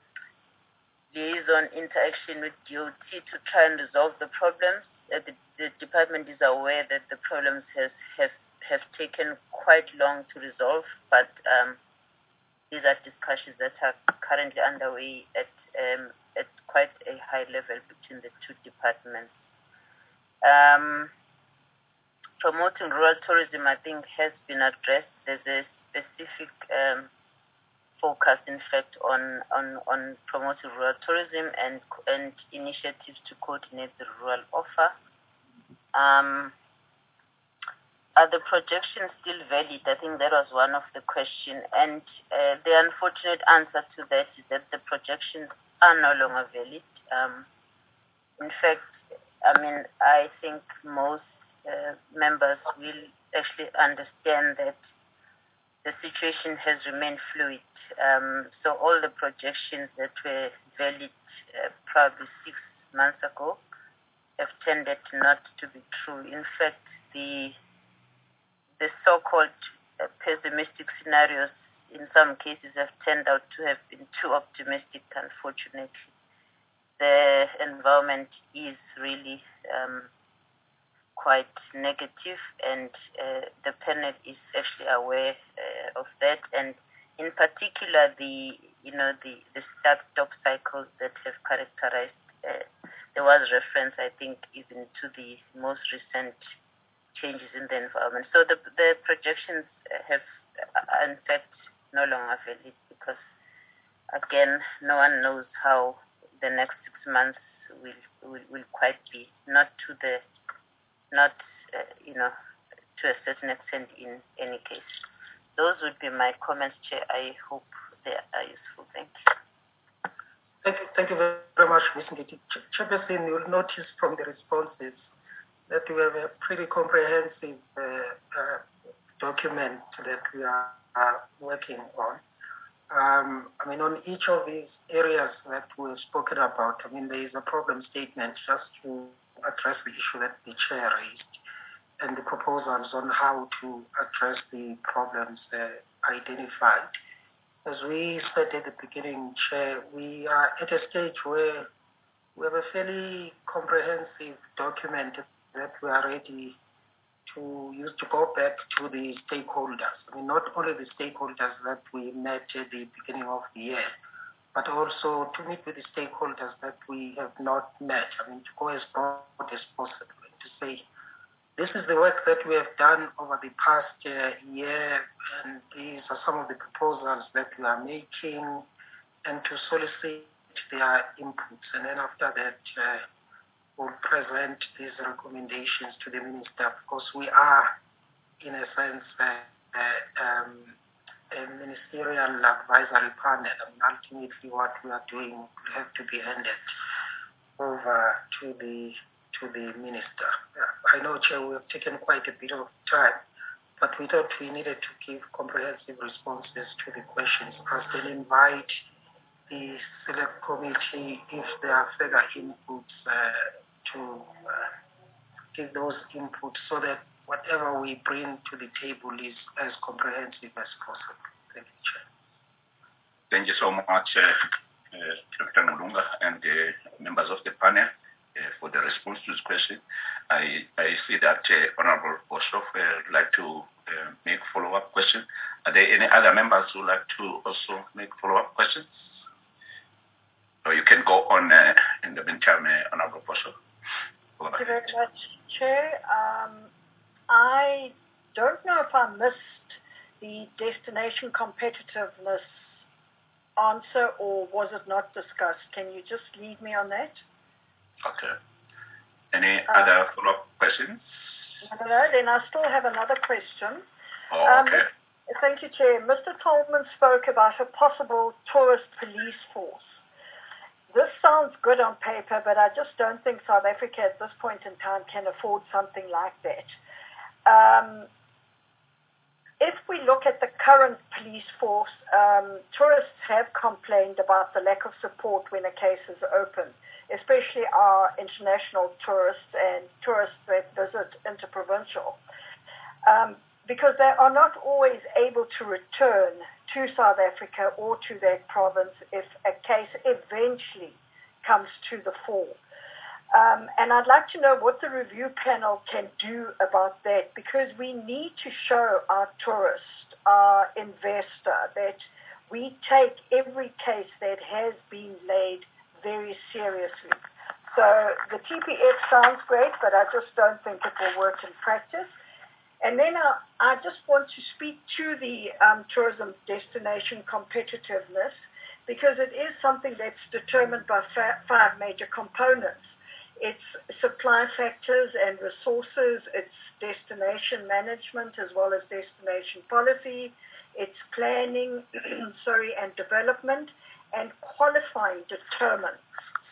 liaison interaction with D O T to try and resolve the problems. Uh, the, the department is aware that the problems has, have, have taken quite long to resolve, but um, these are discussions that are currently underway at, um, at quite a high level between the two departments. Um, promoting rural tourism, I think, has been addressed. There's a specific um, focus, in fact, on, on, on promoting rural tourism and, and initiatives to coordinate the rural offer. Um, are the projections still valid? I think that was one of the questions. And uh, the unfortunate answer to that is that the projections are no longer valid. Um, in fact, I mean, I think most uh, members will actually understand that the situation has remained fluid. Um, so all the projections that were valid uh, probably six months ago have tended not to be true. In fact, the the so-called uh, pessimistic scenarios in some cases have turned out to have been too optimistic, unfortunately. The environment is really um, quite negative, and uh, the panel is actually aware uh, of that, and in particular the you know the the start-stop cycles that have characterized. Uh, there was reference, I think, even to the most recent changes in the environment. So the the projections have, uh, in fact, no longer valid, because again, no one knows how the next six months will will, will quite be. Not to the not uh, you know to a certain extent in any case. Those would be my comments, Chair. I hope they are useful. Thank you. Thank you, thank you very much, Miz Nditi. Chairperson, you will notice from the responses that we have a pretty comprehensive uh, uh, document that we are uh, working on. Um, I mean, on each of these areas that we've spoken about, I mean, there is a problem statement just to address the issue that the Chair raised and the proposals on how to address the problems uh, identified. As we said at the beginning, Chair, we are at a stage where we have a fairly comprehensive document that we are ready to use to go back to the stakeholders. I mean, not only the stakeholders that we met at the beginning of the year, but also to meet with the stakeholders that we have not met. I mean, to go as broad as possible and to say, this is the work that we have done over the past uh, year, and these are some of the proposals that we are making, and to solicit their inputs. And then after that, uh, we'll present these recommendations to the Minister. Of course, we are, in a sense, uh, uh, um, a ministerial advisory panel. I mean, ultimately, what we are doing will have to be handed over to the to the Minister. I know, Chair, we have taken quite a bit of time, but we thought we needed to give comprehensive responses to the questions asked and invite the Select Committee, if there are further inputs, uh, to uh, give those inputs so that whatever we bring to the table is as comprehensive as possible. Thank you, Chair. Thank you so much, uh, uh, Doctor Mulunga and the uh, members of the panel. Uh, for the response to this question. I, I see that uh, Honorable Boshoff uh, would like to uh, make follow-up questions. Are there any other members who would like to also make follow-up questions? Or you can go on uh, in the meantime, uh, Honorable Boshoff. Thank you very much, Chair. Um, I don't know if I missed the destination competitiveness answer, or was it not discussed? Can you just lead me on that? Okay. Any Uh, other follow-up questions? No, no, then I still have another question. Oh, okay. Um, thank you, Chair. Mister Tolman spoke about a possible tourist police force. This sounds good on paper, but I just don't think South Africa at this point in time can afford something like that. Um, if we look at the current police force, um, tourists have complained about the lack of support when a case is open, especially our international tourists and tourists that visit interprovincial, um, because they are not always able to return to South Africa or to that province if a case eventually comes to the fore. Um, and I'd like to know what the review panel can do about that, because we need to show our tourist, our investor, that we take every case that has been laid very seriously. So the T P F sounds great, but I just don't think it will work in practice. And then I, I just want to speak to the um, tourism destination competitiveness, because it is something that's determined by fa- five major components. It's supply factors and resources, it's destination management as well as destination policy, it's planning, sorry, and development, and qualifying determinants.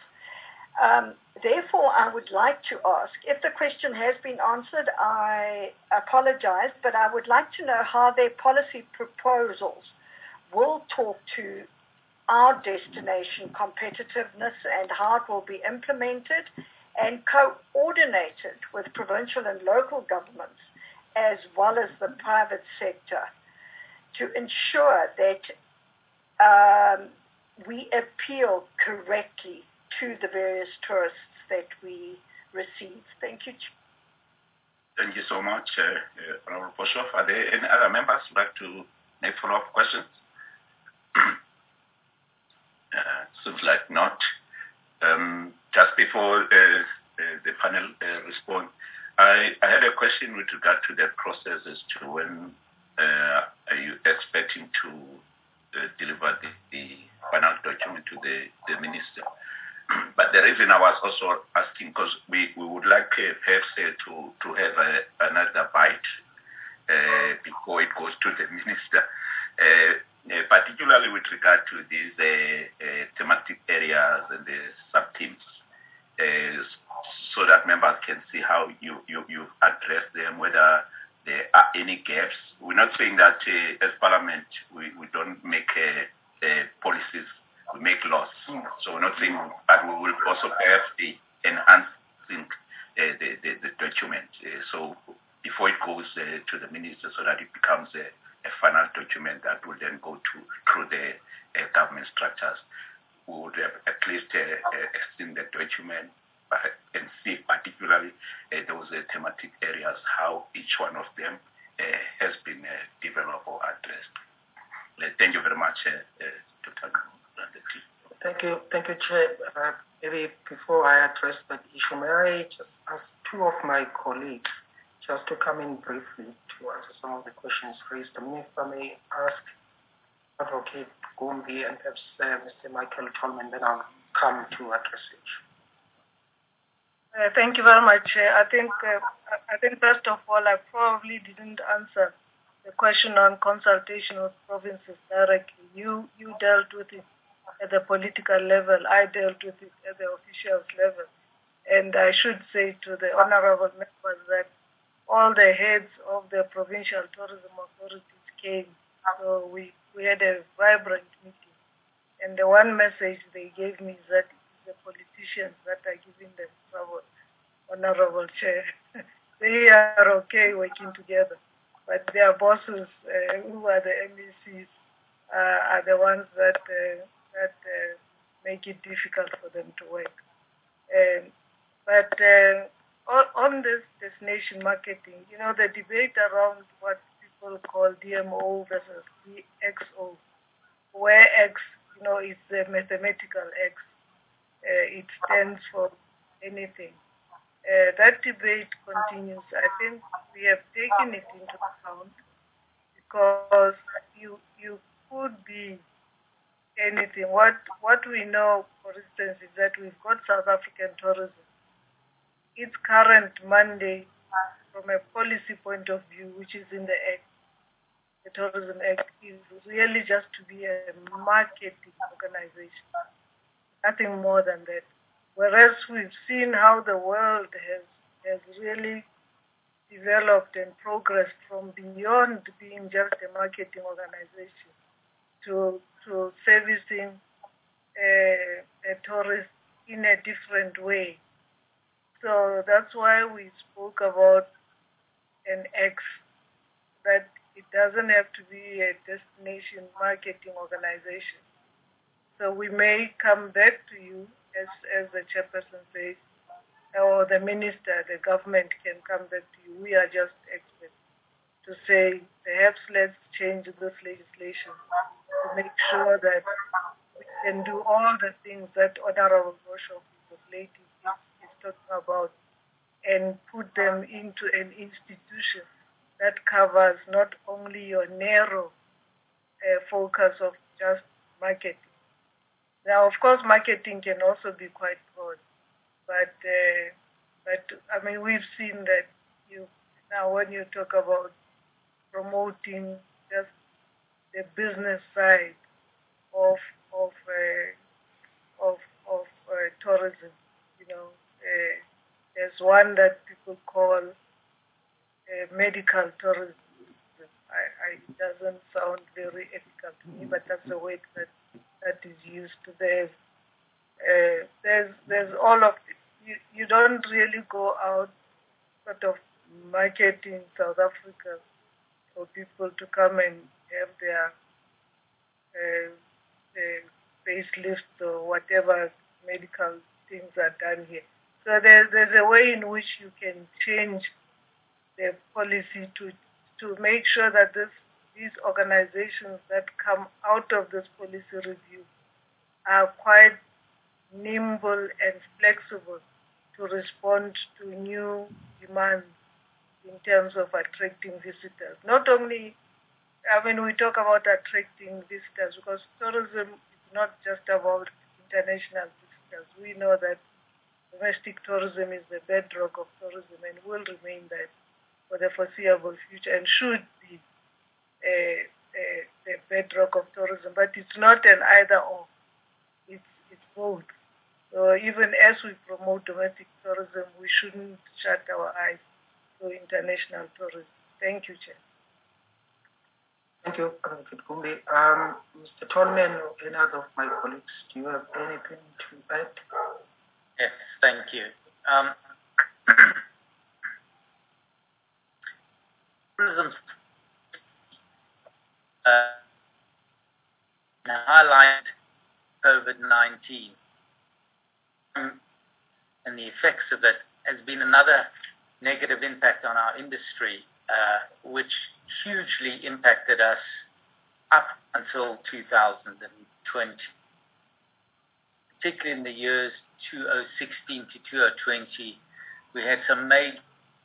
Um, therefore, I would like to ask, if the question has been answered, I apologize, but I would like to know how their policy proposals will talk to our destination competitiveness and how it will be implemented and coordinated with provincial and local governments as well as the private sector to ensure that um, we appeal correctly to the various tourists that we receive. Thank you. Thank you so much, uh, uh, Honorable Boshoff. Are there any other members who would like to make follow-up questions? uh, seems like not. Um, just before uh, uh, the panel uh, respond, I, I had a question with regard to the process as to when uh, are you expecting to uh, deliver the, the final document to the, the minister. But the reason I was also asking, because we, we would like uh, perhaps uh, to, to have a, another bite uh, before it goes to the minister, uh, uh, particularly with regard to these uh, uh, thematic areas and the sub-teams, uh, so that members can see how you, you, you address them, whether there are any gaps. We're not saying that uh, as Parliament we, we don't make uh, uh, policies, we make laws. Mm. So we're not saying that we will also perhaps be enhancing uh, the, the, the document. Uh, so before it goes uh, to the minister, so that it becomes a, a final document that will then go to through the uh, government structures, we would have at least uh, uh, extend the document and see particularly uh, those uh, thematic areas, how each one of them uh, has been uh, developed or addressed. Uh, thank you very much, uh, uh, Doctor Thank you, thank you, Chair. Uh, maybe before I address that issue, may I just ask two of my colleagues just to come in briefly to answer some of the questions raised. I mean, if I may ask Advocate Gumbi and perhaps uh, Mister Michael Tolman, then I'll come to address it. Uh, thank you very much, Chair. I think, uh, I think first of all, I probably didn't answer the question on consultation with provinces directly. You, you dealt with it at the political level. I dealt with it at the officials level. And I should say to the honorable members that all the heads of the provincial tourism authorities came. So we, we had a vibrant meeting. And the one message they gave me is that the politicians that are giving them trouble, Honorable Chair. They are okay working together. But their bosses, uh, who are the M E Cs, uh, are the ones that uh, that uh, make it difficult for them to work. Um, but uh, on, on this destination marketing, you know, the debate around what people call D M O versus D X O, where X, you know, is the mathematical X. Uh, it stands for anything. Uh, that debate continues. I think we have taken it into account because you you could be anything. What what we know, for instance, is that we've got South African tourism. Its current mandate, from a policy point of view, which is in the Act, the Tourism Act, is really just to be a marketing organization, nothing more than that. Whereas we've seen how the world has has really developed and progressed from beyond being just a marketing organization to to servicing a, a tourist in a different way. So that's why we spoke about an X, that it doesn't have to be a destination marketing organization. So we may come back to you, as, as the chairperson says, or the minister, the government can come back to you. We are just experts to say, perhaps let's change this legislation to make sure that we can do all the things that Honorable Boshoff of Lady is, is talking about, and put them into an institution that covers not only your narrow uh, focus of just marketing. Now, of course, marketing can also be quite broad, but uh, but I mean, we've seen that you now when you talk about promoting just the business side of of uh, of of uh, tourism, you know, uh, there's one that people call uh, medical tourism. I, I, it doesn't sound very ethical to me, but that's the word that that is used. There's uh, there's there's all of it. You you don't really go out sort of marketing South Africa for people to come and have their uh, uh, facelift or whatever medical things are done here. So there's there's a way in which you can change the policy to to make sure that this these organizations that come out of this policy review are quite nimble and flexible to respond to new demands in terms of attracting visitors. Not only, I mean, we talk about attracting visitors because tourism is not just about international visitors. We know that domestic tourism is the bedrock of tourism and will remain that for the foreseeable future and should be a, a, a bedrock of tourism. But it's not an either or. It's, it's both. So even as we promote domestic tourism, we shouldn't shut our eyes to international tourism. Thank you, Chair. Thank you, Comrade Gumbi. Um, Mister Tolman or any other of my colleagues, do you have anything to add? Yes, thank you. Um, tourism uh, highlight COVID nineteen and the effects of it has been another negative impact on our industry, uh, which hugely impacted us up until two thousand twenty, particularly in the years two thousand sixteen to two thousand twenty. We had some major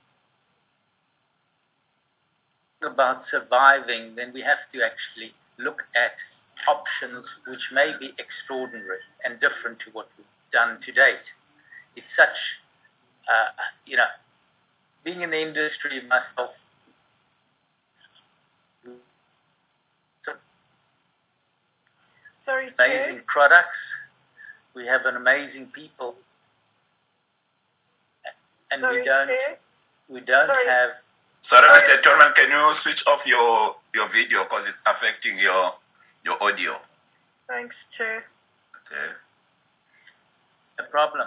about surviving, then we have to actually look at options which may be extraordinary and different to what we've done to date. It's such, uh, you know, being in the industry myself, Sorry, amazing Chair? products, we have an amazing people, and Sorry, we don't, Chair? we don't Sorry. have. Sorry, Mister Tolman, can you switch off your, your video because it's affecting your your audio? Thanks, Chair. Okay. A problem.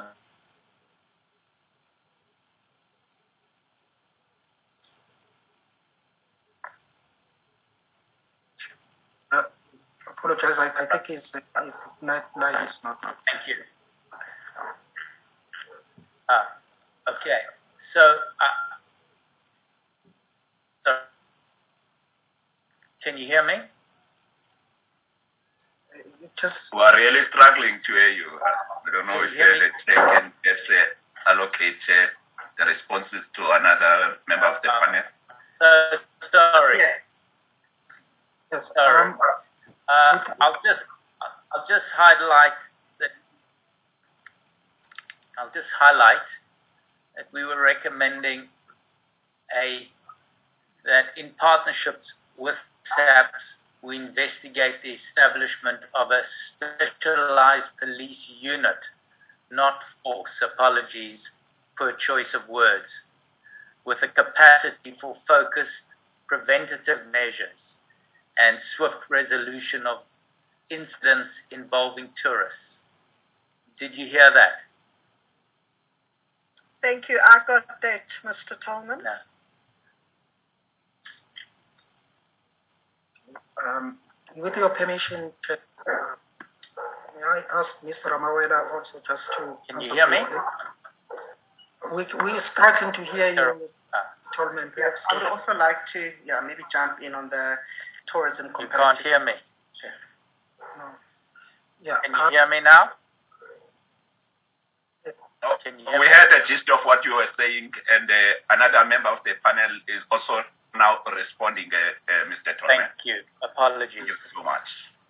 Uh, apologize, I, I think it's, it's not, no, it's not. Thank you. Ah, okay. So, uh, so, can you hear me? Just We're really struggling to hear you. I don't know Can if you hear uh, they can just uh, allocate uh, the responses to another member of the panel. Uh, sorry. Yes. Yes. Sorry. Um, uh, I'll just I'll just highlight that I'll just highlight that we were recommending a that in partnerships with S A P S, we investigate the establishment of a specialized police unit, not force, apologies, per choice of words, with a capacity for focused preventative measures and swift resolution of incidents involving tourists. Did you hear that? Thank you. I got that, Mister Tolman. No. Um, with your permission, uh, may I ask Mister Ramawela also just to... Can you hear me? We, we're starting to hear you, Tolman. Yes, I would also like to, yeah, maybe jump in on the tourism You can't hear me. No. Yeah. Can you hear me now? Oh, Can you hear we me? heard the gist of what you were saying, and uh, another member of the panel is also now responding, uh, uh, Mister Tolman. Thank you. Apologies. Thank you so much.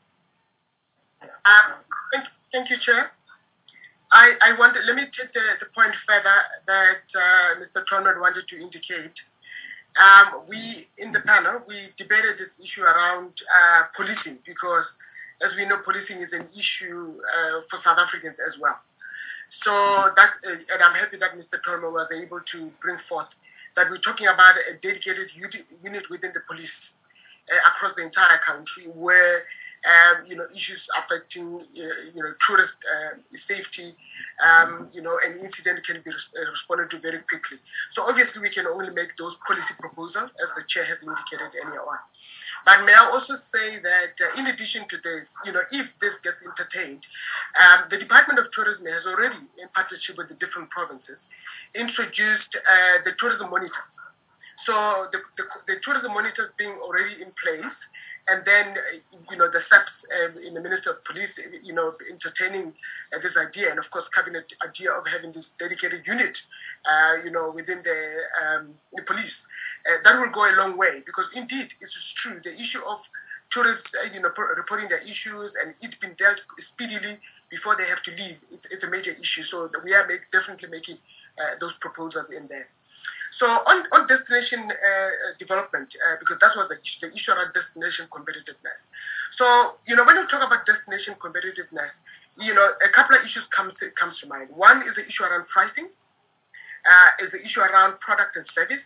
Um, thank, thank you, Chair. I, I wanted, let me take the, the point further that uh, Mister Tolman wanted to indicate. Um, we, in the panel, we debated this issue around uh, policing because, as we know, policing is an issue uh, for South Africans as well. So that, uh, and I'm happy that Mister Tolman was able to bring forth that we're talking about a dedicated unit within the police uh, across the entire country where Um, you know, issues affecting, uh, you know, tourist uh, safety, um, you know, an incident can be res- uh, responded to very quickly. So obviously we can only make those policy proposals, as the chair has indicated earlier on. But may I also say that uh, in addition to this, you know, if this gets entertained, um, the Department of Tourism has already, in partnership with the different provinces, introduced uh, the tourism monitors. So the, the, the tourism monitors being already in place, and then, you know, the S A P S um, in the Ministry of Police, you know, entertaining uh, this idea, and of course, cabinet idea of having this dedicated unit, uh, you know, within the, um, the police. Uh, that will go a long way because indeed, it is true, the issue of tourists, uh, you know, reporting their issues and it being dealt speedily before they have to leave, it's, it's a major issue. So we are make, definitely making uh, those proposals in there. So on, on destination uh, development, uh, because that was the issue, the issue around destination competitiveness. So, you know, when you talk about destination competitiveness, you know, a couple of issues comes to, comes to mind. One is the issue around pricing, uh, is the issue around product and service.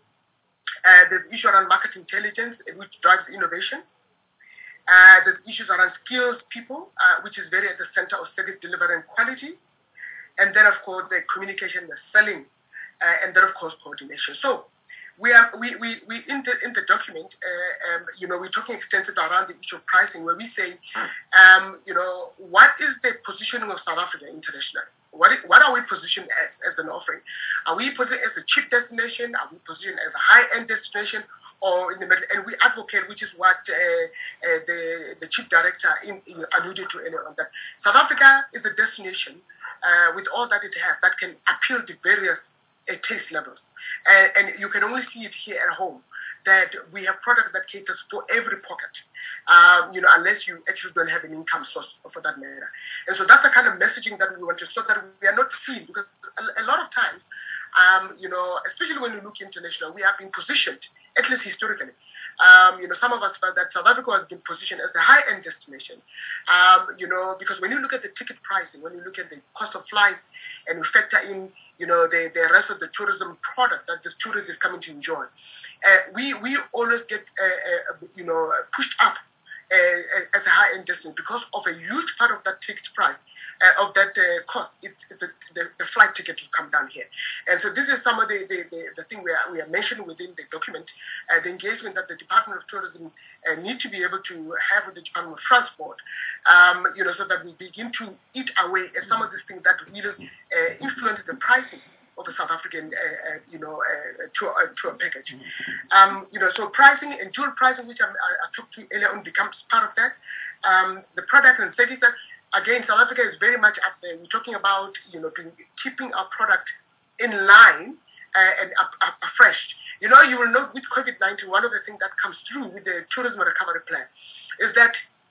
Uh, there's the issue around market intelligence, which drives innovation. Uh, there's issues around skills people, uh, which is very at the center of service delivery and quality. And then, of course, the communication, the selling, Uh, and then, of course, coordination. So we are we we, we in the in the document, uh, um, you know, we're talking extensively around the issue of pricing, where we say, um, you know, what is the positioning of South Africa internationally? What is, what are we positioned as as an offering? Are we positioned as a cheap destination? Are we positioned as a high-end destination? Or in the middle? And we advocate, which is what uh, uh, the the chief director in, in alluded to earlier on, that South Africa is a destination uh, with all that it has that can appeal to various uh, taste levels, and, and you can only see it here at home. That we have products that caters for every pocket, um, you know, unless you actually don't have an income source for that matter. And so that's the kind of messaging that we want to, so that we are not seen, because a, a lot of times, um, you know, especially when you look international, we have been positioned, at least historically. Um, you know, some of us felt that South Africa has been positioned as a high-end destination, um, you know, because when you look at the ticket pricing, when you look at the cost of flights, and we factor in, you know, the, the rest of the tourism product that this tourist is coming to enjoy, uh, we we always get, uh, uh, you know, pushed up uh, as a high-end destination because of a huge part of that ticket price. Uh, of that uh, cost, it's, it's the, the, the flight ticket will come down here. And so this is some of the, the, the, the thing we are, we are mentioning within the document, uh, the engagement that the Department of Tourism uh, need to be able to have with the Department of Transport, um, you know, so that we begin to eat away at some of these things that really uh, influence the pricing of the South African, uh, uh, you know, uh, tour, uh, tour package. Um, you know, so pricing and dual pricing, which I, I talked to earlier on, becomes part of that. Um, the product and services. Again, South Africa is very much up there. We're talking about, you know, being, keeping our product in line uh, and up, up, afresh. You know, you will know with COVID nineteen, one of the things that comes through with the tourism recovery plan is that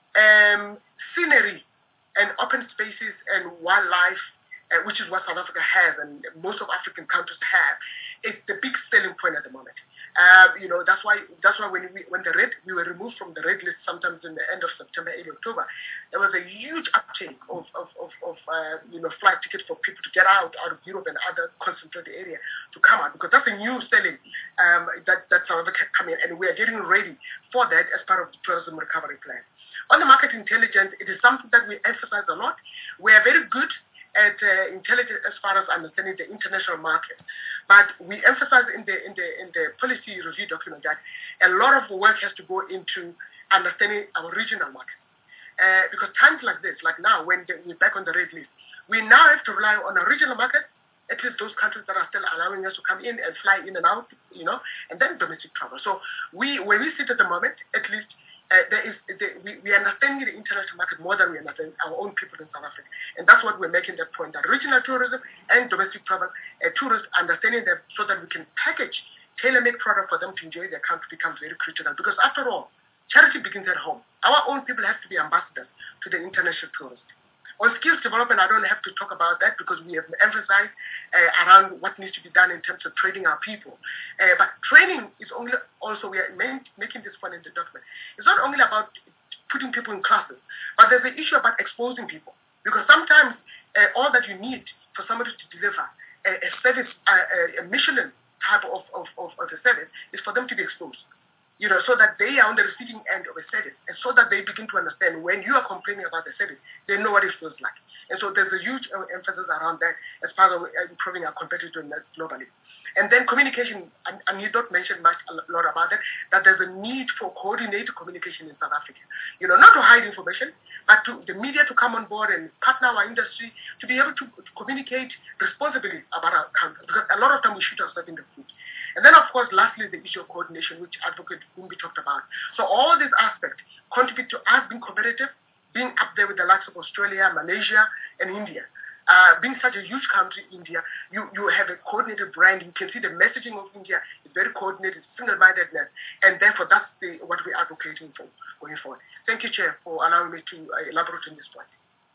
um, scenery and open spaces and wildlife, uh, which is what South Africa has and most of African countries have, is the big selling point at the moment. Uh, you know, that's why that's why when we when the red we were removed from the red list sometimes in the end of September, early October, there was a huge uptake of of of, of uh, you know flight tickets for people to get out out of Europe and other concentrated area to come out, because that's a new selling um, that that South Africa come in, and we are getting ready for that as part of the tourism recovery plan. On the market intelligence, it is something that we emphasize a lot. We are very good at uh, intelligence as far as understanding the international market, but we emphasize in the in the in the policy review document that a lot of work has to go into understanding our regional market, uh, because times like this, like now when the, we're back on the red list, we now have to rely on our regional market, at least those countries that are still allowing us to come in and fly in and out, you know, and then domestic travel. So we when we sit at the moment, at least. Uh, there is, the, we, we understand the international market more than we understand our own people in South Africa. And that's what we're making that point, that regional tourism and domestic travel, uh, tourists understanding that so that we can package, tailor-make product for them to enjoy their country becomes very critical. Because after all, charity begins at home. Our own people have to be ambassadors to the international tourists. On skills development, I don't have to talk about that because we have emphasized uh, around what needs to be done in terms of training our people. Uh, but training is only also, we are main, making this point in the document. It's not only about putting people in classes, but there's an issue about exposing people. Because sometimes uh, all that you need for somebody to deliver a, a service, uh, a Michelin type of, of, of, of a service is for them to be exposed. You know, so that they are on the receiving end of a service, and so that they begin to understand when you are complaining about the service, they know what it feels like. And so there's a huge emphasis around that as part of improving our competitiveness globally. And then communication, and, and you don't mention much a lot about that, that there's a need for coordinated communication in South Africa. You know, not to hide information, but to the media to come on board and partner our industry to be able to, to communicate responsibly about our country. Because a lot of time we shoot ourselves in the foot. And then, of course, lastly, the issue of coordination, which Advocate Gumbi talked about. So all these aspects contribute to us being competitive, being up there with the likes of Australia, Malaysia, and India. Uh, being such a huge country, India, you, you have a coordinated brand. You can see the messaging of India is very coordinated, single-mindedness, and therefore that's the, what we're advocating for going forward. Thank you, Chair, for allowing me to uh, elaborate on this point.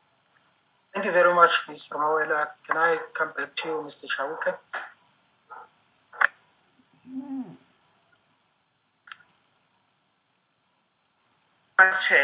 Thank you very much, Mister Mawela. Can I come back to you, Mister Chauke? Mm. Chair,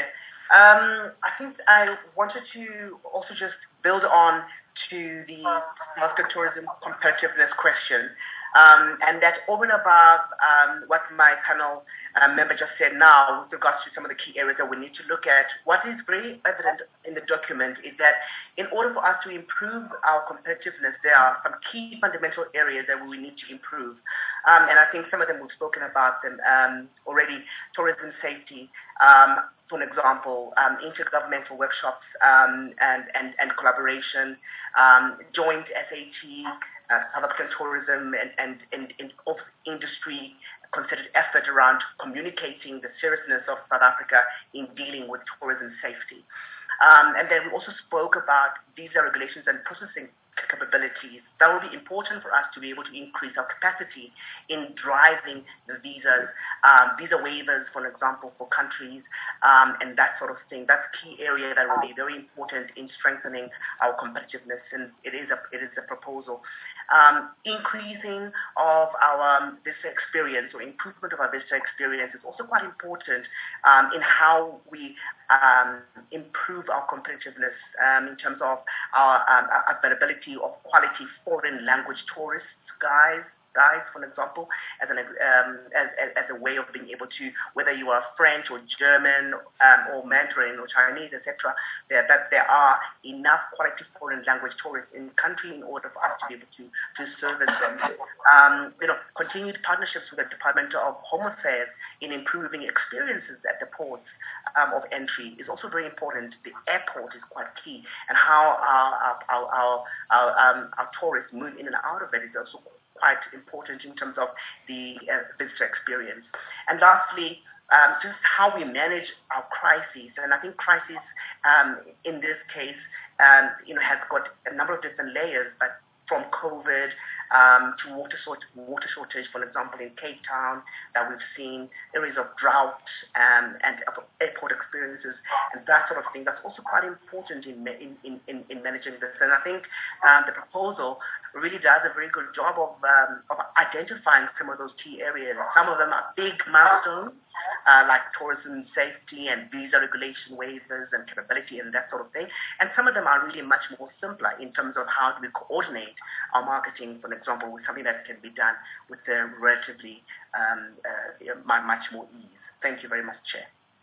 um, I think I wanted to also just build on to the South African tourism competitiveness question, um, and that over and above um, what my panel um, member just said now with regards to some of the key areas that we need to look at, what is very evident in the document is that in order for us to improve our competitiveness, there are some key fundamental areas that we need to improve. Um, and I think some of them we've spoken about them um, already. Tourism safety, um, for example, um, intergovernmental workshops um, and, and, and collaboration, um, joint S A T, uh, South African tourism and, and, and, and of industry concerted effort around communicating the seriousness of South Africa in dealing with tourism safety. Um, and then we also spoke about visa regulations and processing capabilities. That will be important for us to be able to increase our capacity in driving the visas, um, visa waivers, for example, for countries, um, and that sort of thing. That's a key area that will be very important in strengthening our competitiveness, and it is a, it is a proposal. Um, increasing of our um, visa experience or improvement of our visa experience is also quite important um, in how we um, improve our competitiveness um, in terms of our, um, our availability of quality foreign language tourists, guys, guys, for example, as, an, um, as, as a way of being able to, whether you are French or German um, or Mandarin or Chinese, et cetera, there, that there are enough quality foreign language tourists in the country in order for us to be able to, to service them. Um, you know, continued partnerships with the Department of Home Affairs in improving experiences at the ports um, of entry is also very important. The airport is quite key, and how our, our, our, our, our, um, our tourists move in and out of it is also quite important in terms of the uh, visitor experience. And lastly, um, just how we manage our crises. And I think crisis um, in this case, um, you know, has got a number of different layers, but from COVID um, to water, short, water shortage, for example, in Cape Town, that we've seen areas of drought um, and airport experiences and that sort of thing. That's also quite important in, in, in, in managing this. And I think um, the proposal really does a very good job of, um, of identifying some of those key areas. Some of them are big milestones, uh, like tourism safety and visa regulation waivers and capability and that sort of thing. And some of them are really much more simpler in terms of how do we coordinate our marketing, for example, with something that can be done with a relatively um, uh, much more ease. Thank you very much, Chair.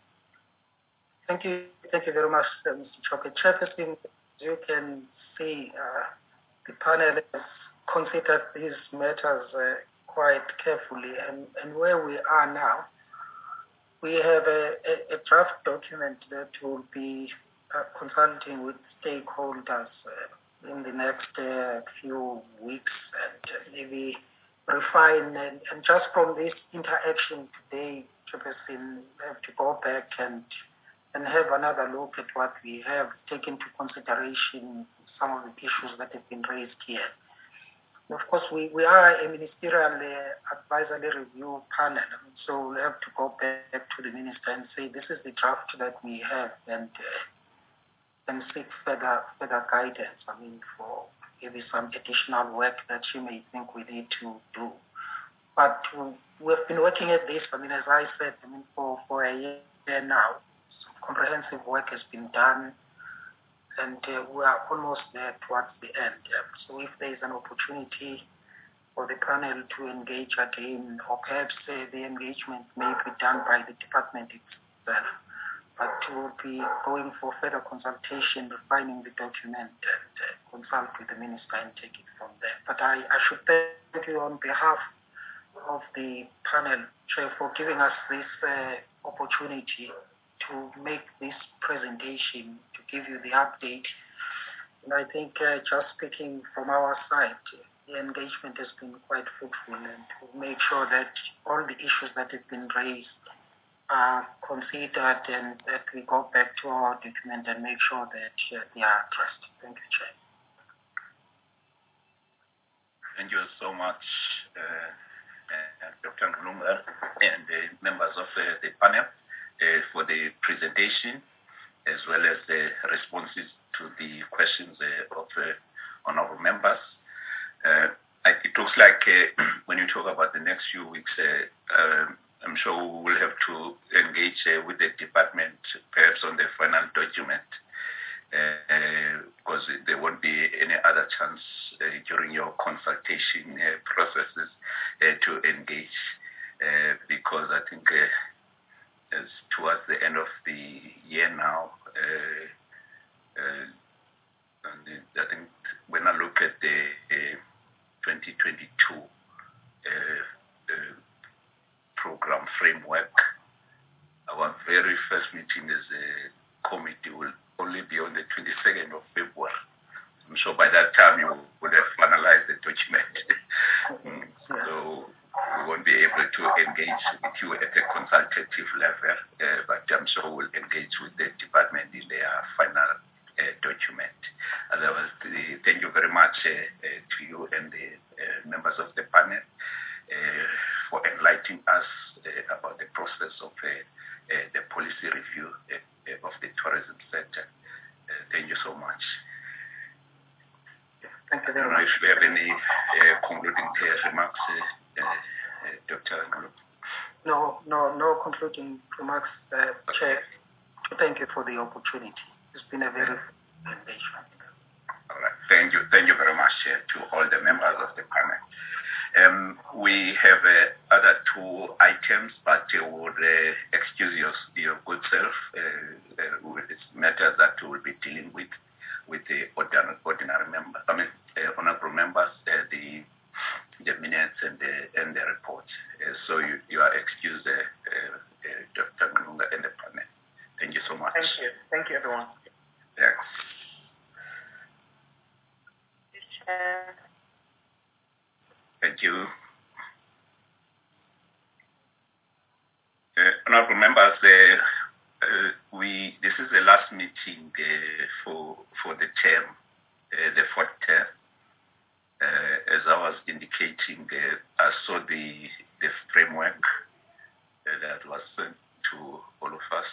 Thank you. Thank you very much, uh, Mister Chocke. Chairperson, you can see uh, the panel has considered these matters uh, quite carefully, and, and where we are now, we have a, a, a draft document that will be uh, consulting with stakeholders uh, in the next uh, few weeks, and uh, maybe refine, and, and just from this interaction today, Chairperson, have to go back and and have another look at what we have, take into consideration some of the issues that have been raised here. And of course, we, we are a ministerial uh, advisory review panel, so we have to go back to the minister and say, this is the draft that we have, and uh, and seek further further guidance, I mean, for maybe some additional work that you may think we need to do. But uh, we've been working at this, I mean, as I said, I mean, for, for a year now. Comprehensive work has been done, and uh, we are almost there towards the end. Uh, so if there is an opportunity for the panel to engage again, or perhaps uh, the engagement may be done by the department itself, but we'll be going for further consultation, refining the document, and uh, consult with the minister and take it from there. But I, I should thank you on behalf of the panel, Chair, for giving us this uh, opportunity to make this presentation, to give you the update. And I think uh, just speaking from our side, the engagement has been quite fruitful, and to make sure that all the issues that have been raised are considered, and that we go back to our document and make sure that uh, they are addressed. Thank you, Chair. Thank you so much, uh, uh, Doctor Nkulunga and the members of uh, the panel. Uh, for the presentation, as well as the responses to the questions uh, of uh, honorable members. Uh, I, it looks like uh, when you talk about the next few weeks, uh, uh, I'm sure we will have to engage uh, with the department, perhaps on the final document, uh, because there won't be any other chance uh, during your consultation uh, processes uh, to engage, uh, because I think uh, as towards the end of the year now, uh, uh, and I think when I look at the uh, twenty twenty-two uh, uh, program framework, our very first meeting as a committee will only be on the twenty-second of February. I'm sure by that time you would have finalized the document. mm. So we won't be able to engage with you at a consultative level, uh, but I'm sure we'll engage with the department in their final uh, document. Otherwise, the, thank you very much uh, uh, to you and the uh, members of the panel uh, for enlightening us uh, about the process of uh, uh, the policy review uh, of the tourism sector. Uh, thank you so much. Thank you very I don't know much. if you have any uh, concluding uh, remarks, uh, uh, uh, Doctor Ngulu. No, no, no concluding remarks, uh, Chair. Thank you for the opportunity. It's been a very good engagement. All right. Thank you. Thank you very much uh, to all the members of the panel. Um, we have uh, other two items, but uh, would uh, excuse your, your good self uh, uh, with this matter that we will be dealing with with the ordinary, ordinary members, I mean, uh, honorable members, uh, the the minutes and the and the report. Uh, so you, you are excused, uh, uh, uh, Doctor Nkulunga and the panel. Thank you so much. Thank you. Thank you, everyone. Thanks. Thank you. Uh, honorable members, uh, uh, we this is the last meeting uh, for for the term, uh, the fourth term. Uh, as I was indicating, uh, I saw the, the framework uh, that was sent to all of us.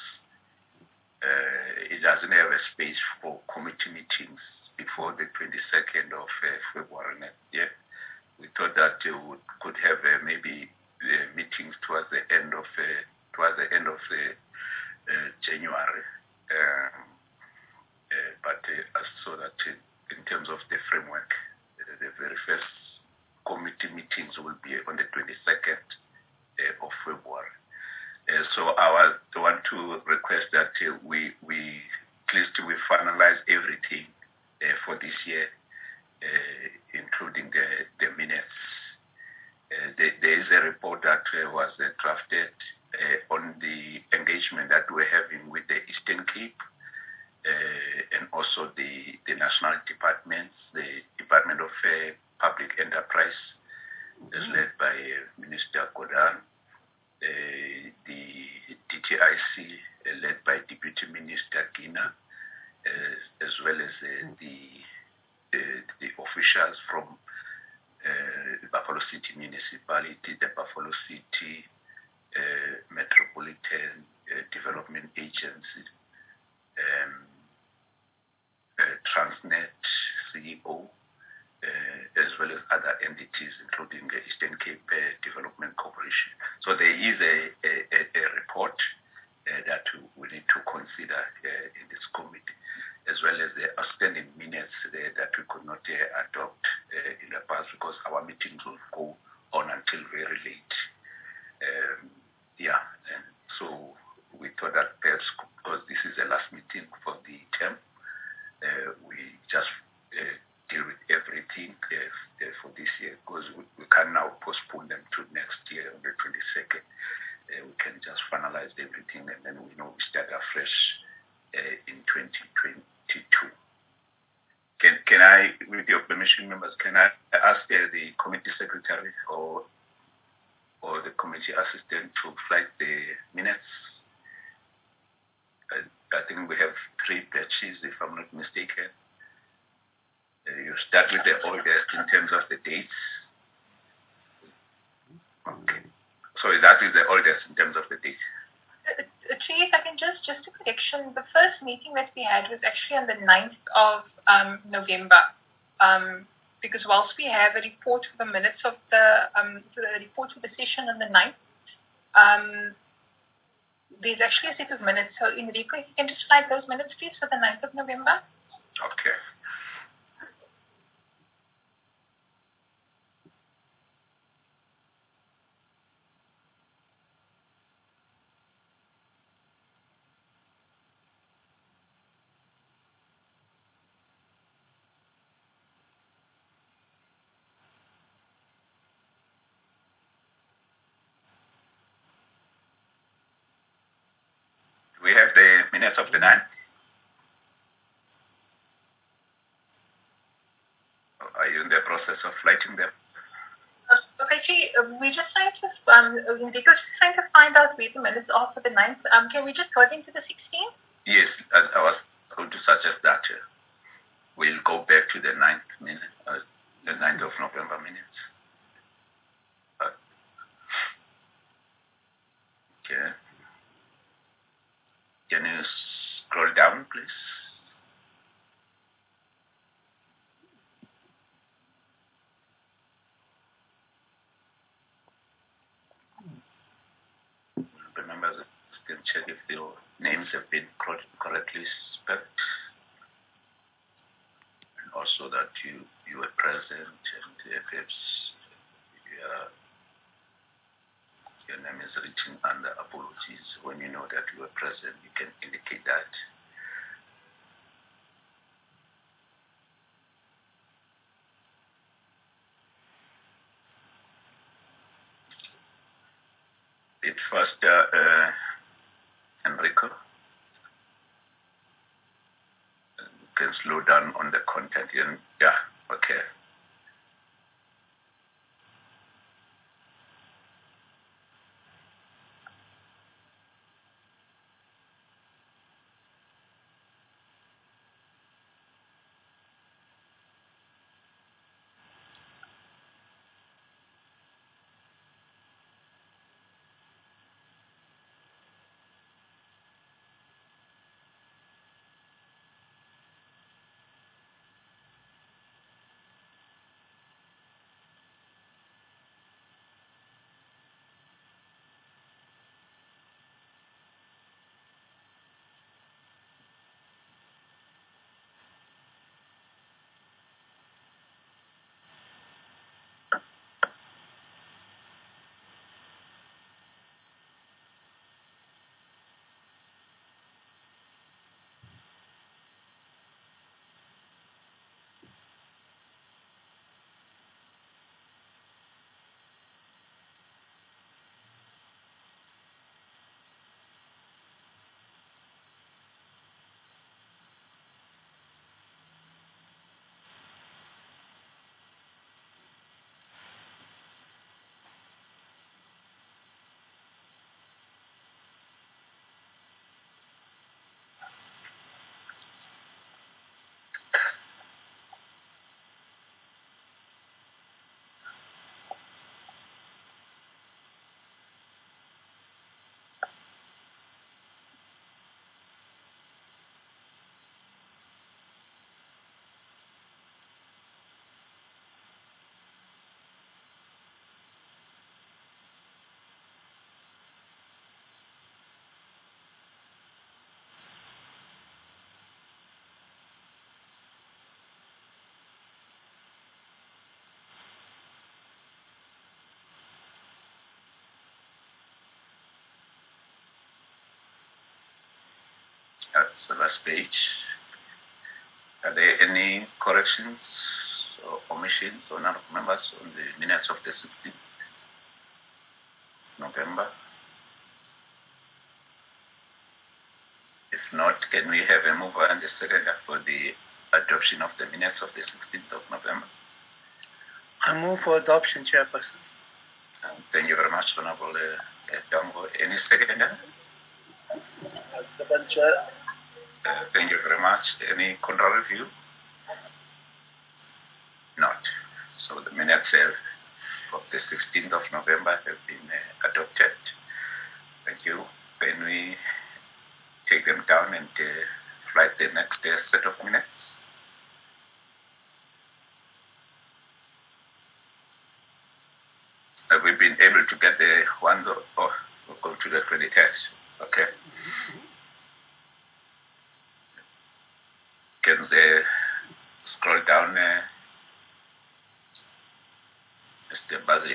Uh, it doesn't have a space for committee meetings before the twenty-second of uh, February next year. We thought that uh, we could have uh, maybe uh, meetings towards the end of uh, towards the end of uh, uh, January. Um, uh, but uh, I saw that uh, in terms of the framework, uh, the very first committee meetings will be on the twenty-second uh, of February. Uh, so I was, want to request that uh, we we at least we finalize everything uh, for this year, uh, including the the minutes. Uh, there, there is a report that uh, was uh, drafted uh, on the engagement that we're having with the Eastern Cape uh, and also the the national departments, the Department of uh, Public Enterprise, is led by uh, Minister Godan. Uh, the D T I C uh, led by Deputy Minister Gina, uh, as well as uh, the, uh, the officials from uh, the Buffalo City Municipality, the Buffalo City uh, Metropolitan uh, Development Agency, um, uh, Transnet C E O, Uh, as well as other entities, including the Eastern Cape uh, Development Corporation. So there is a, a, a report uh, that we need to consider uh, in this committee, as well as the outstanding minutes uh, that we could not uh, adopt uh, in the past because our meetings will go on until very late. Um, yeah, and so we thought that perhaps because this is the last meeting for the term, uh, we just uh, deal with everything uh, uh, for this year because we, we can now postpone them to next year on the twenty-second. Uh, we can just finalize everything and then we know we start afresh uh, in twenty twenty-two. Can, can I, with your permission, members, can I ask uh, the committee secretary or or the committee assistant to flag the minutes? I, I think we have three batches, if I'm not mistaken. Uh, you start with the oldest in terms of the dates. Okay. Sorry, that is the oldest in terms of the dates. Uh, Chief, I can just, just a correction. The first meeting that we had was actually on the ninth of um, November. Um, because whilst we have a report for the minutes of the, um, the report for the session on the ninth, um, there's actually a set of minutes. So Enrico, if you can just flag those minutes, please, for the ninth of November. Okay. We have the minutes of the ninth. Are you in the process of writing them? Uh, okay, Chi, uh, we just trying to, um, Enrico's just trying to find out where the minutes are for the ninth. Um, can we just go into the sixteenth? Yes, I, I was going to suggest that uh, we'll go back to the ninth minute, uh, the ninth of November minutes. Uh, okay. Can you scroll down, please? Remember, you can check if your names have been correctly spelled. And also that you, you were present and perhaps uh, your name is written under apologies. When you know that you were present, you can indicate that. It first, uh, uh, Enrico. You can slow down on the content. And, yeah, okay. first page. Are there any corrections or omissions or none of members on the minutes of the sixteenth November? If not, can we have a mover and a seconder for the adoption of the minutes of the sixteenth of November? I move for adoption, Chairperson. Um, thank you very much, Honorable uh, Dango. Any seconder? Second Chair. Uh, thank you very much. Any contrary view? Not. So the minutes uh, of the sixteenth of November have been uh, adopted. Thank you. Can we take them down and uh, write the next uh, set of minutes? Have we been able to get the ones or, or we'll go to the twenty-third? Okay. Can they scroll down, uh, Mister Bazier?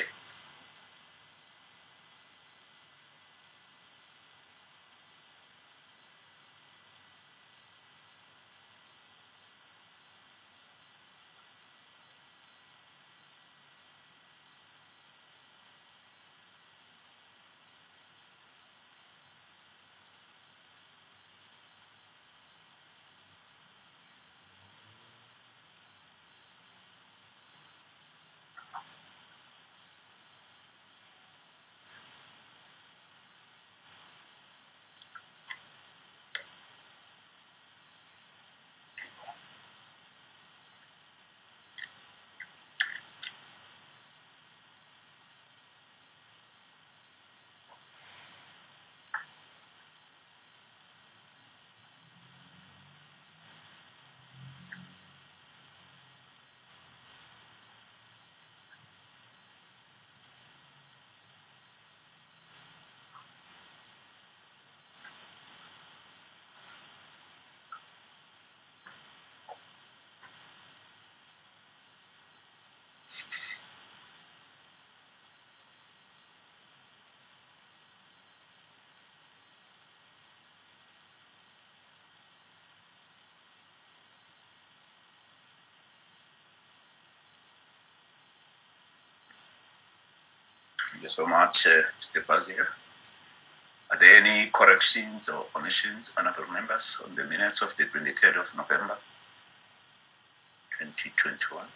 Thank you so much, uh, Mister Bazier. Are there any corrections or omissions, honorable members, on the minutes of the twenty-third of November, twenty twenty-one?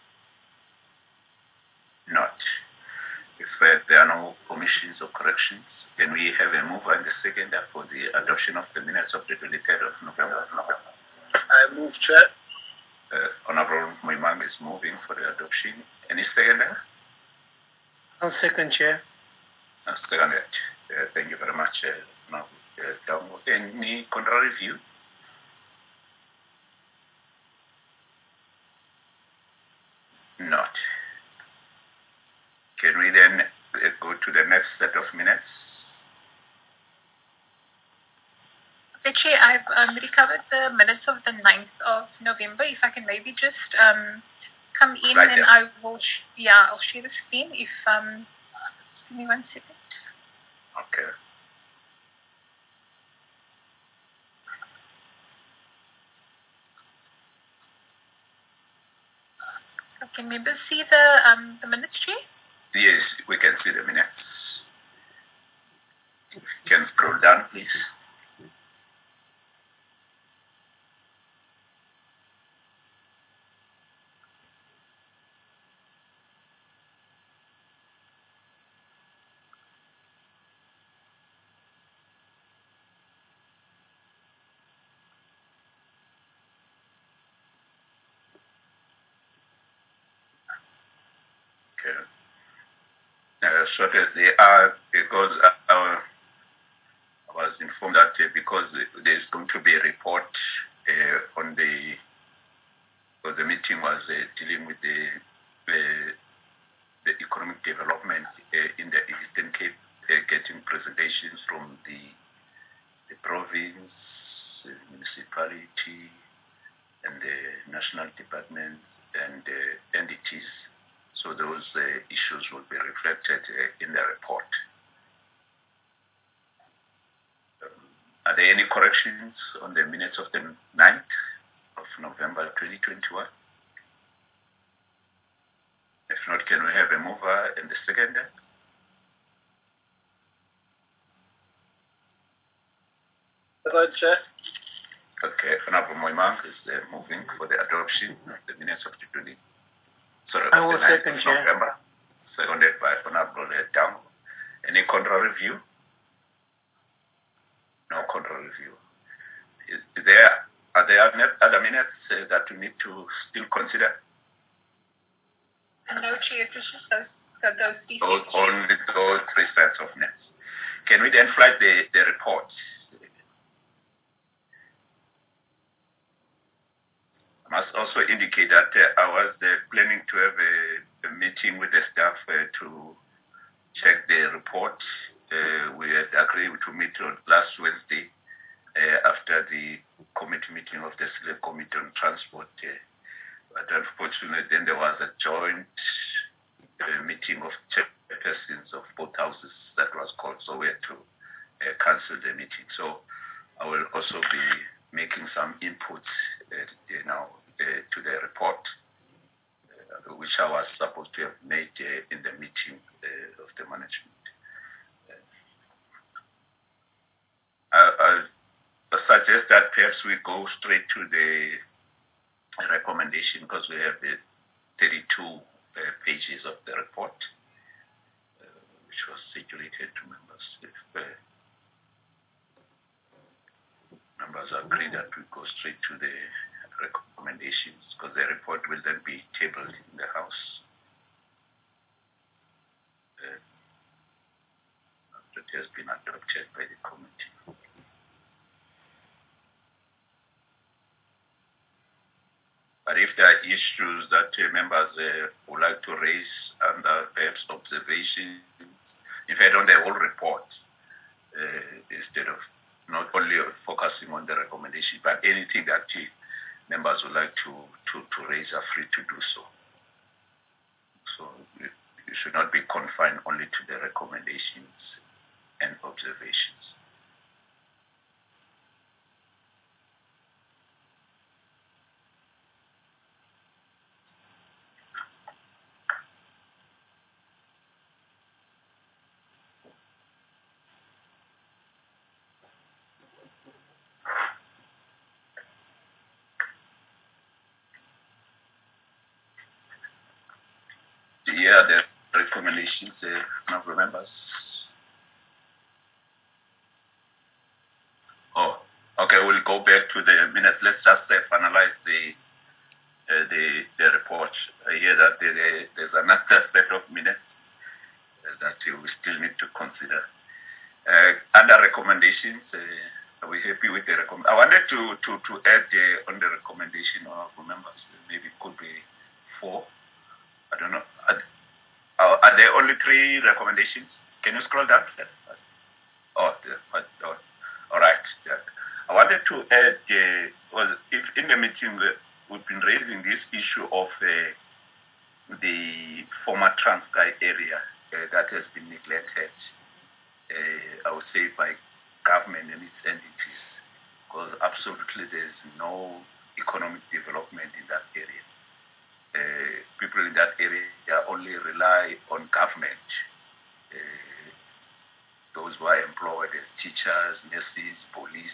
Not. If uh, there are no omissions or corrections, then we have a mover and a seconder for the adoption of the minutes of the twenty-third of November. I move, Chair. Uh, Honorable Muimang is moving for the adoption. Any seconder? I'll second, Chair. Uh, seconded. Uh, thank you very much, uh, uh, Any contrary view? Not. Can we then uh, go to the next set of minutes? Okay, Chair, I've um, recovered the minutes of the ninth of November. If I can maybe just um, come in right and I will, sh yeah, I'll share the screen. If um, give me one second. Okay. Can members see the um the minutes, Chair? Yes, we can see the minutes. If you can scroll down, please. Okay. Uh, so they are, because uh, I was informed that uh, because there's going to be a report uh, on the, because the meeting was uh, dealing with the, the, the economic development uh, in the Eastern Cape, uh, getting presentations from the, the province, the municipality, and the national departments and uh, entities. So those uh, issues will be reflected uh, in the report. Um, Are there any corrections on the minutes of the ninth of November twenty twenty-one? If not, can we have a mover and the seconder? Hello, Chair. Okay, Honorable Moimang is uh, moving for the adoption of the minutes of the twenty. Sorry, I of will the ninth second, of Chair. November, seconded by Honorable Dang. Any contrary view? No contrary view. Is, is there are there other minutes uh, that we need to still consider? No, Chair, it was just those, those, those only those three sets of minutes. Can we then flag the, the reports? I must also indicate that uh, I was uh, planning to have a, a meeting with the staff uh, to check the report. Uh, we had agreed to meet on last Wednesday uh, after the committee meeting of the Select Committee on Transport. Uh, but unfortunately, then there was a joint uh, meeting of chairpersons of both houses that was called, so we had to uh, cancel the meeting. So I will also be making some input, uh, you know, uh, to the report, uh, which I was supposed to have made uh, in the meeting uh, of the management. Uh, I, I suggest that perhaps we go straight to the recommendation because we have the thirty-two uh, pages of the report, uh, which was circulated to members. If uh, members agree that we go straight to the recommendations, because the report will then be tabled in the House uh, after it has been adopted by the committee. But if there are issues that uh, members uh, would like to raise under perhaps observation, in fact, on the whole report, uh, instead of not only focusing on the recommendation, but anything that uh, members would like to, to, to raise are free to do so. So you, you should not be confined only to the recommendations and observations. Yeah, the recommendations, uh, honorable members. Oh, okay, we'll go back to the minutes. Let's just uh, finalize the uh, the the report. I hear that there, there's another set of minutes uh, that uh, we still need to consider. Uh, under recommendations, uh, are we happy with the recommend? I wanted to to to add uh, on the recommendation of members. Maybe it could be four. I don't know. Are, are there only three recommendations? Can you scroll down? Oh, oh all right. I wanted to add, uh, well, if in the meeting uh, we've been raising this issue of uh, the former Transkei area uh, that has been neglected, uh, I would say by government and its entities, because absolutely there's no economic development in that area. Uh, people in that area only rely on government. Uh, those who are employed as teachers, nurses, police,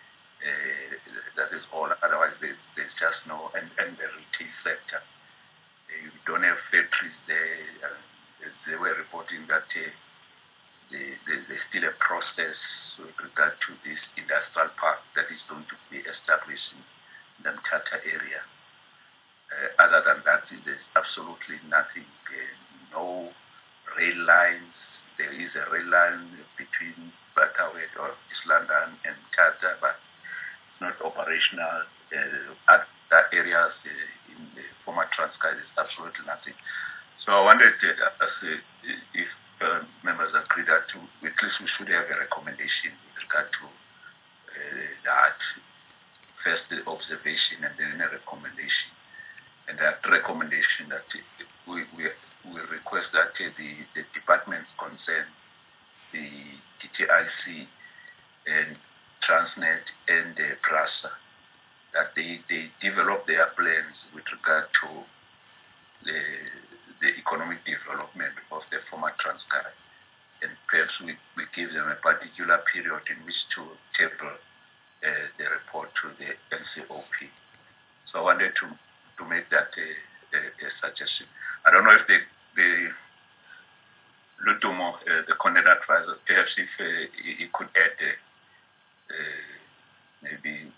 uh, that is all. Otherwise, there's, there's just no, and, and the retail sector. Uh, you don't have factories there. Uh, they were reporting that uh, the, the, there's still a process with regard to this industrial park that is going to be established in the Mthatha area. Uh, other than that, there's absolutely nothing, uh, no rail lines. There is a rail line between Batawet or East London and Mthatha, but it's not operational. Uh, other areas uh, in the former Transkei, there's absolutely nothing. So I wondered uh, as, uh, if uh, members agree that to, at least we should have a recommendation with regard to uh, that. First the observation and then a recommendation. And that recommendation that we, we, we request that the, the departments concerned, the D T I C and Transnet and uh, PRASA, that they, they develop their plans with regard to the, the economic development of the former Transkei. And perhaps we, we give them a particular period in which to table uh, the report to the N C O P. So I wanted to, to make that a, a, a suggestion. I don't know if the, the Lutumo, uh, the Content Advisor, perhaps if uh, he, he could add uh, uh, maybe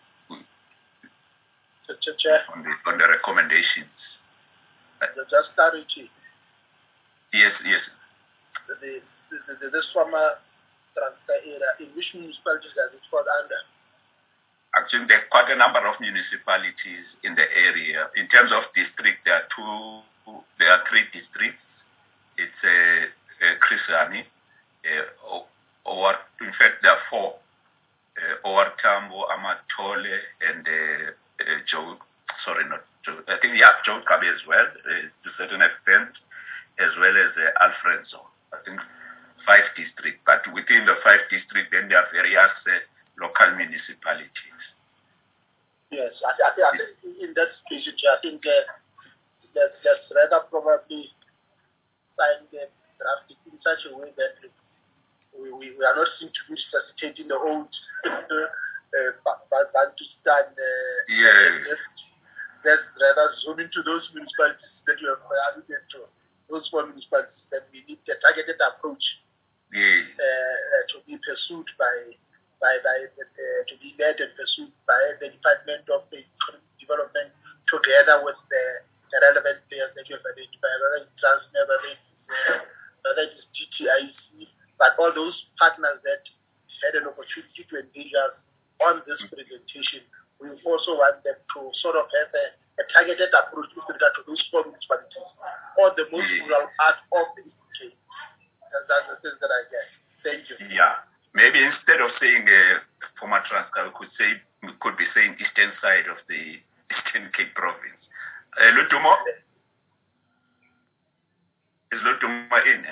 on the, on the recommendations. Just clarity. Yes, yes. The, the, the, this former Transkei area, in which municipalities does it fall under? Actually, there are quite a number of municipalities in the area. In terms of district, there are two, there are three districts. It's uh, uh, Chris Hani, uh, or in fact, there are four. Uh, Owartambo, Amatole, and uh, uh, Joe, sorry, not Joe, I think, yeah, Joe Kabe as well, uh, to a certain extent, as well as uh, Alfredo. I think five districts, but within the five districts, then there are various uh, local municipalities. Yes, I, I, I think in that situation, I think uh, let's, let's rather probably find the draft in such a way that we, we, we are not seen to be resuscitating the old Bantustan. Uh, uh, yeah. Let's, let's rather zoom into those municipalities that you have alluded to, those four municipalities that we need a targeted approach yeah. uh, uh, to be pursued by, by, by uh, to be led and pursued by the Department of Economic Development together with the, the relevant players that you have identified, whether it's Transnet, whether it's, uh, whether it's G T I C, but all those partners that had an opportunity to engage us on this presentation, we also want them to sort of have a, a targeted approach with regard to those four municipalities or the most rural part of the U K. That's, that's the sense that I get. Thank you. Yeah. Maybe instead of saying uh, former Transkei, we could say we could be saying eastern side of the Eastern Cape province. Uh, Lutumo? Is Lutumo in?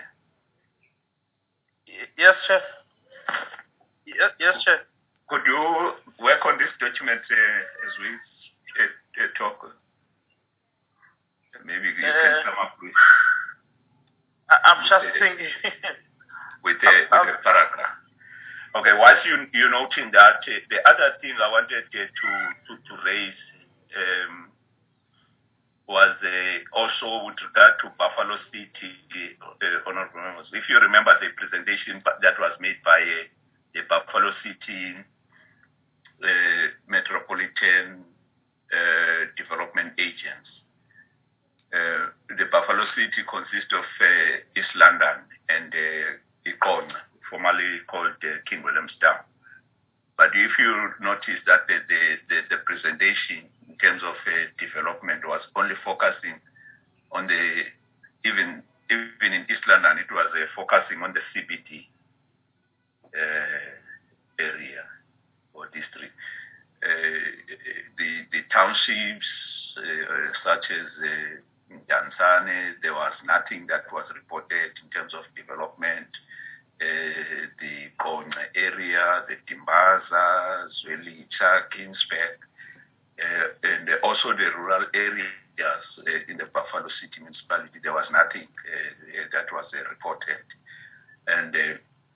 Yes, Chair. Yes, yes, Chair. Could you work on this document uh, as we uh, uh, talk? Maybe you uh, can come up with. I'm with just a, thinking. with a, with a paragraph. Okay, whilst you, you're noting that, uh, the other thing I wanted uh, to, to, to raise um, was uh, also with regard to Buffalo City, uh, honorable members. If you remember the presentation that was made by uh, the Buffalo City uh, Metropolitan uh, Development Agents. Uh, the Buffalo City consists of uh, East London and uh, Econ, formerly called uh, King Williamstown. But if you notice that the, the, the, the presentation in terms of uh, development was only focusing on the, even even in East London, it was uh, focusing on the C B D uh, area or district. Uh, the, the townships uh, such as uh, Dansane, there was nothing that was reported in terms of development. Uh, the Kona area, the Timbaza, Zwelicha, Ginsberg, uh, and also the rural areas uh, in the Buffalo City municipality, there was nothing uh, that was uh, reported. And uh,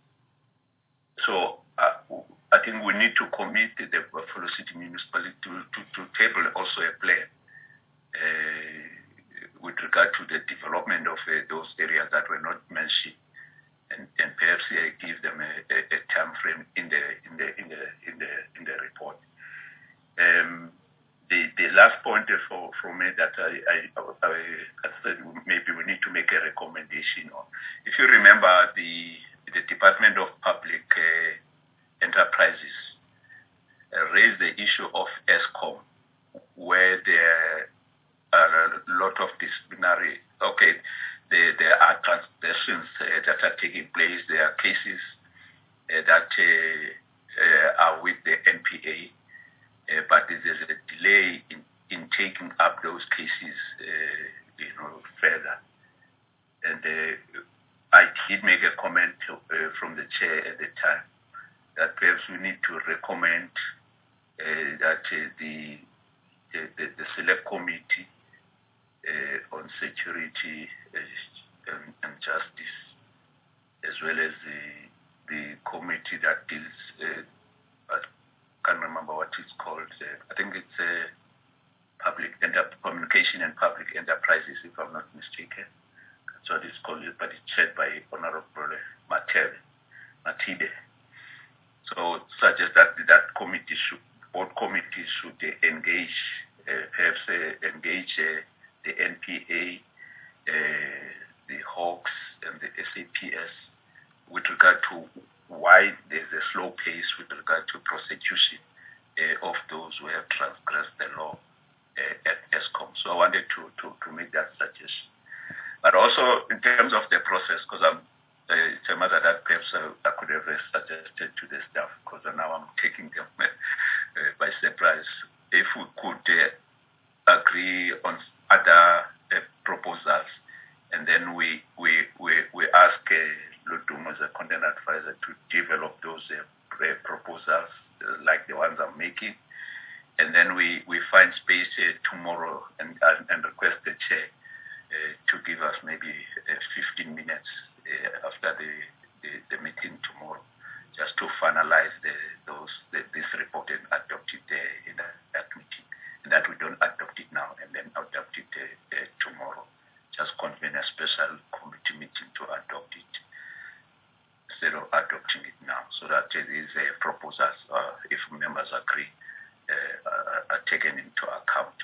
so uh, I think we need to commit the Buffalo City municipality to, to, to table also a plan uh, with regard to the development of uh, those areas that were not mentioned. And, and perhaps uh, give them a, a, a time frame in the in the in the in the in the report. Um, the the last point for from me that I I, I I said maybe we need to make a recommendation on. If you remember, the the Department of Public uh, Enterprises uh, raised the issue of ESCOM, where there are a lot of disciplinary. Okay. There, there are transgressions uh, that are taking place. There are cases uh, that uh, uh, are with the N P A, uh, but there's a delay in, in taking up those cases, uh, you know, further. And uh, I did make a comment uh, from the chair at the time that perhaps we need to recommend uh, that uh, the, the, the the select committee uh, on security uh, and, and justice, as well as the the committee that deals, uh, I can't remember what it's called. Uh, I think it's uh, public enter- communication and public enterprises, if I'm not mistaken. That's what it's called, but it's chaired by Honorable Matebe. Matibe. So suggest that that committee should, both committees should uh, engage, uh, perhaps uh, engage uh, the N P A, uh, the Hawks, and the S A P S with regard to why there's a slow pace with regard to prosecution uh, of those who have transgressed the law uh, at ESCOM. So I wanted to, to, to make that suggestion. But also in terms of the process, because I'm Uh, it's a matter that perhaps uh, I could have suggested to the staff, because now I'm taking them uh, by surprise. If we could uh, agree on other uh, proposals, and then we we we, we ask uh, Ludumo as a content advisor to develop those uh, proposals uh, like the ones I'm making, and then we, we find space uh, tomorrow and, and and request the chair uh, to give us maybe uh, fifteen minutes. Uh, after the, the, the meeting tomorrow, just to finalize the, those the, this report and adopt it uh, in that, that meeting, and that we don't adopt it now and then adopt it uh, uh, tomorrow. Just convene a special committee meeting to adopt it instead of adopting it now, so that uh, these uh, proposals, uh, if members agree, uh, are, are taken into account.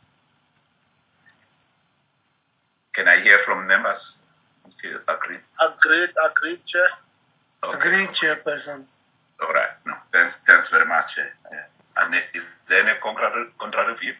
Can I hear from members? Okay, agreed. Agreed, agreed, Chair. Okay. Agreed, Chairperson. All right. No, thanks, thanks very much. Uh, and is there any contrary, contrary view?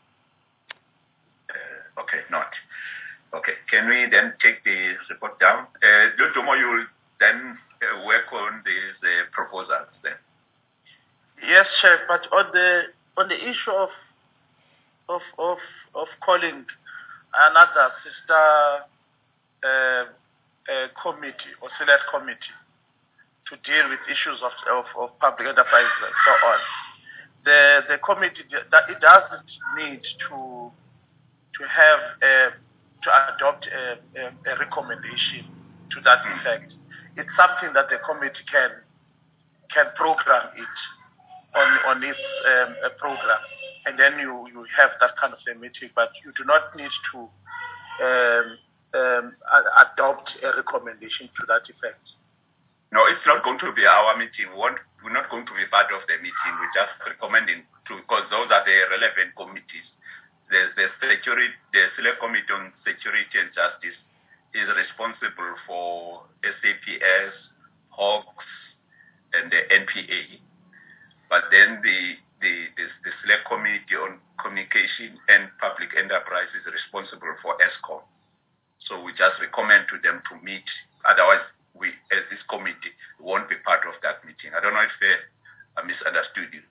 Uh, okay, not. Okay. Can we then take the report down? Uh, Ludumo, you will then uh, work on these uh, proposals then. Yes, Chair. But on the on the issue of of of of calling another sister. Uh, uh, committee or select committee to deal with issues of, of, of public enterprise and so on. The the committee that it doesn't need to to have a, to adopt a, a, a recommendation to that effect. It's something that the committee can can program it on on its um, a program, and then you you have that kind of a meeting, but you do not need to. Um, Um, adopt a recommendation to that effect. No, it's not going to be our meeting. We won't, we're not going to be part of the meeting. We're just recommending to, because those are the relevant committees. There's the security, the Select Committee on Security and Justice is responsible for S A P S, Hawks, and the N P A. But then the the, the the Select Committee on Communication and Public Enterprise is responsible for ESCOM. So we just recommend to them to meet. Otherwise, we, as this committee, won't be part of that meeting. I don't know if uh, I misunderstood you.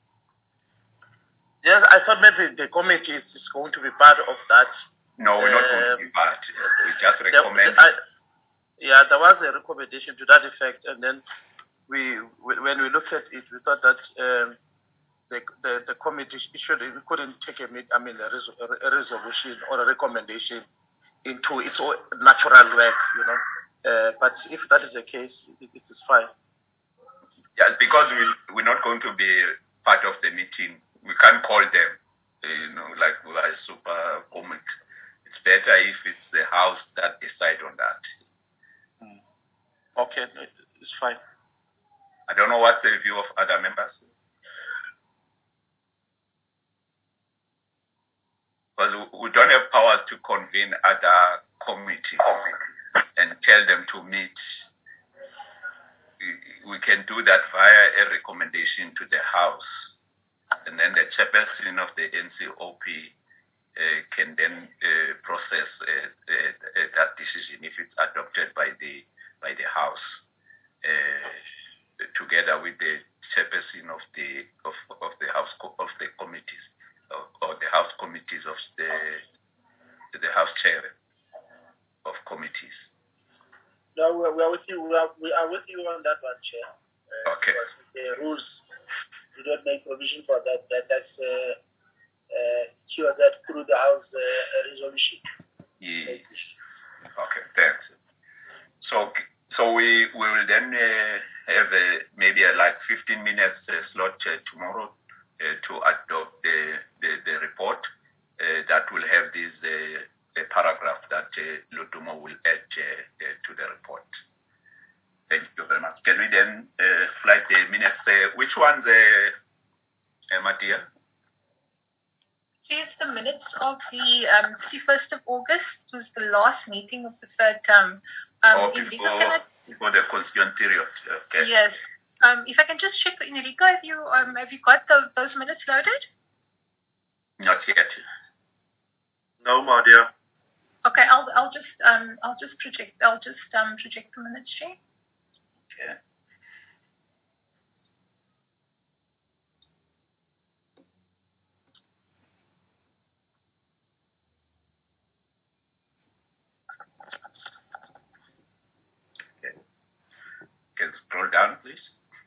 Yes, I thought maybe the committee is going to be part of that. No, we're uh, not going to be part. We just recommend. The, I, yeah, there was a recommendation to that effect, and then we, when we looked at it, we thought that um, the, the the committee should we couldn't take a I mean a, res, a resolution or a recommendation into its own natural work, you know. Uh, but if that is the case, it, it is fine. Yeah, because we, we're not going to be part of the meeting. We can't call them, you know, like we are super comic. It's better if it's the House that decide on that. Mm. Okay, it's fine. I don't know what's the view of other members. Because we don't have powers to convene other committees and tell them to meet. We can do that via a recommendation to the House. And then the chairperson of the N C O P uh, can then uh, process uh, uh, that decision if it's adopted by the by the House, uh, together with the chairperson of the of, of the House of the committees. Or the House committees of the the House chair of committees. No, we are with you. We are, we are with you on that one, Chair. Uh, Okay. The rules do not make provision for that. That that's uh, uh, cure that through the House uh, resolution. Yeah. Okay, thanks. So, so we, we will then uh, have a, maybe a, like fifteen minutes uh, slot uh, tomorrow uh, to adopt the, the, the report uh, that will have this uh, a paragraph that uh, Lutumo will add uh, uh, to the report. Thank you very much. Can we then uh, flag the minutes? Uh, which ones, uh, Emma dear? Here's the minutes of the um, thirty-first of August. It was the last meeting of the third term. Um, oh, before, I, before the constituent period. Okay. Yes. Um, if I can just check, Enrico, have you um, have you got the, those minutes loaded? Not yet. No, my dear. Okay, I'll I'll just um I'll just project I'll just um project the minutes, Jay. Okay. Can scroll down, please.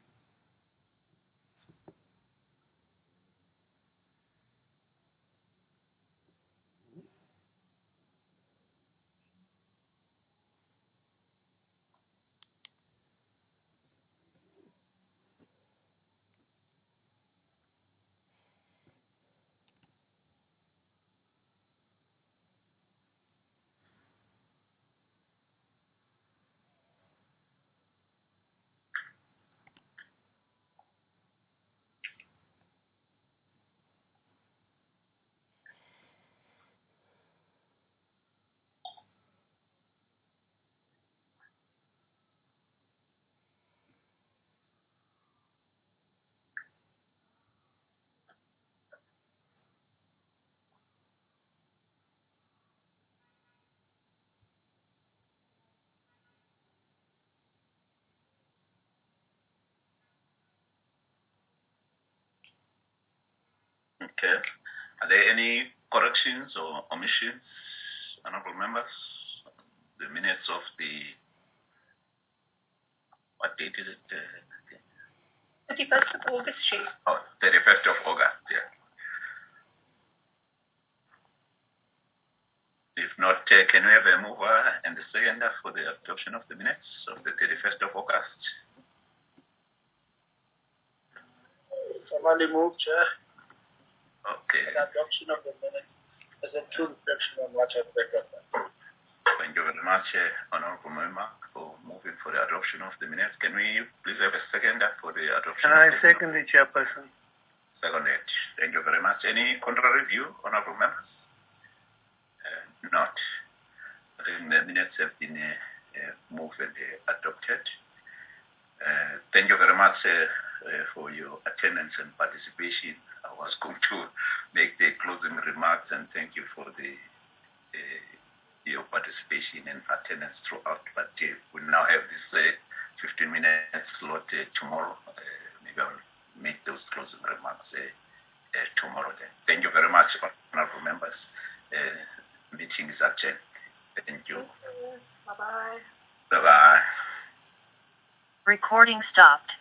Okay. Are there any corrections or omissions, honorable members? The minutes of the, what date is it? thirty-first of August, Jay. Oh, thirty-first of August, yeah. If not, uh, can we have a mover and a seconder for the adoption of the minutes of the thirty-first of August? Somebody move, Chair. Okay. The adoption of the minutes is a true reflection on what I've read of them. Thank you very much, uh, Honorable Member, for moving for the adoption of the minutes. Can we please have a seconder for the adoption? Can I second the chairperson? Seconded. Thank you very much. Any contrary view, Honorable Members? Uh, not. I think the minutes have been uh, uh, moved and uh, adopted. Uh, thank you very much uh, uh, for your attendance and participation. I was going to make the closing remarks and thank you for the uh, your participation and attendance throughout. But uh, we now have this uh, fifteen minutes slot uh, tomorrow. Uh, maybe I'll make those closing remarks uh, uh, tomorrow. Then. Thank you very much, honorable members. Uh, meeting is adjourned. Thank you. Bye bye. Bye bye. Recording stopped.